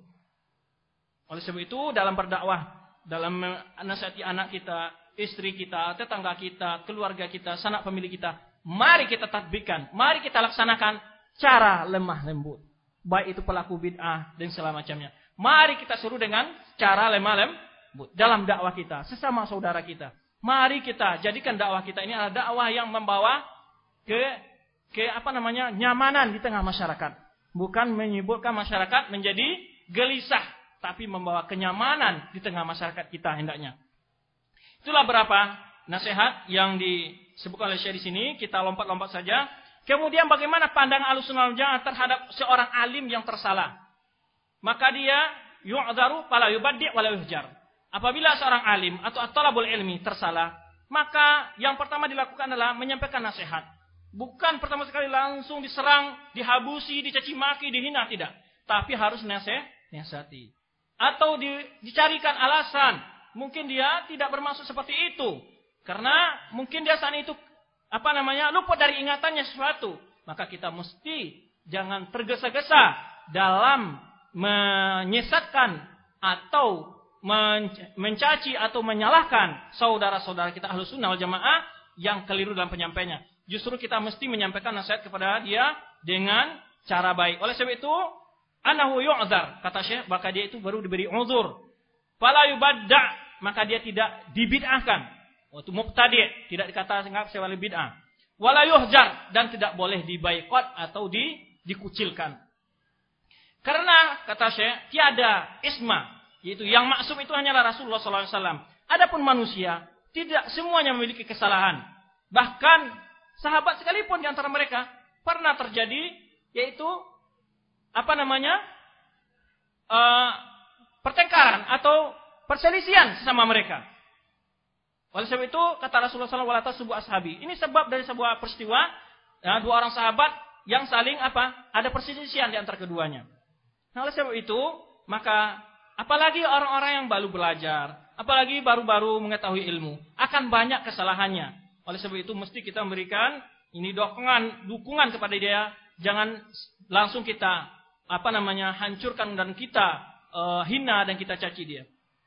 Oleh sebab itu dalam berdakwah, dalam nasihati anak kita, istri kita, tetangga kita, keluarga kita, sanak pemilik kita, mari kita tatbikkan, mari kita laksanakan cara lemah lembut. Baik itu pelaku bid'ah dan segala macamnya. Mari kita suruh dengan cara lemah lembut dalam dakwah kita, sesama saudara kita. Mari kita jadikan dakwah kita ini adalah dakwah yang membawa ke ke apa namanya nyamanan di tengah masyarakat, bukan menyebabkan masyarakat menjadi gelisah, tapi membawa kenyamanan di tengah masyarakat kita hendaknya. Itulah berapa nasihat yang disebutkan oleh Syekh di sini. Kita lompat-lompat saja. Kemudian bagaimana pandangan Ahlussunnah wal Jamaah terhadap seorang alim yang tersalah? Maka dia yu'dzaru fala yubaddi' wala yuhjar. Apabila seorang alim atau at-talabul ilmi tersalah, maka yang pertama dilakukan adalah menyampaikan nasihat. Bukan pertama sekali langsung diserang, dihabusi, dicaci maki, dihina, tidak. Tapi harus nasihati. Atau di, dicarikan alasan. Mungkin dia tidak bermaksud seperti itu. Karena mungkin dia saat itu apa namanya luput dari ingatannya sesuatu. Maka kita mesti jangan tergesa-gesa dalam menyesatkan atau mencaci atau menyalahkan saudara-saudara kita Ahlussunnah wal Jamaah yang keliru dalam penyampaiannya. Justru kita mesti menyampaikan nasihat kepada dia dengan cara baik. Oleh sebab itu, anahu yu'dzar, kata Syekh, maka dia itu baru diberi uzur. Fala yubadda', maka dia tidak dibid'ahkan. Waktu mubtadi', tidak dikatakan sebagai bid'ah. Wala yuhjar, dan tidak boleh dibaikot atau di, dikucilkan. Karena kata Syekh, tiada isma, yaitu yang maksum itu hanyalah Rasulullah sallallahu alaihi wasallam. Adapun manusia tidak semuanya memiliki kesalahan. Bahkan sahabat sekalipun di antara mereka pernah terjadi, yaitu apa namanya uh, pertengkaran atau perselisihan sesama mereka. Oleh sebab itu kata Rasulullah sallallahu alaihi wasallam, "Wala tasubbu ashabi." Ini sebab dari sebuah peristiwa, ya, dua orang sahabat yang saling apa? Ada perselisihan di antara keduanya. Nah, oleh sebab itu, maka apalagi orang-orang yang baru belajar, apalagi baru-baru mengetahui ilmu, akan banyak kesalahannya. Oleh sebab itu mesti kita memberikan ini dukungan, dukungan kepada dia. Jangan langsung kita apa namanya hancurkan dan kita uh, hina dan kita caci dia.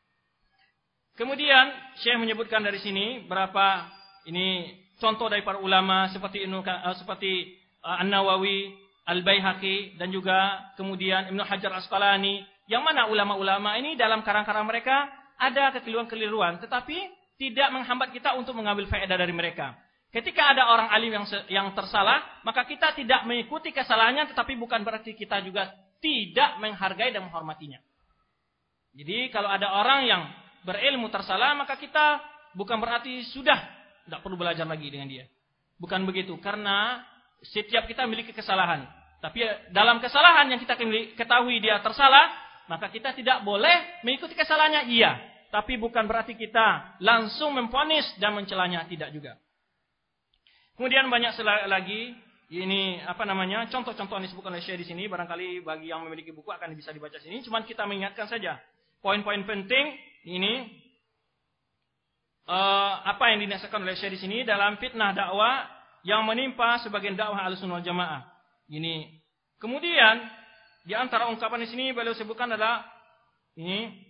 Kemudian Syekh menyebutkan dari sini berapa ini contoh dari para ulama seperti Ibnu uh, seperti uh, An-Nawawi, Al-Baihaqi dan juga kemudian Ibnu Hajar Asqalani, yang mana ulama-ulama ini dalam karang-karang mereka ada kekeliruan-keliruan, tetapi tidak menghambat kita untuk mengambil faedah dari mereka. Ketika ada orang alim yang yang tersalah, maka kita tidak mengikuti kesalahannya, tetapi bukan berarti kita juga tidak menghargai dan menghormatinya. Jadi kalau ada orang yang berilmu tersalah, maka kita bukan berarti sudah tidak perlu belajar lagi dengan dia. Bukan begitu, karena setiap kita memiliki kesalahan. Tapi dalam kesalahan yang kita ketahui dia tersalah, maka kita tidak boleh mengikuti kesalahannya, iya. Tapi bukan berarti kita langsung memvonis dan mencelanya, tidak juga. Kemudian banyak lagi ini apa namanya contoh-contoh yang disebutkan oleh Syekh di sini. Barangkali bagi yang memiliki buku akan bisa dibaca sini. Cuman kita mengingatkan saja poin-poin penting ini uh, apa yang dinasihatkan oleh Syekh di sini dalam fitnah dakwah yang menimpa sebagian dakwah Ahlussunnah wal Jamaah. Ini kemudian di antara ungkapan di sini beliau sebutkan adalah ini.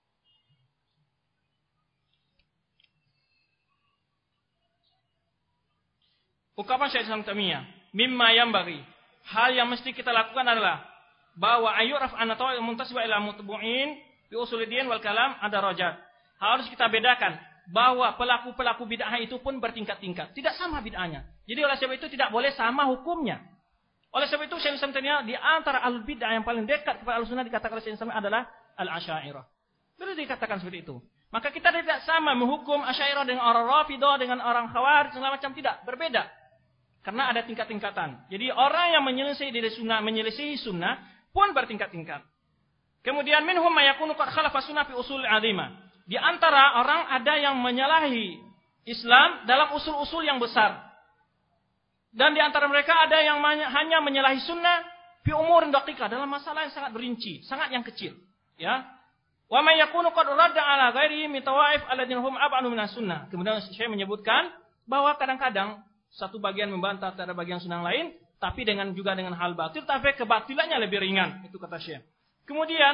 Ungkapan Syekh Islam Taimiyah, mimma yang bagi. Hal yang mesti kita lakukan adalah bahwa ayyuraf anatau muntasibah ila mutbu'in bi usuluddin wal kalam ada rajat. Harus kita bedakan bahwa pelaku-pelaku bid'ah itu pun bertingkat-tingkat, tidak sama bid'ahnya. Jadi oleh sebab itu tidak boleh sama hukumnya. Oleh sebab itu Syekh Islam Taimiyah di antara al bid'ah yang paling dekat kepada Ahlussunnah dikatakan oleh Syekh Islam adalah al-Asy'ariyah. Boleh dikatakan seperti itu. Maka kita tidak sama menghukum Asy'ariyah dengan orang Rafidhah dengan orang Khawarij segala macam, tidak, berbeda. Karena ada tingkat-tingkatan. Jadi orang yang menyelesaikan dari sunnah, menyelesaikan sunnah pun bertingkat-tingkat. Kemudian minhum mayakunu qad khalafa sunnah fi usul 'azimah. Di antara orang ada yang menyalahi Islam dalam usul-usul yang besar. Dan di antara mereka ada yang hanya menyalahi sunnah fi umurin daqiqah, dalam masalah yang sangat berinci, sangat yang kecil, ya. Wa may yakunu qad radda ala ghairihi min tawaif alladziina hum ab'anu minas sunnah. Kemudian saya menyebutkan bahwa kadang-kadang satu bagian membantah terhadap bagian sunnah lain, tapi dengan juga dengan hal batil, tapi kebatilannya lebih ringan, itu kata Syekh. Kemudian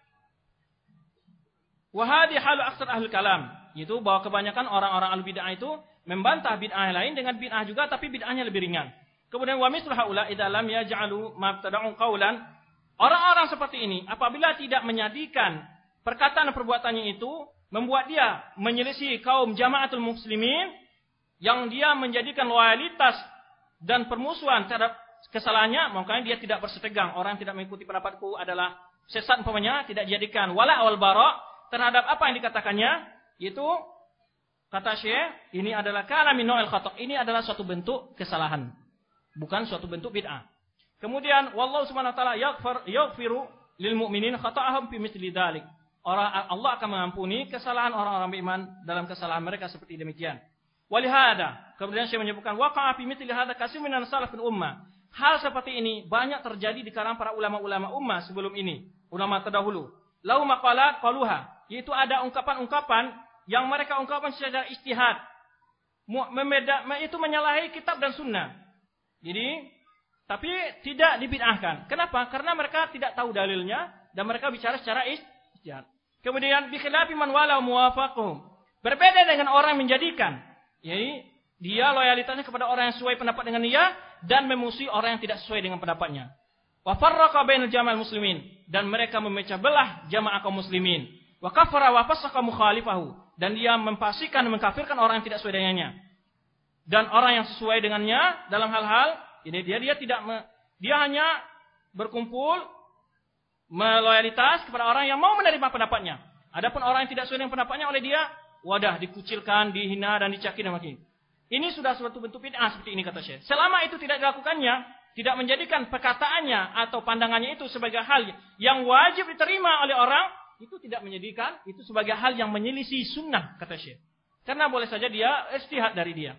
wa hadhi halu aktsar ahli kalam, yaitu bahwa kebanyakan orang-orang al-bid'ah itu membantah bid'ah lain dengan bid'ah juga, tapi bid'ahnya lebih ringan. Kemudian wa mislu haula idza lam yaj'alu mabtada'u qaulan, orang-orang seperti ini apabila tidak menjadikan perkataan dan perbuatannya itu membuat dia menyelisih kaum jamaatul muslimin, yang dia menjadikan loyalitas dan permusuhan terhadap kesalahannya, makanya dia tidak bersetegang. Orang yang tidak mengikuti pendapatku adalah sesat umpamanya, tidak dijadikan wala wal bara terhadap apa yang dikatakannya, itu kata Syekh, ini adalah kana min nau'il khata', ini adalah suatu bentuk kesalahan, bukan suatu bentuk bid'ah. Kemudian wallahu subhanahu wa ta'ala yaghfir yaghfiru lil mu'minin khata'ahum fi mithli dzalik. Orang Allah akan mengampuni kesalahan orang-orang beriman dalam kesalahan mereka seperti demikian. Walihada, kemudian Syekh menyebutkan waqa'a fi mithli hadza katsirun minan salafil ummah. Hal seperti ini banyak terjadi di kalangan para ulama-ulama ummah sebelum ini, ulama terdahulu. Lau maqalat qaluha, yaitu ada ungkapan-ungkapan yang mereka ungkapkan secara ijtihad, membeda, itu menyalahi kitab dan sunnah. Jadi, tapi tidak dibid'ahkan. Kenapa? Karena mereka tidak tahu dalilnya dan mereka bicara secara ijtihad. Kemudian bi khilafi man wala muwafaqahum, berbeda dengan orang yang menjadikan, jadi dia loyalitasnya kepada orang yang sesuai pendapat dengan dia dan memusuhi orang yang tidak sesuai dengan pendapatnya. Wa farraqa bainal jama'al muslimin, dan mereka memecah belah jamaah kaum muslimin. Wa kafara wa fasaka mukhalifahu, dan dia memfasikan dan mengkafirkan orang yang tidak sesuai dengannya. Dan orang yang sesuai dengannya dalam hal-hal ini dia dia tidak me, dia hanya berkumpul meloyalitas kepada orang yang mau menerima pendapatnya. Adapun orang yang tidak sesuai dengan pendapatnya oleh dia, wadah dikucilkan, dihina dan dicaci dan maki. Ini sudah suatu bentuk bid'ah seperti ini kata Syekh. Selama itu tidak dilakukannya, tidak menjadikan perkataannya atau pandangannya itu sebagai hal yang wajib diterima oleh orang, itu tidak menjadikan itu sebagai hal yang menyelisih sunnah kata Syekh. Karena boleh saja dia ijtihad dari dia.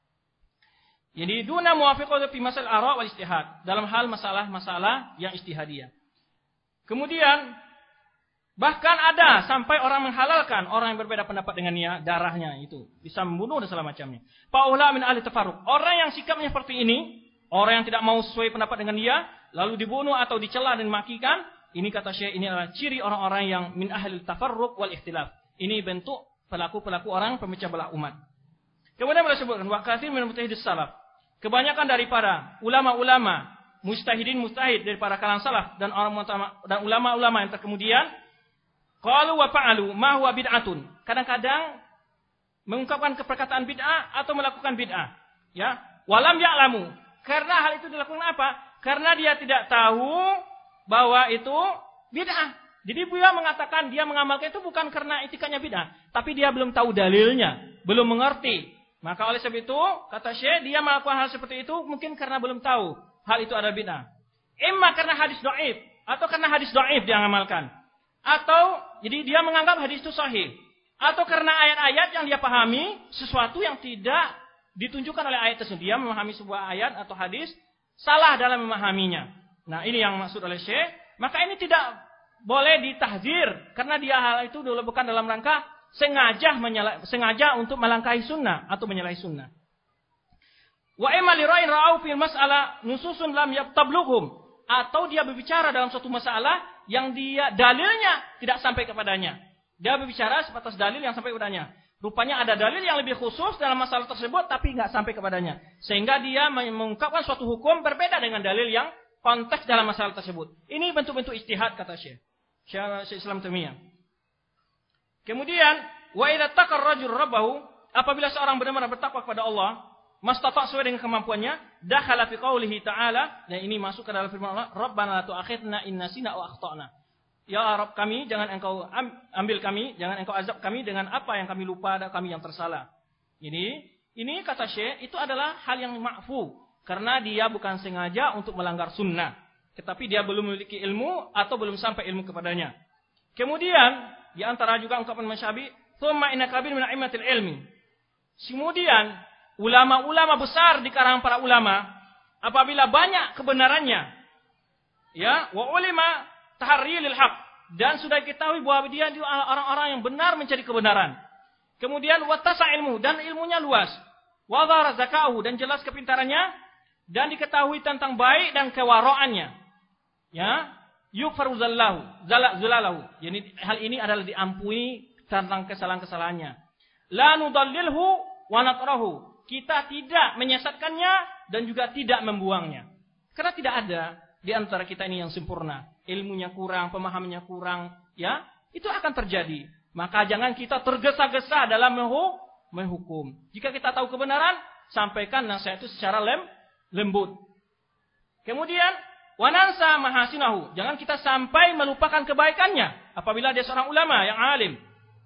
Jadi duna muwafiqah fi masal ara wal ijtihad, dalam hal masalah-masalah yang ijtihadiyah. Kemudian bahkan ada sampai orang menghalalkan orang yang berbeda pendapat dengannya, darahnya itu bisa membunuh dan segala macamnya. Faula min ahli tafarruq, orang yang sikapnya seperti ini, orang yang tidak mau sesuai pendapat dengan dia lalu dibunuh atau dicela dan makikan, ini kata Syekh ini adalah ciri orang-orang yang min ahli tafarruq wal ikhtilaf. Ini bentuk pelaku-pelaku orang pemecah belah umat. Kemudian boleh sebutkan wa katsir min mujtahidis salaf, kebanyakan daripada ulama-ulama mujtahidin mujtahid dari para kalangan salaf dan orang dan ulama-ulama yang terkemudian qalu wa fa'alu ma huwa bid'atun, kadang-kadang mengungkapkan perkataan bid'ah atau melakukan bid'ah, ya, walam ya'lamu, karena hal itu dilakukan apa? Karena dia tidak tahu bahwa itu bid'ah. Jadi dia mengatakan dia mengamalkan itu bukan karena etikanya bid'ah, tapi dia belum tahu dalilnya, belum mengerti. Maka oleh sebab itu kata Syekh, dia melakukan hal seperti itu mungkin karena belum tahu hal itu adalah bid'ah. Imma karena hadis dhaif atau karena hadis dhaif dia mengamalkan. Atau jadi dia menganggap hadis itu sahih, atau karena ayat-ayat yang dia pahami sesuatu yang tidak ditunjukkan oleh ayat tersebut. Dia memahami sebuah ayat atau hadis salah dalam memahaminya. Nah, ini yang maksud oleh Syekh. Maka ini tidak boleh ditahzir karena dia hal itu dulu bukan dalam rangka sengaja menyala, sengaja untuk melangkahi sunnah atau menyalahi sunnah. Wa imma li ra'in ra'au fil mas'alah nususun lam yabtablughum, atau dia berbicara dalam suatu masalah yang dia dalilnya tidak sampai kepadanya. Dia berbicara sebatas dalil yang sampai kepadanya. Rupanya ada dalil yang lebih khusus dalam masalah tersebut tapi enggak sampai kepadanya. Sehingga dia mengungkapkan suatu hukum berbeda dengan dalil yang konteks dalam masalah tersebut. Ini bentuk-bentuk ijtihad kata Syekh. Syekh Islam Taimiyah. Kemudian wa idza taqar rajul rabbahu, apabila seorang benar-benar bertakwa kepada Allah, mastata' sesuai dengan kemampuannya, dakhala fi qaulihi ta'ala, dan ini masuk ke dalam firman Allah, Rabbana la tu'akhidna in nasina aw akhtana. Ya Rabb kami, jangan engkau ambil kami, jangan engkau azab kami dengan apa yang kami lupa dan kami yang tersalah. Ini, ini kata Syekh, itu adalah hal yang ma'fu. Karena dia bukan sengaja untuk melanggar sunnah. Tetapi dia belum memiliki ilmu atau belum sampai ilmu kepadanya. Kemudian, di antara juga ungkapan Masyabi, thumma inna kabir min a'immatil ilmi. Kemudian, ulama-ulama besar di kalangan para ulama, apabila banyak kebenarannya, ya, wa ulima tahrilil haq, dan sudah diketahui bahwa dia adalah orang-orang yang benar mencari kebenaran. Kemudian wattasa ilmu, dan ilmunya luas. Wa dhara zakauhu, dan jelas kepintarannya, dan diketahui tentang baik dan kewara'annya. Ya, yughfaru zallahu, zala zulalahu. Jadi hal ini adalah diampuni tentang kesalahan-kesalahannya. La nudallilhu wa natrahu. Kita tidak menyesatkannya dan juga tidak membuangnya. Karena tidak ada di antara kita ini yang sempurna. Ilmunya kurang, pemahamannya kurang, ya, itu akan terjadi. Maka jangan kita tergesa-gesa dalam menghukum. Jika kita tahu kebenaran, sampaikan nasihat itu secara lem, lembut. Kemudian, wanansa mahasinahu. Jangan kita sampai melupakan kebaikannya apabila dia seorang ulama yang alim.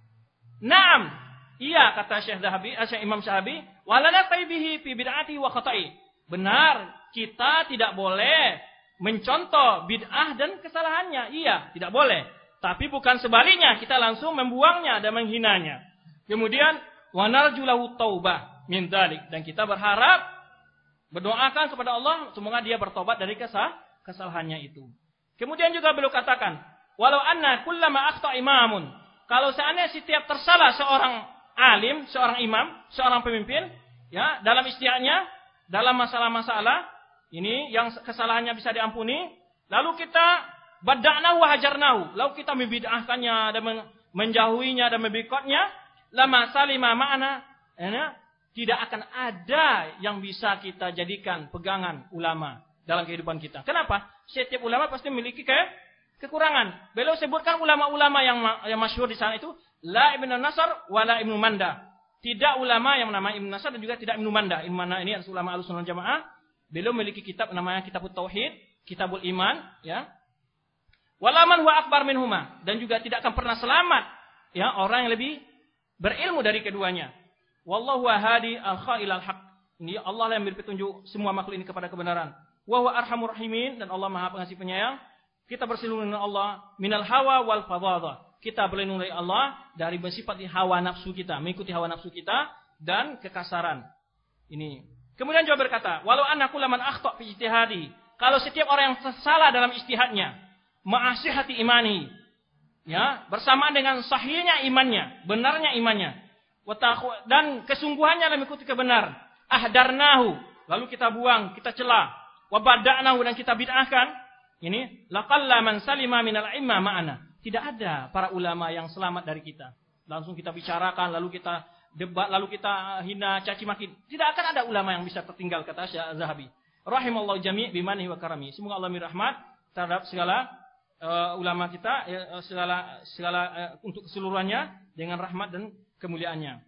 Naam, iya kata Syekh Zahabi, Syekh Imam Syahabi, walana taibihi fi bid'ati wa khata'i. Benar, kita tidak boleh mencontoh bid'ah dan kesalahannya. Iya, tidak boleh. Tapi bukan sebaliknya, kita langsung membuangnya dan menghinanya. Kemudian, wa narjulahu taubah min dzalik, dan kita berharap, berdoakan kepada Allah semoga dia bertobat dari kesal kesalahannya itu. Kemudian juga beliau katakan, walau anna kullama akhta imamun, kalau seandainya setiap tersalah seorang alim, seorang imam, seorang pemimpin, ya, dalam istihadnya, dalam masalah-masalah ini yang kesalahannya bisa diampuni, lalu kita bada'nahu wa hajarnahu, lalu kita membid'ahkannya dan menjauhinya dan membikotnya, lama salima ma'ana, ya, tidak akan ada yang bisa kita jadikan pegangan ulama dalam kehidupan kita. Kenapa? Setiap ulama pasti memiliki ke kekurangan. Beliau sebutkan ulama-ulama yang yang masyhur di sana itu, la Ibnu Nasr wa la Ibnu Manda. Tidak ulama yang namanya Ibnu Nasr dan juga tidak Ibnu Manda. Ibnu Manda ini adalah ulama Ahlussunnah wal Jamaah. Beliau memiliki kitab namanya Kitabut Tauhid, Kitabul Iman, ya. Walaman wa akbar minhuma, dan juga tidak akan pernah selamat, ya, orang yang lebih berilmu dari keduanya. Wallahu hadi al-khailal haq. Ini Allah yang memberi petunjuk semua makhluk ini kepada kebenaran. Wa huwa arhamur rahimin, dan Allah Maha Pengasih Penyayang. Kita berlindung dengan Allah minal hawa wal fadhadah. Kita berlindung dari Allah dari bersifat hawa nafsu kita, mengikuti hawa nafsu kita dan kekasaran. Ini. Kemudian juga berkata, walau annaku laman akhta' fi ijtihadi. Kalau setiap orang yang salah dalam ijtihadnya, ma'asihati imani, ya, bersamaan dengan sahihnya imannya, benarnya imannya, dan kesungguhannya dalam mengikuti kebenaran, ahdarnahu, lalu kita buang, kita celah, wa bada'nahu, dan kita bid'ahkan, ini laqalla man salima minal imma ma'ana. Tidak ada para ulama yang selamat dari kita. Langsung kita bicarakan, lalu kita debat, lalu kita hina, caci maki. Tidak akan ada ulama yang bisa tertinggal, kata Syekh Zahabi. Rahimallahu jami' bimanihi wa karami. Semoga Allah mirahmat terhadap segala uh, ulama kita, uh, segala segala uh, untuk keseluruhannya dengan rahmat dan kemuliaannya.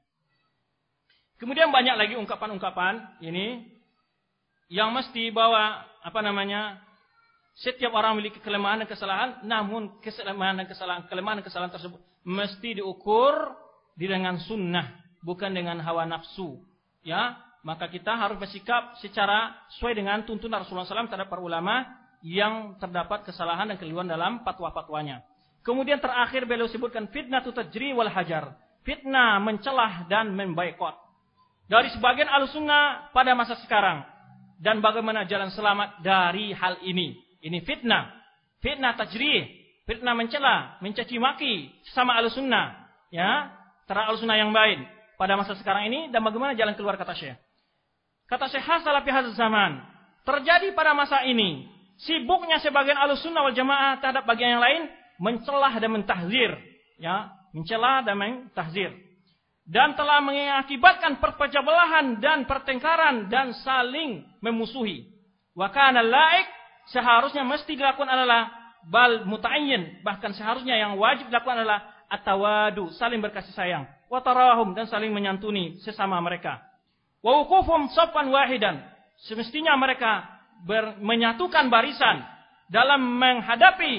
Kemudian banyak lagi ungkapan-ungkapan ini yang mesti bawa apa namanya? Setiap orang memiliki kelemahan dan kesalahan, namun kelemahan dan kesalahan, kelemahan dan kesalahan tersebut mesti diukur dengan sunnah, bukan dengan hawa nafsu, ya. Maka kita harus bersikap secara sesuai dengan tuntunan Rasulullah shallallahu alaihi wasallam terhadap para ulama yang terdapat kesalahan dan keliruan dalam fatwa-fatwanya. Kemudian terakhir beliau sebutkan fitnatu tajri wal hajar, fitnah mencelah dan memboikot dari sebagian Ahlussunnah pada masa sekarang, dan bagaimana jalan selamat dari hal ini. Ini fitnah, fitnah tajri, fitnah mencela, mencaci maki sesama Ahlussunnah, ya, terhadap Ahlussunnah yang baik pada masa sekarang ini, dan bagaimana jalan keluar, kata Syekh. Kata Syekh hasala fi hadzal zaman, terjadi pada masa ini sibuknya sebagian Ahlussunnah wal Jamaah terhadap bagian yang lain mencelah dan mentahzir, ya, mencela dan mentahzir, dan telah mengakibatkan perpecah belahan dan pertengkaran dan saling memusuhi. Wa kana laik, seharusnya mesti dilakukan adalah bal muta'ayyin, bahkan seharusnya yang wajib dilakukan adalah at-tawadu, saling berkasih sayang, wa tarahum, dan saling menyantuni sesama mereka. Wa wuqufum shaffan wahidan, semestinya mereka ber, menyatukan barisan dalam menghadapi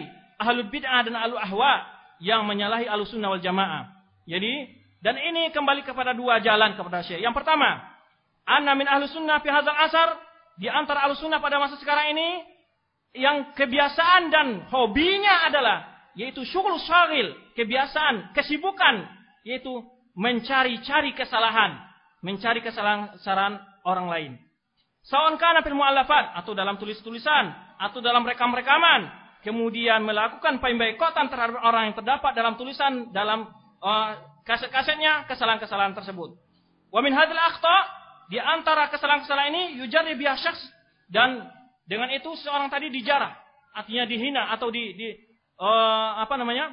ahlul bid'ah dan ahlul ahwa yang menyalahi ahlus sunnah wal jamaah. Jadi, dan ini kembali kepada dua jalan kepada Syekh. Yang pertama, anna min ahlus sunnah fi hadzal asar, di antara ahlus sunnah pada masa sekarang ini yang kebiasaan dan hobinya adalah yaitu syughul syagil, kebiasaan, kesibukan, yaitu mencari-cari kesalahan, mencari kesalahan orang lain. Sawan kana fil mu'allafat, atau dalam tulis-tulisan, atau dalam rekam-rekaman, kemudian melakukan pemboikotan terhadap orang yang terdapat dalam tulisan, dalam uh, kaset-kasetnya, kesalahan-kesalahan tersebut. Wa min hadzal akhta, di antara kesalahan-kesalahan ini yujarri biha syakhs, dan dengan itu seorang tadi dijarah, artinya dihina atau di, di uh, apa namanya?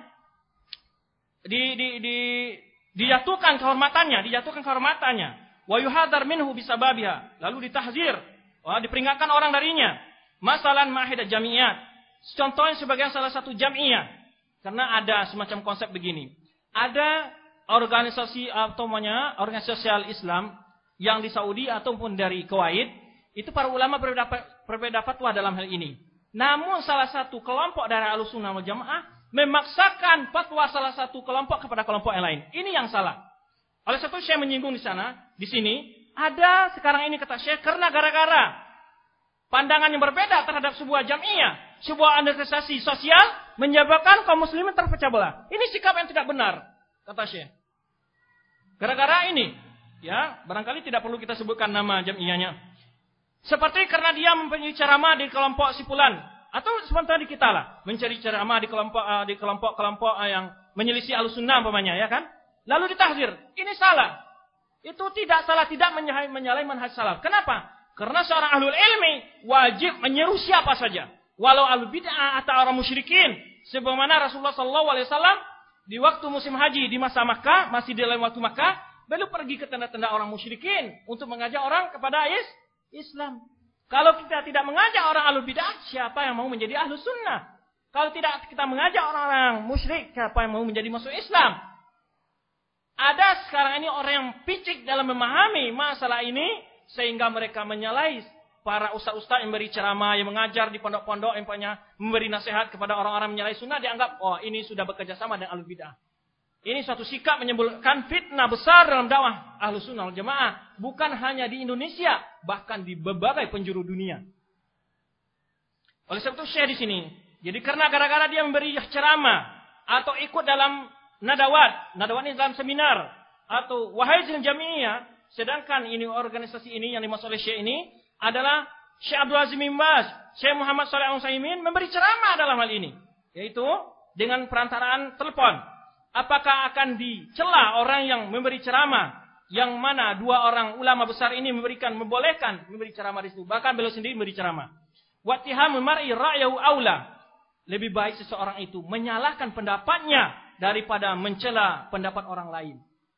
di di di dijatuhkan kehormatannya, dijatuhkan kehormatannya. Wa yuhadzar minhu bisababiha, lalu ditahzir, wah, diperingatkan orang darinya. Masalan mahidat jamiyat, contohnya sebagai salah satu jamiyah, karena ada semacam konsep begini. Ada organisasi atau namanya organisasi sosial Islam yang di Saudi ataupun dari Kuwait, itu para ulama berbeda, berbeda fatwa dalam hal ini. Namun salah satu kelompok dari Ahlussunnah wal Jamaah memaksakan fatwa salah satu kelompok kepada kelompok yang lain. Ini yang salah. Oleh sebab itu saya menyinggung di sana, di sini ada sekarang ini kata Syekh, karena gara-gara pandangan yang berbeda terhadap sebuah jamiyah, sebuah organisasi sosial menyebabkan kaum muslimin terpecah belah. Ini sikap yang tidak benar, kata Syekh. Gara-gara ini, ya, barangkali tidak perlu kita sebutkan nama jamiyahnya. Seperti karena dia mempunyai ceramah di kelompok sipulan, atau sementara di kita lah, mencari ceramah di kelompok uh, di kelompok-kelompok uh, yang menyelisih Ahlussunnah umpamanya, ya kan? Lalu ditahzir, ini salah. Itu tidak salah, tidak menyalahi manhaj salaf. Kenapa? Karena seorang ahlul ilmi wajib menyeru siapa saja, walau ahlul bid'ah atau orang musyrikin. Sebagaimana Rasulullah sallallahu alaihi wasallam di waktu musim haji di masa Makkah, masih di dalam waktu Makkah, beliau pergi ke tenda-tenda orang musyrikin untuk mengajak orang kepada Islam. Kalau kita tidak mengajak orang ahlul bid'ah, siapa yang mau menjadi ahlus sunnah? Kalau tidak kita mengajak orang-orang musyrik, siapa yang mau menjadi masuk Islam? Ada sekarang ini orang yang picik dalam memahami masalah ini, sehingga mereka menyalahi para ustaz-ustaz yang beri ceramah, yang mengajar di pondok-pondok, yang memberi nasihat kepada orang-orang menyalahi sunnah, dianggap, oh ini sudah bekerja sama dengan ahlul bid'ah. Ini suatu sikap menimbulkan fitnah besar dalam dakwah Ahlus Sunnah wal Jamaah, bukan hanya di Indonesia, bahkan di berbagai penjuru dunia. Oleh sebab itu saya di sini. Jadi karena gara-gara dia memberi ceramah atau ikut dalam nadawat, nadawat ini dalam seminar atau wahajil jamiyah, sedangkan ini organisasi ini yang dimaksud oleh Syekh ini adalah Syekh Abdul Aziz bin Baz, Syekh Muhammad Shalih Al-Utsaimin memberi ceramah dalam hal ini, yaitu dengan perantaraan telepon. Apakah akan dicela orang yang memberi ceramah, yang mana dua orang ulama besar ini memberikan membolehkan memberi ceramah di situ, bahkan beliau sendiri memberi ceramah. Wattihamul mar'i ra'yahu aula, lebih baik seseorang itu menyalahkan pendapatnya daripada mencela pendapat orang lain.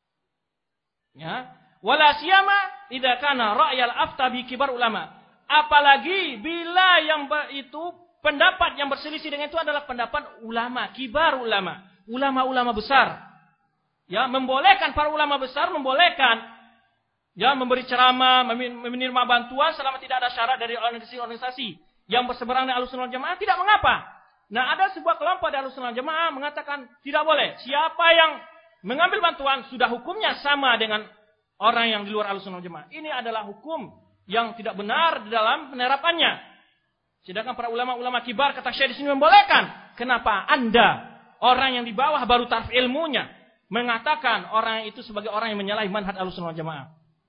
Ya, wala siyama idza kana ra'yal afta bi kibar ulama. Apalagi bila yang itu pendapat yang berselisih dengan itu adalah pendapat ulama, kibar ulama. Ulama-ulama besar, ya, membolehkan para ulama besar membolehkan, ya, memberi ceramah, menerima bantuan selama tidak ada syarat dari organisasi-organisasi yang berseberangan dengan Ahlussunnah wal Jamaah, tidak mengapa. Nah, ada sebuah kelompok dari Ahlussunnah wal Jamaah mengatakan tidak boleh. Siapa yang mengambil bantuan sudah hukumnya sama dengan orang yang di luar Ahlussunnah wal Jamaah. Ini adalah hukum yang tidak benar di dalam penerapannya. Sedangkan para ulama-ulama kibar kata Syekh di sini membolehkan. Kenapa Anda, orang yang di bawah baru taraf ilmunya, mengatakan orang itu sebagai orang yang menyalahi manhaj Ahlussunnah wal Jamaah?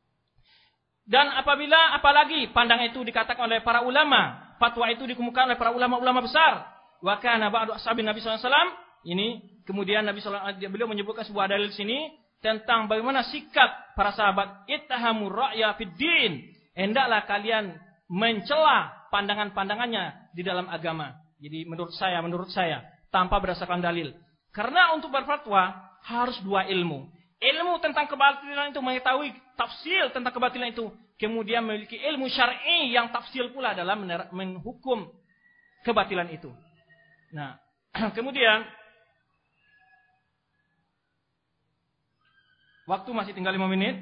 Dan apabila apalagi pandangan itu dikatakan oleh para ulama, fatwa itu dikemukakan oleh para ulama-ulama besar, wa kana ba'du ashabin Nabi sallallahu alaihi wasallam, ini kemudian Nabi sallallahu alaihi wasallam beliau menyebutkan sebuah dalil sini tentang bagaimana sikap para sahabat, ittahamur ra'ya fid din, hendaklah kalian mencela pandangan-pandangannya di dalam agama. Jadi menurut saya, menurut saya tanpa berdasarkan dalil. Karena untuk berfatwa harus dua ilmu. Ilmu tentang kebatilan itu, mengetahui tafsir tentang kebatilan itu. Kemudian memiliki ilmu syar'i yang tafsir pula dalam menghukum kebatilan itu. Nah, kemudian waktu masih tinggal lima menit.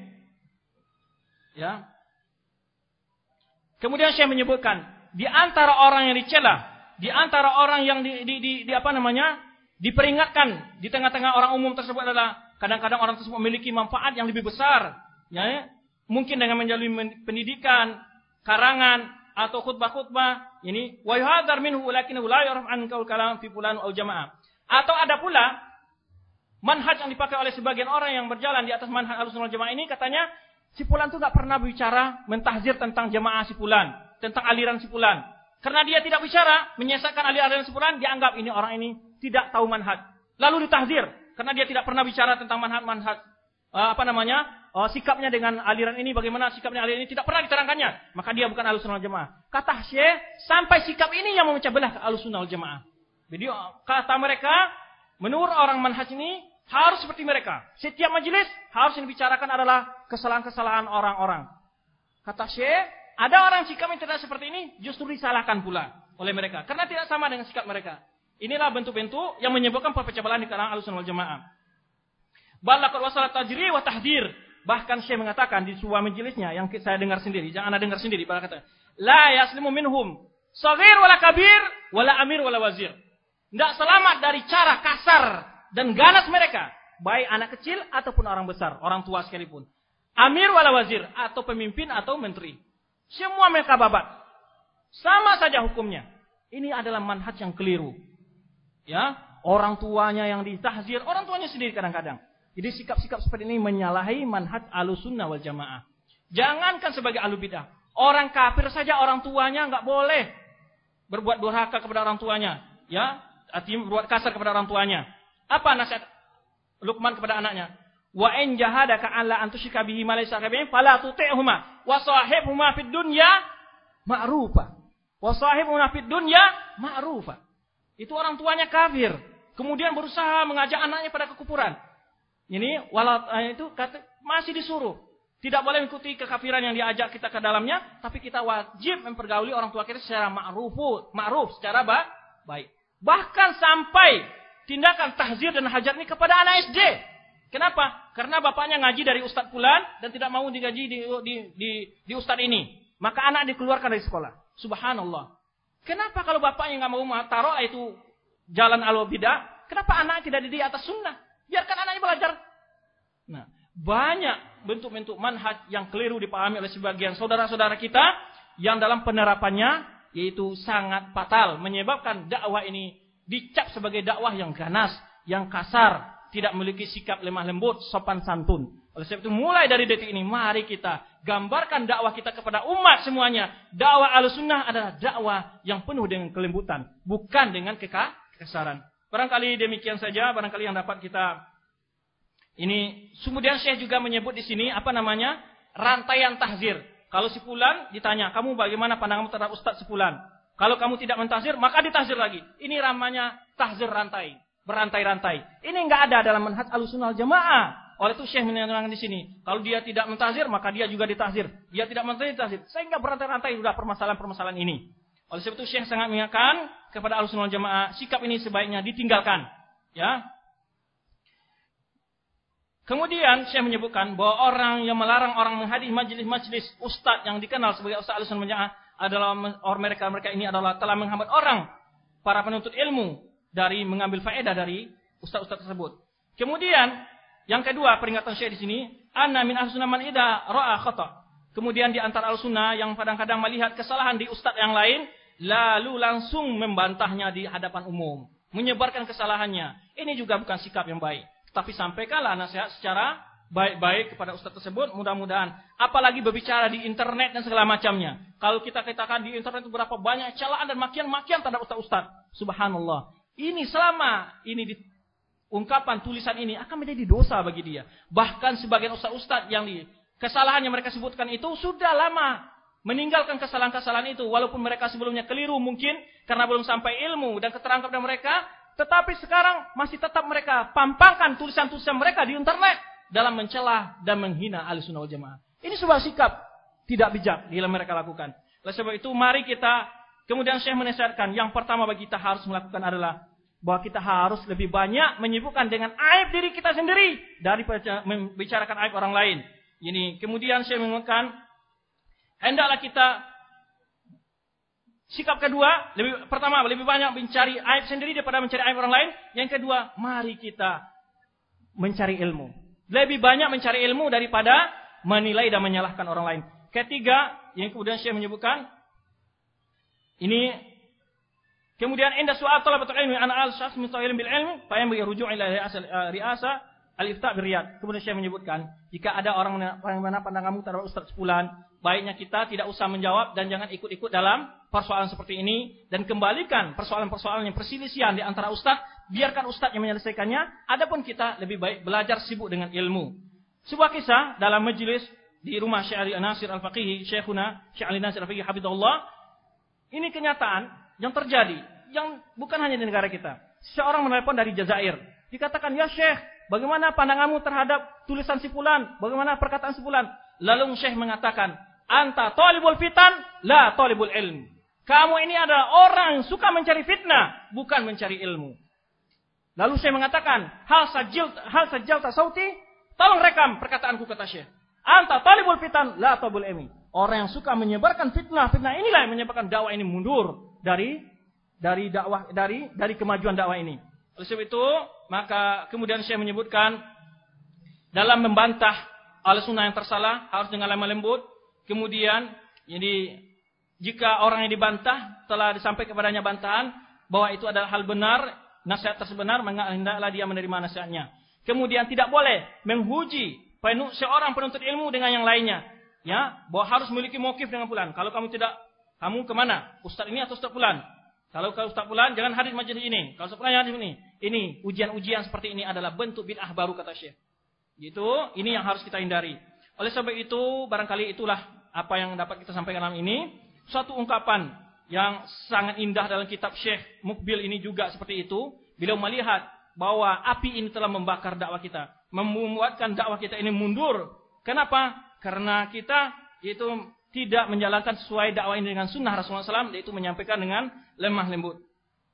Ya. Kemudian saya menyebutkan di antara orang yang dicela di antara orang yang di, di, di, di apa namanya diperingatkan di tengah-tengah orang umum tersebut adalah kadang-kadang orang tersebut memiliki manfaat yang lebih besar, ya, mungkin dengan menjalin pendidikan, karangan atau khutbah-khutbah ini wa yuhadzar minhu lakinnahu la ya'rif an qaul kalam fi fulan aw jamaah. Atau ada pula manhaj yang dipakai oleh sebagian orang yang berjalan di atas manhaj Ahlussunnah wal Jamaah ini, katanya si fulan itu enggak pernah bicara mentahzir tentang jamaah si fulan, tentang aliran si fulan. Karena dia tidak bicara menyesatkan aliran si fulan, dianggap ini orang ini tidak tahu manhaj. Lalu ditahzir karena dia tidak pernah bicara tentang manhaj-manhaj uh, apa namanya? Uh, sikapnya dengan aliran ini, bagaimana sikapnya aliran ini tidak pernah diterangkannya, maka dia bukan Ahlussunnah wal Jamaah. Kata Syekh, sampai sikap ini yang memecah belah Ahlussunnah wal Jamaah. Jadi kata mereka, menurut orang manhaj ini harus seperti mereka. Setiap majelis harus yang dibicarakan adalah kesalahan-kesalahan orang-orang. Kata Syekh, ada orang sikapnya tidak seperti ini justru disalahkan pula oleh mereka karena tidak sama dengan sikap mereka. Inilah bentuk-bentuk yang menyebabkan perpecah belah di kalangan Ahlussunnah wal Jamaah. Balaqad wasalat tajri wa tahdir. Bahkan Syekh mengatakan di sebuah majelisnya yang saya dengar sendiri, jangan Anda dengar sendiri, pada kata, la yaslimu minhum shaghir wala kabir wala amir wala wazir. Tidak selamat dari cara kasar dan ganas mereka, baik anak kecil ataupun orang besar, orang tua sekalipun. Amir wala wazir, atau pemimpin atau menteri. Semua mereka babat. Sama saja hukumnya. Ini adalah manhaj yang keliru. Ya, orang tuanya yang ditahzir, orang tuanya sendiri kadang-kadang. Jadi sikap-sikap seperti ini menyalahi manhaj Ahlussunnah wal Jamaah. Jangankan sebagai ahlu bidah, orang kafir saja orang tuanya enggak boleh berbuat durhaka kepada orang tuanya, ya. Artinya berbuat kasar kepada orang tuanya. Apa nasihat Luqman kepada anaknya? Wa in jahadaka alla an tusyrika bihi ma laysa bihi fala tuti'huma wa sahibhuma fid dunya ma'rufa. Wa sahibhuma fid dunya ma'rufa. Itu orang tuanya kafir, kemudian berusaha mengajak anaknya pada kekufuran. Ini walau itu kata, masih disuruh tidak boleh mengikuti kekafiran yang diajak kita ke dalamnya, tapi kita wajib mempergauli orang tua kita secara ma'ruf, ma'ruf secara ba baik. Bahkan sampai tindakan tahzir dan hajar ini kepada anak S D. Kenapa? Karena bapaknya ngaji dari Ustadz Fulan dan tidak mau digaji di, di, di, di Ustadz ini. Maka anak dikeluarkan dari sekolah. Subhanallah. Kenapa kalau bapaknya nggak mau taruh itu jalan al-bidah, kenapa anak tidak dididik atas sunnah? Biarkan anaknya belajar. Nah, banyak bentuk-bentuk manhaj yang keliru dipahami oleh sebagian saudara-saudara kita yang dalam penerapannya yaitu sangat fatal, menyebabkan dakwah ini dicap sebagai dakwah yang ganas, yang kasar, tidak memiliki sikap lemah lembut, sopan santun. Oleh sebab itu mulai dari detik ini mari kita gambarkan dakwah kita kepada umat semuanya. Dakwah Ahlussunnah adalah dakwah yang penuh dengan kelembutan, bukan dengan keka kekasaran. Barangkali demikian saja, barangkali yang dapat kita ini. Kemudian Syekh juga menyebut di sini apa namanya? Rantaian tahzir. Kalau si fulan ditanya, kamu bagaimana pandanganmu terhadap Ustaz si fulan? Kalau kamu tidak mentahzir, maka ditahzir lagi. Ini namanya tahzir rantai, berantai-rantai. Ini enggak ada dalam manhaj Ahlussunnah wal Jamaah. Oleh itu Syekh menerangkan di sini, kalau dia tidak mentahzir, maka dia juga ditahzir. Dia tidak mentahzir, ditahzir. Sehingga berantai-rantai sudah permasalahan-permasalahan ini. Oleh sebab itu Syekh sangat mengingatkan kepada Ahlussunnah wal Jamaah, sikap ini sebaiknya ditinggalkan. Ya. Kemudian Syekh menyebutkan bahwa orang yang melarang orang menghadiri majelis-majelis ustaz yang dikenal sebagai ustaz Ahlussunnah wal Jamaah adalah orang mereka-mereka ini adalah telah menghambat orang para penuntut ilmu dari mengambil faedah dari ustaz-ustaz tersebut. Kemudian yang kedua peringatan Syekh di sini, anna min ahlussunnah man idza ra'a khata. Kemudian di antara Ahlussunnah yang kadang-kadang melihat kesalahan di ustaz yang lain, lalu langsung membantahnya di hadapan umum, menyebarkan kesalahannya. Ini juga bukan sikap yang baik. Tapi sampaikanlah nasihat secara baik-baik kepada ustaz tersebut, mudah-mudahan. Apalagi berbicara di internet dan segala macamnya. Kalau kita katakan di internet itu berapa banyak celaan dan makian-makian terhadap ustaz-ustaz. Subhanallah. Ini selama ini di ungkapan tulisan ini akan menjadi dosa bagi dia. Bahkan sebagian ustaz-ustaz yang di kesalahan yang mereka sebutkan itu sudah lama meninggalkan kesalahan-kesalahan itu. Walaupun mereka sebelumnya keliru mungkin karena belum sampai ilmu dan keterangan kepada mereka. Tetapi sekarang masih tetap mereka pampangkan tulisan-tulisan mereka di internet dalam mencela dan menghina Ahlussunnah wal Jamaah. Ini sebuah sikap tidak bijak yang mereka lakukan. Oleh sebab itu mari kita, kemudian Syekh menasihatkan, yang pertama bagi kita harus melakukan adalah bahwa kita harus lebih banyak menyibukkan dengan aib diri kita sendiri daripada membicarakan aib orang lain. Ini kemudian Syekh mengatakan, hendaklah kita Sikap kedua, lebih pertama lebih banyak mencari aib sendiri daripada mencari aib orang lain. Yang kedua, mari kita mencari ilmu. Lebih banyak mencari ilmu daripada menilai dan menyalahkan orang lain. Ketiga, yang kemudian Syekh menyebutkan ini kemudian inda su'al talabatul ilmi ana al-syakhs mustaqilun bil ilmi fa yanbaghi ruju' ila ri'asa al-ifta' bir riyad. Kemudian Syekh menyebutkan, jika ada orang yang mana pandanganmu terhadap ustaz fulan, baiknya kita tidak usah menjawab dan jangan ikut-ikut dalam persoalan seperti ini dan kembalikan persoalan-persoalan yang perselisihan di antara ustaz, biarkan ustaz yang menyelesaikannya, adapun kita lebih baik belajar sibuk dengan ilmu. Sebuah kisah dalam majelis di rumah Syekh Ali Nasir Al-Faqihi, Syekhuna Syekh Ali Nasir Al-Faqihi hafizahullah. Ini kenyataan yang terjadi, yang bukan hanya di negara kita. Seorang menelepon dari Jazair, dikatakan, "Ya Syekh, bagaimana pandanganmu terhadap tulisan si fulan? Bagaimana perkataan si fulan?" Lalu Syekh mengatakan, "Anta talibul fitan, la talibul ilm." Kamu ini adalah orang yang suka mencari fitnah, bukan mencari ilmu. Lalu Syekh mengatakan, "Hal sajil hal sajal tasauti?" Tolong rekam perkataanku, kata Syekh. "Anta talibul fitan, la talibul ilmi." Orang yang suka menyebarkan fitnah, fitnah inilah yang menyebabkan dakwah ini mundur dari dari dakwah dari dari kemajuan dakwah ini. Oleh sebab itu, maka kemudian Syekh menyebutkan dalam membantah al-sunnah yang tersalah harus dengan lemah lembut. Kemudian, jadi jika orang yang dibantah telah disampaikan kepadanya bantahan bahwa itu adalah hal benar, nasihat tersebenar, maka hendaklah dia menerima nasihatnya. Kemudian tidak boleh menghuji seorang penuntut ilmu dengan yang lainnya. Ya, bahwa harus memiliki mauqif dengan fulan. Kalau kamu tidak, kamu kemana? Ustaz ini atau Ustaz fulan? Kalau kau Ustaz fulan, jangan hadir majelis ini. Kalau Ustaz fulan, jangan hadir ini. Ini ujian-ujian seperti ini adalah bentuk bid'ah baru, kata Syekh. Gitu, ini yang harus kita hindari. Oleh sebab itu, barangkali itulah apa yang dapat kita sampaikan dalam ini. Suatu ungkapan yang sangat indah dalam kitab Syekh Mukbil ini juga seperti itu. Beliau melihat bahwa api ini telah membakar dakwah kita, membuatkan dakwah kita ini mundur. Kenapa? Karena kita itu tidak menjalankan sesuai dakwah ini dengan sunnah Rasulullah shallallahu alaihi wasallam, yaitu menyampaikan dengan lemah lembut.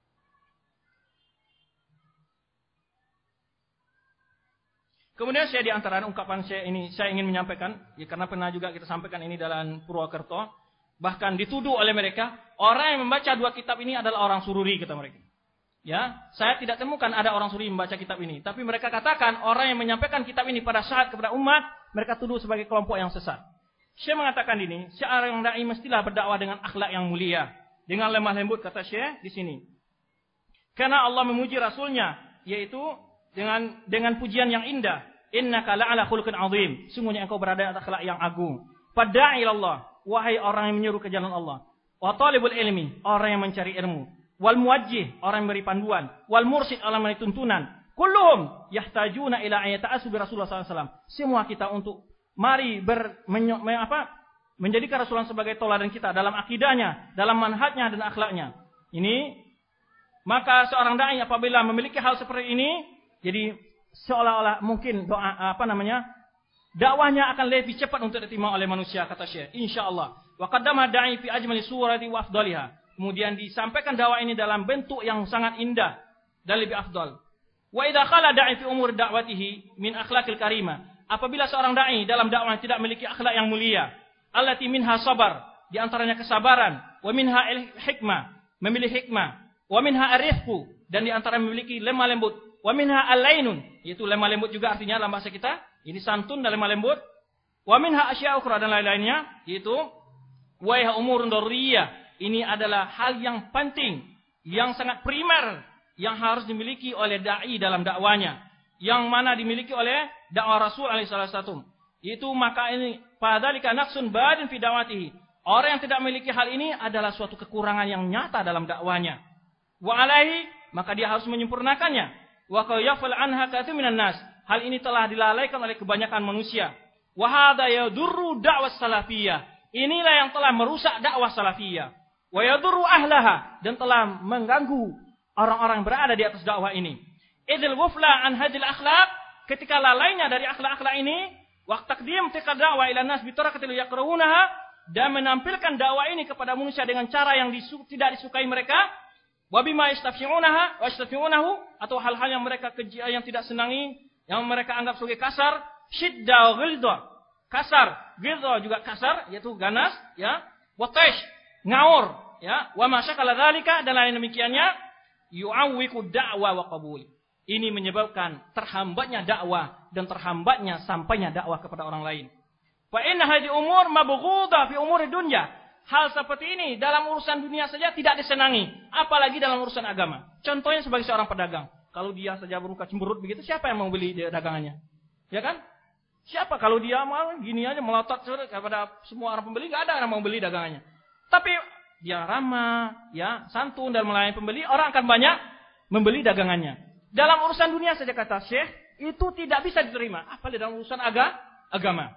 Kemudian saya di antara ungkapan saya ini, saya ingin menyampaikan, ya karena pernah juga kita sampaikan ini dalam Purwokerto, bahkan dituduh oleh mereka, orang yang membaca dua kitab ini adalah orang sururi, kata mereka. Ya, saya tidak temukan ada orang sururi membaca kitab ini, tapi mereka katakan orang yang menyampaikan kitab ini pada saat kepada umat, mereka tuduh sebagai kelompok yang sesat. Syekh mengatakan ini, seorang dai mestilah berdakwah dengan akhlak yang mulia, dengan lemah lembut, kata Syekh di sini. Karena Allah memuji Rasulnya, yaitu dengan dengan pujian yang indah. Innaka la'ala khuluqin 'azim. Sungguhnya engkau berada di atas akhlak yang agung. Fada'i ilallah, wahai orang yang menyuruh ke jalan Allah. Wa talibul ilmi, orang yang mencari ilmu. Wal muwajjih, orang yang beri panduan. Wal mursyid, orang yang beri tuntunan. Kulluhum yahtajuna ila ayata'asu bi Rasulullah sallallahu alaihi wasallam. Semua kita untuk mari ber, menyo, men, apa, menjadikan Rasulullah sebagai toladan kita dalam akidahnya, dalam manhajnya dan akhlaknya. Ini maka seorang dai apabila memiliki hal seperti ini, jadi seolah-olah mungkin doa apa namanya? dakwahnya akan lebih cepat untuk diterima oleh manusia, kata Syekh. Insyaallah. Wa qaddama da'i fi ajmali surati wa afdaliha. Kemudian disampaikan dakwah ini dalam bentuk yang sangat indah dan lebih afdal. Wa idza khala da'i fi umur da'watihi min akhlaqil karimah. Apabila seorang dai dalam dakwah tidak memiliki akhlak yang mulia, allati minha sabar, di antaranya kesabaran, wa minha hikmah, memilih hikmah, wa minha arifqu, dan di antaranya memiliki lemah lembut, wa minha alainun, yaitu lemah lembut juga artinya dalam bahasa kita, ini santun dan lemah lembut, wa minha asya ukhra, dan lain-lainnya, yaitu wa ya umurun daruriyah. Ini adalah hal yang penting, yang sangat primer, yang harus dimiliki oleh dai dalam dakwanya, yang mana dimiliki oleh dakwah Rasul alaihi wasallam. Itu maka ini fadzalika naqsun badin fi da'watihi. Orang yang tidak memiliki hal ini adalah suatu kekurangan yang nyata dalam dakwanya. Wa alaihi, maka dia harus menyempurnakannya. Wa qayafal anha katsirun minan nas. Hal ini telah dilalaikan oleh kebanyakan manusia. Wa hadza yadurru da'was salafiyah. Inilah yang telah merusak dakwah salafiyah. Wa yadurru ahlaha, dan telah mengganggu orang-orang yang berada di atas dakwah ini. Idzal wufla an hadil akhlaq, ketika lalainya dari akhlak-akhlak ini, wa taqdim tilka da'wa ila nas bi tarakatil yaqraunaha, dan menampilkan dakwah ini kepada manusia dengan cara yang disu- tidak disukai mereka, wa bima yastafhi'unaha wa yastafhi'unahu, atau hal-hal yang mereka keji, yang tidak senangi, yang mereka anggap sebagai kasar, syiddah wa ghildah, kasar, ghildah juga kasar, yaitu ganas, ya, wa taish, ngawur, ya, wa ma syakala dzalika dan lain demikiannya, yu'awwiqu da'wa wa qabul. Ini menyebabkan terhambatnya dakwah dan terhambatnya sampainya dakwah kepada orang lain. Fa inna hadhihi umur mabghudha fi umuri dunya. Hal seperti ini dalam urusan dunia saja tidak disenangi, apalagi dalam urusan agama. Contohnya sebagai seorang pedagang, kalau dia saja bermuka cemberut begitu, siapa yang mau beli dagangannya? Ya kan? Siapa kalau dia mau gini aja melotot kepada semua orang pembeli, enggak ada yang mau beli dagangannya. Tapi dia ramah, ya, santun dan melayani pembeli, orang akan banyak membeli dagangannya. Dalam urusan dunia saja kata Syekh, itu tidak bisa diterima, apalagi dalam urusan aga, agama.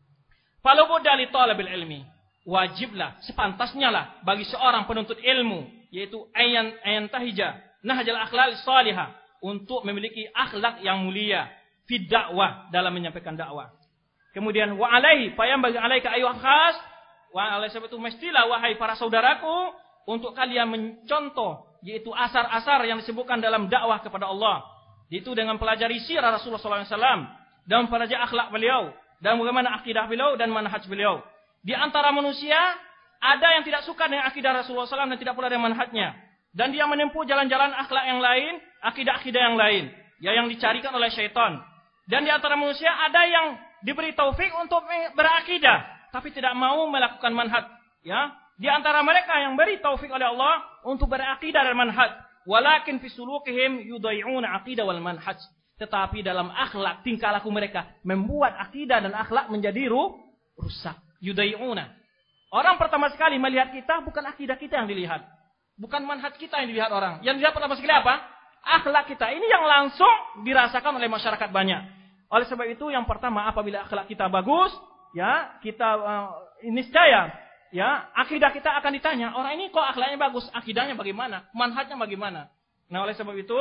Falau budda li talabil ilmi, wajiblah, sepantasnya lah bagi seorang penuntut ilmu, yaitu ayan ayan tahija nahjal akhlaq salihah, untuk memiliki akhlak yang mulia fi dakwah, dalam menyampaikan dakwah. Kemudian wa alaihi fayam bagi alaika ayyuhal khas, wa alaihi sebab itu mestilah wahai para saudaraku, untuk kalian mencontoh yaitu asar-asar yang disebutkan dalam dakwah kepada Allah, yaitu dengan pelajari sirah Rasulullah sallallahu alaihi wasallam dan pelajari akhlak beliau dan bagaimana akidah beliau dan manhaj beliau. Di antara manusia ada yang tidak suka dengan akidah Rasulullah sallallahu alaihi wasallam dan tidak pula dengan manhajnya, dan dia menempuh jalan-jalan akhlak yang lain, akidah-akidah yang lain, ya, yang dicarikan oleh syaitan. Dan di antara manusia ada yang diberi taufik untuk berakidah tapi tidak mau melakukan manhaj, ya. Di antara mereka yang beri taufik oleh Allah untuk berakidah dan manhaj, walakin fi sulukihim yudai'una aqidah wal manhaj. Tetapi dalam akhlak, tingkah laku mereka membuat akidah dan akhlak menjadi rusak. Yudai'una. Orang pertama sekali melihat kita bukan akidah kita yang dilihat, bukan manhaj kita yang dilihat orang. Yang dilihat pertama sekali apa? Akhlak kita. Ini yang langsung dirasakan oleh masyarakat banyak. Oleh sebab itu yang pertama, apabila akhlak kita bagus, ya, kita uh, niscaya, ya, akidah kita akan ditanya, orang ini kok akhlaknya bagus, akidahnya bagaimana, manhajnya bagaimana. Nah, oleh sebab itu,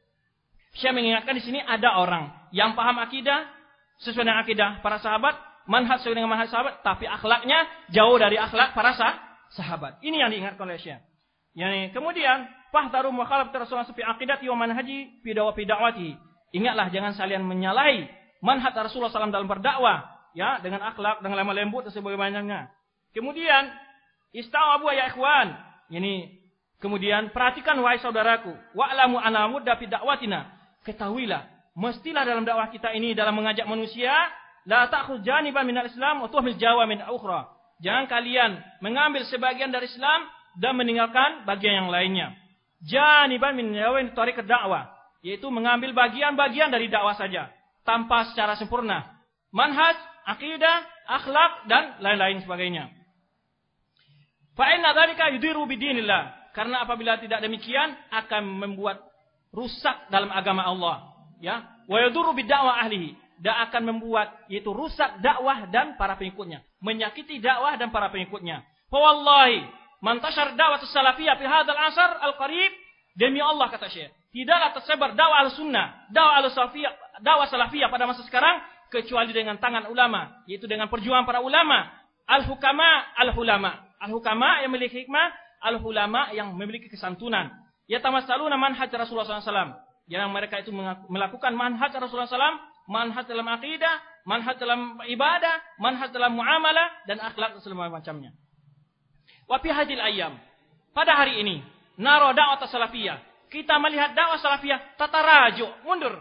saya mengingatkan di sini ada orang yang paham akidah sesuai dengan akidah para sahabat, manhaj sesuai dengan manhaj sahabat, tapi akhlaknya jauh dari akhlak para sah, sahabat. Ini yang diingatkan oleh Syekh. Yani, kemudian, fahtaru mukhalafat Rasulullah fi aqidati wa manhaji fi da'wati. Ingatlah, jangan kalian menyalahi manhaj Rasulullah sallallahu alaihi wasallam dalam berdakwah, ya, dengan akhlak, dengan lemah lembut dan sebagainya. Kemudian, istawabu ya ikhwan. Ini, kemudian perhatikan wahai saudaraku, wa'lamu anna mudda fi da'watina. Ketahuilah, mestilah dalam dakwah kita ini dalam mengajak manusia, la ta'khudh janiban minal Islam wa tuhmil jawa min ukhra. Jangan kalian mengambil sebagian dari Islam dan meninggalkan bagian yang lainnya. Janiban min jawa tariq dakwah, yaitu mengambil bagian-bagian dari dakwah saja tanpa secara sempurna. Manhaj, akidah, akhlak dan lain-lain sebagainya. Fa inna dzalika yudiru bidinillah. Karena apabila tidak demikian akan membuat rusak dalam agama Allah, ya. Wa yadurru bidda'wa ahlihi. Dan akan membuat yaitu rusak dakwah dan para pengikutnya, menyakiti dakwah dan para pengikutnya. Fa wallahi man tashar da'wah salafiyah fi hadzal asar al-qarib, demi Allah kata Syekh, tidaklah tersebar dakwah al-sunnah, dakwah al-salafiyah, dakwah salafiyah pada masa sekarang kecuali dengan tangan ulama, yaitu dengan perjuangan para ulama, al-hukama, al-hulama. Al-hukama yang memiliki hikmah, al-hulama yang memiliki kesantunan. Yatamassaluna manhaj Rasulullah sallallahu alaihi wasallam. Yang mereka itu melakukan manhaj Rasulullah sallallahu alaihi wasallam, manhaj dalam akidah, manhaj dalam ibadah, manhaj dalam muamalah dan akhlak dan segala macamnya. Wa fi hadil ayyam. Pada hari ini, naro dakwah salafiyah. Kita melihat dakwah salafiyah tataraju, mundur.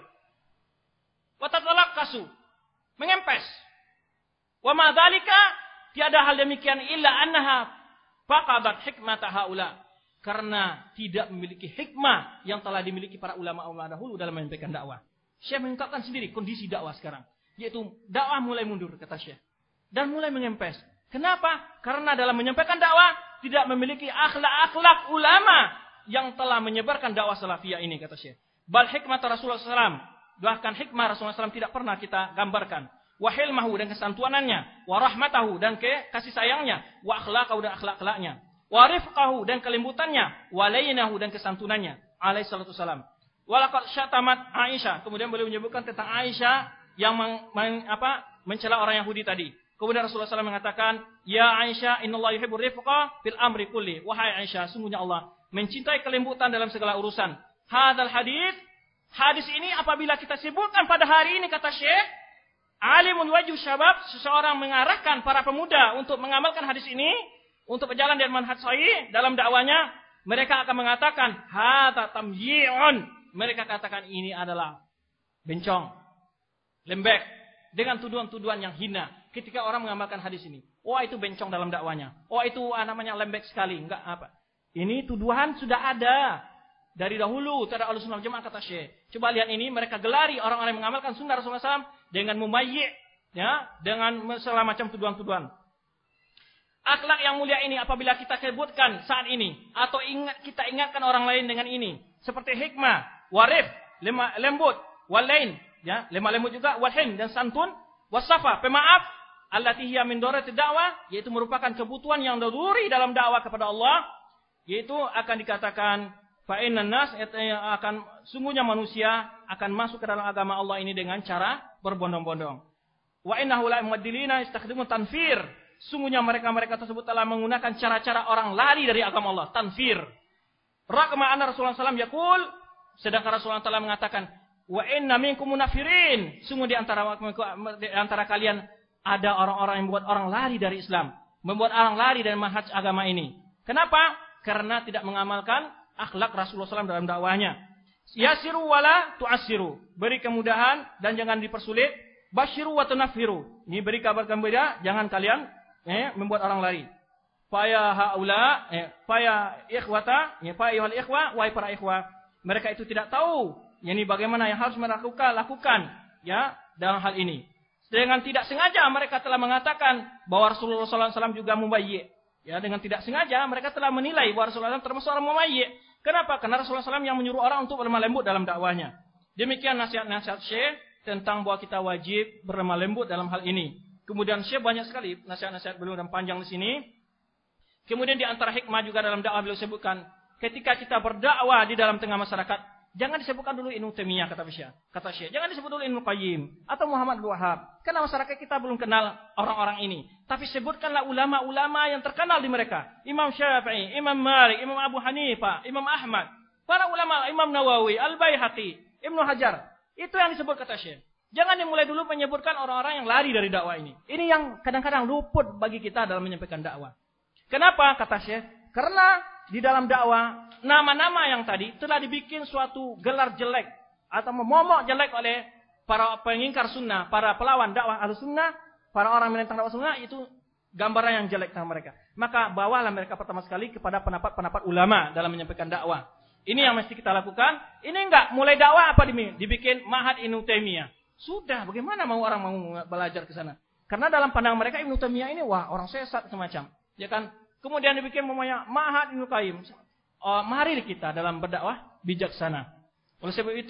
Wa tatalaqasu, mengempes. Wa ma dzalika, tiada hal demikian illa annaha faqadat hikmata haula, karena tidak memiliki hikmah yang telah dimiliki para ulama-ulama dahulu dalam menyampaikan dakwah. Syekh mengungkapkan sendiri kondisi dakwah sekarang, yaitu dakwah mulai mundur kata Syekh dan mulai mengempes. Kenapa? Karena dalam menyampaikan dakwah tidak memiliki akhlak-akhlak ulama yang telah menyebarkan dakwah salafiyah ini kata Syekh. Bal hikmah Rasulullah sallallahu alaihi wasallam, bahkan hikmah Rasulullah sallallahu alaihi wasallam tidak pernah kita gambarkan. Wa hilmahu dan kesantuanannya, wa rahmatahu dan ke kasih sayangnya, wa akhlaqahu dan akhlak-akhlaknya, wa rifqahu dan kelembutannya, wa laynahu dan kesantunannya, alaihi salatu wasalam. Wa laqad syatamat Aisyah, kemudian beliau menyebutkan tentang Aisyah yang meng, meng, apa, mencela orang Yahudi tadi. Kemudian Rasulullah sallallahu alaihi wasallam mengatakan, "Ya Aisyah, innallaha yuhibbur rifqa fil amri kulli." Wahai Aisyah, sungguhnya Allah mencintai kelembutan dalam segala urusan. Hadzal hadis, hadis ini apabila kita sebutkan pada hari ini kata Syekh, alimun wajhu syabab, seseorang mengarahkan para pemuda untuk mengamalkan hadis ini, untuk berjalan dengan manhaj sahih dalam dakwanya, mereka akan mengatakan hadza tamyi'un. Mereka katakan ini adalah bencong, lembek, dengan tuduhan-tuduhan yang hina. Ketika orang mengamalkan hadis ini, wah itu bencong dalam dakwanya, wah itu ah, namanya lembek sekali, enggak apa. Ini tuduhan sudah ada dari dahulu terhadap Ahlussunnah wal Jamaah, kata Syekh. Coba lihat ini, mereka gelari orang-orang yang mengamalkan sunnah Rasulullah shallallahu alaihi wasallam dengan mumayyi', ya, dengan segala macam tuduhan-tuduhan. Akhlak yang mulia ini apabila kita sebutkan saat ini atau ingat kita ingatkan orang lain dengan ini, seperti hikmah, warif, lemah lembut, walain, ya, lemah lembut juga, walhin dan santun, wasafa, pemaaf, allati hiya min darati dakwah, yaitu merupakan kebutuhan yang daruri dalam dakwah kepada Allah, yaitu akan dikatakan fa innan nas, akan sungguhnya manusia akan masuk ke dalam agama Allah ini dengan cara berbondong-bondong. Wa innahu la mumaddilina istakhdimu tanfir. Sungguhnya mereka-mereka tersebut telah menggunakan cara-cara orang lari dari agama Allah, tanfir. Raqma anna Rasulullah sallallahu alaihi wasallam yaqul, sedangkan Rasulullah telah mengatakan, wa inna minkum munafirin. Sungguh di antara di antara kalian ada orang-orang yang membuat orang lari dari Islam, membuat orang lari dari manhaj agama ini. Kenapa? Karena tidak mengamalkan akhlak Rasulullah sallallahu alaihi wasallam dalam dakwahnya. Yasiru wala tu'assiru. Beri kemudahan dan jangan dipersulit. Basyiru wa tunaffiru. Ini beri kabar gembira, jangan kalian eh, membuat orang lari. Faya haula, eh, faya ikhwata, ya fa ayyuhal ikhwa, wahai para ikhwah. Mereka itu tidak tahu yakni bagaimana yang harus mereka lakukan ya dalam hal ini. Dengan tidak sengaja mereka telah mengatakan bahwa Rasulullah sallallahu alaihi wasallam juga mubayyi'. Ya, dengan tidak sengaja mereka telah menilai bahwa Rasulullah sallallahu alaihi wasallam termasuk orang mubayyi'. Kenapa? Karena Rasulullah sallallahu alaihi wasallam yang menyuruh orang untuk berlemah lembut dalam dakwahnya. Demikian nasihat-nasihat Syekh tentang bahwa kita wajib berlemah lembut dalam hal ini. Kemudian Syekh banyak sekali nasihat-nasihat beliau dan panjang di sini. Kemudian di antara hikmah juga dalam dakwah beliau sebutkan, ketika kita berdakwah di dalam tengah masyarakat, jangan disebutkan dulu Ibnu Taimiyah, kata Syekh. Kata Syekh, jangan disebut dulu Ibnu Qayyim atau Muhammad bin Wahab. Karena masyarakat kita belum kenal orang-orang ini. Tapi sebutkanlah ulama-ulama yang terkenal di mereka. Imam Syafi'i, Imam Malik, Imam Abu Hanifah, Imam Ahmad. Para ulama, Imam Nawawi, Al-Baihaqi, Ibnu Hajar. Itu yang disebut, kata Syekh. Jangan dimulai dulu menyebutkan orang-orang yang lari dari dakwah ini. Ini yang kadang-kadang luput bagi kita dalam menyampaikan dakwah. Kenapa? Kata Syekh. Karena di dalam dakwah, nama-nama yang tadi telah dibikin suatu gelar jelek atau memomok jelek oleh para pengingkar sunnah, para pelawan dakwah al-sunnah, para orang menentang dakwah sunnah, itu gambaran yang jelek tentang mereka. Maka bawalah mereka pertama sekali kepada pendapat-pendapat ulama dalam menyampaikan dakwah. Ini yang mesti kita lakukan. Ini enggak mulai dakwah apa dibikin Ma'had Ibnu Taimiyah. Sudah, bagaimana mau orang mau belajar ke sana? Karena dalam pandangan mereka Ibnu Taimiyah ini wah orang sesat semacam. Ya kan? Kemudian dibikin namanya Ma'had Ibnu Qayyim. Oh, mari kita dalam berdakwah bijaksana. Oleh sebab itu,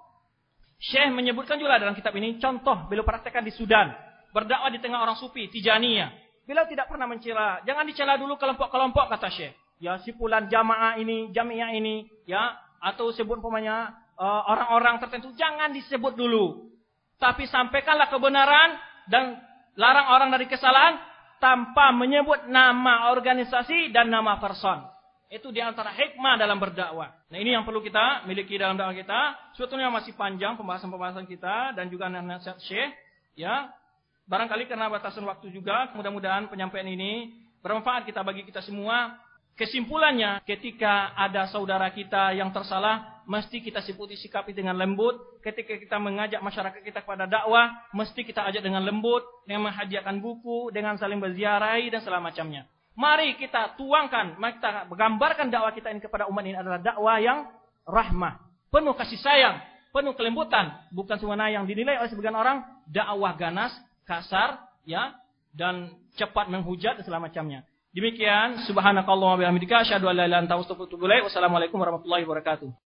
Syekh menyebutkan juga dalam kitab ini contoh beliau praktekkan di Sudan, berdakwah di tengah orang sufi Tijaniyah. Beliau tidak pernah mencela. Jangan dicela dulu kelompok-kelompok, kata Syekh. Ya, simpulan jamaah ini, jamiah ini, ya, atau sebut umpamanya uh, orang-orang tertentu, jangan disebut dulu. Tapi sampaikanlah kebenaran dan larang orang dari kesalahan tanpa menyebut nama organisasi dan nama person. Itu diantara hikmah dalam berdakwah. Nah, ini yang perlu kita miliki dalam dakwah kita. Sebetulnya masih panjang pembahasan-pembahasan kita dan juga nasihat Syekh, ya. Barangkali karena batasan waktu juga, mudah-mudahan penyampaian ini bermanfaat kita bagi kita semua. Kesimpulannya, ketika ada saudara kita yang tersalah, mesti kita sikapi sikapi dengan lembut. Ketika kita mengajak masyarakat kita kepada dakwah, mesti kita ajak dengan lembut, dengan menghadiahkan buku, dengan saling berziarahi dan segala macamnya. Mari kita tuangkan, mari kita gambarkan dakwah kita ini kepada umat ini adalah dakwah yang rahmah, penuh kasih sayang, penuh kelembutan, bukan semena yang dinilai oleh sebagian orang dakwah ganas, kasar, ya, dan cepat menghujat dan segala macamnya. Demikian, subhanakallahumma wa bihamdika asyhadu an la ilaha illa anta astaghfiruka wa atubu ilaik. Wassalamualaikum warahmatullahi wabarakatuh.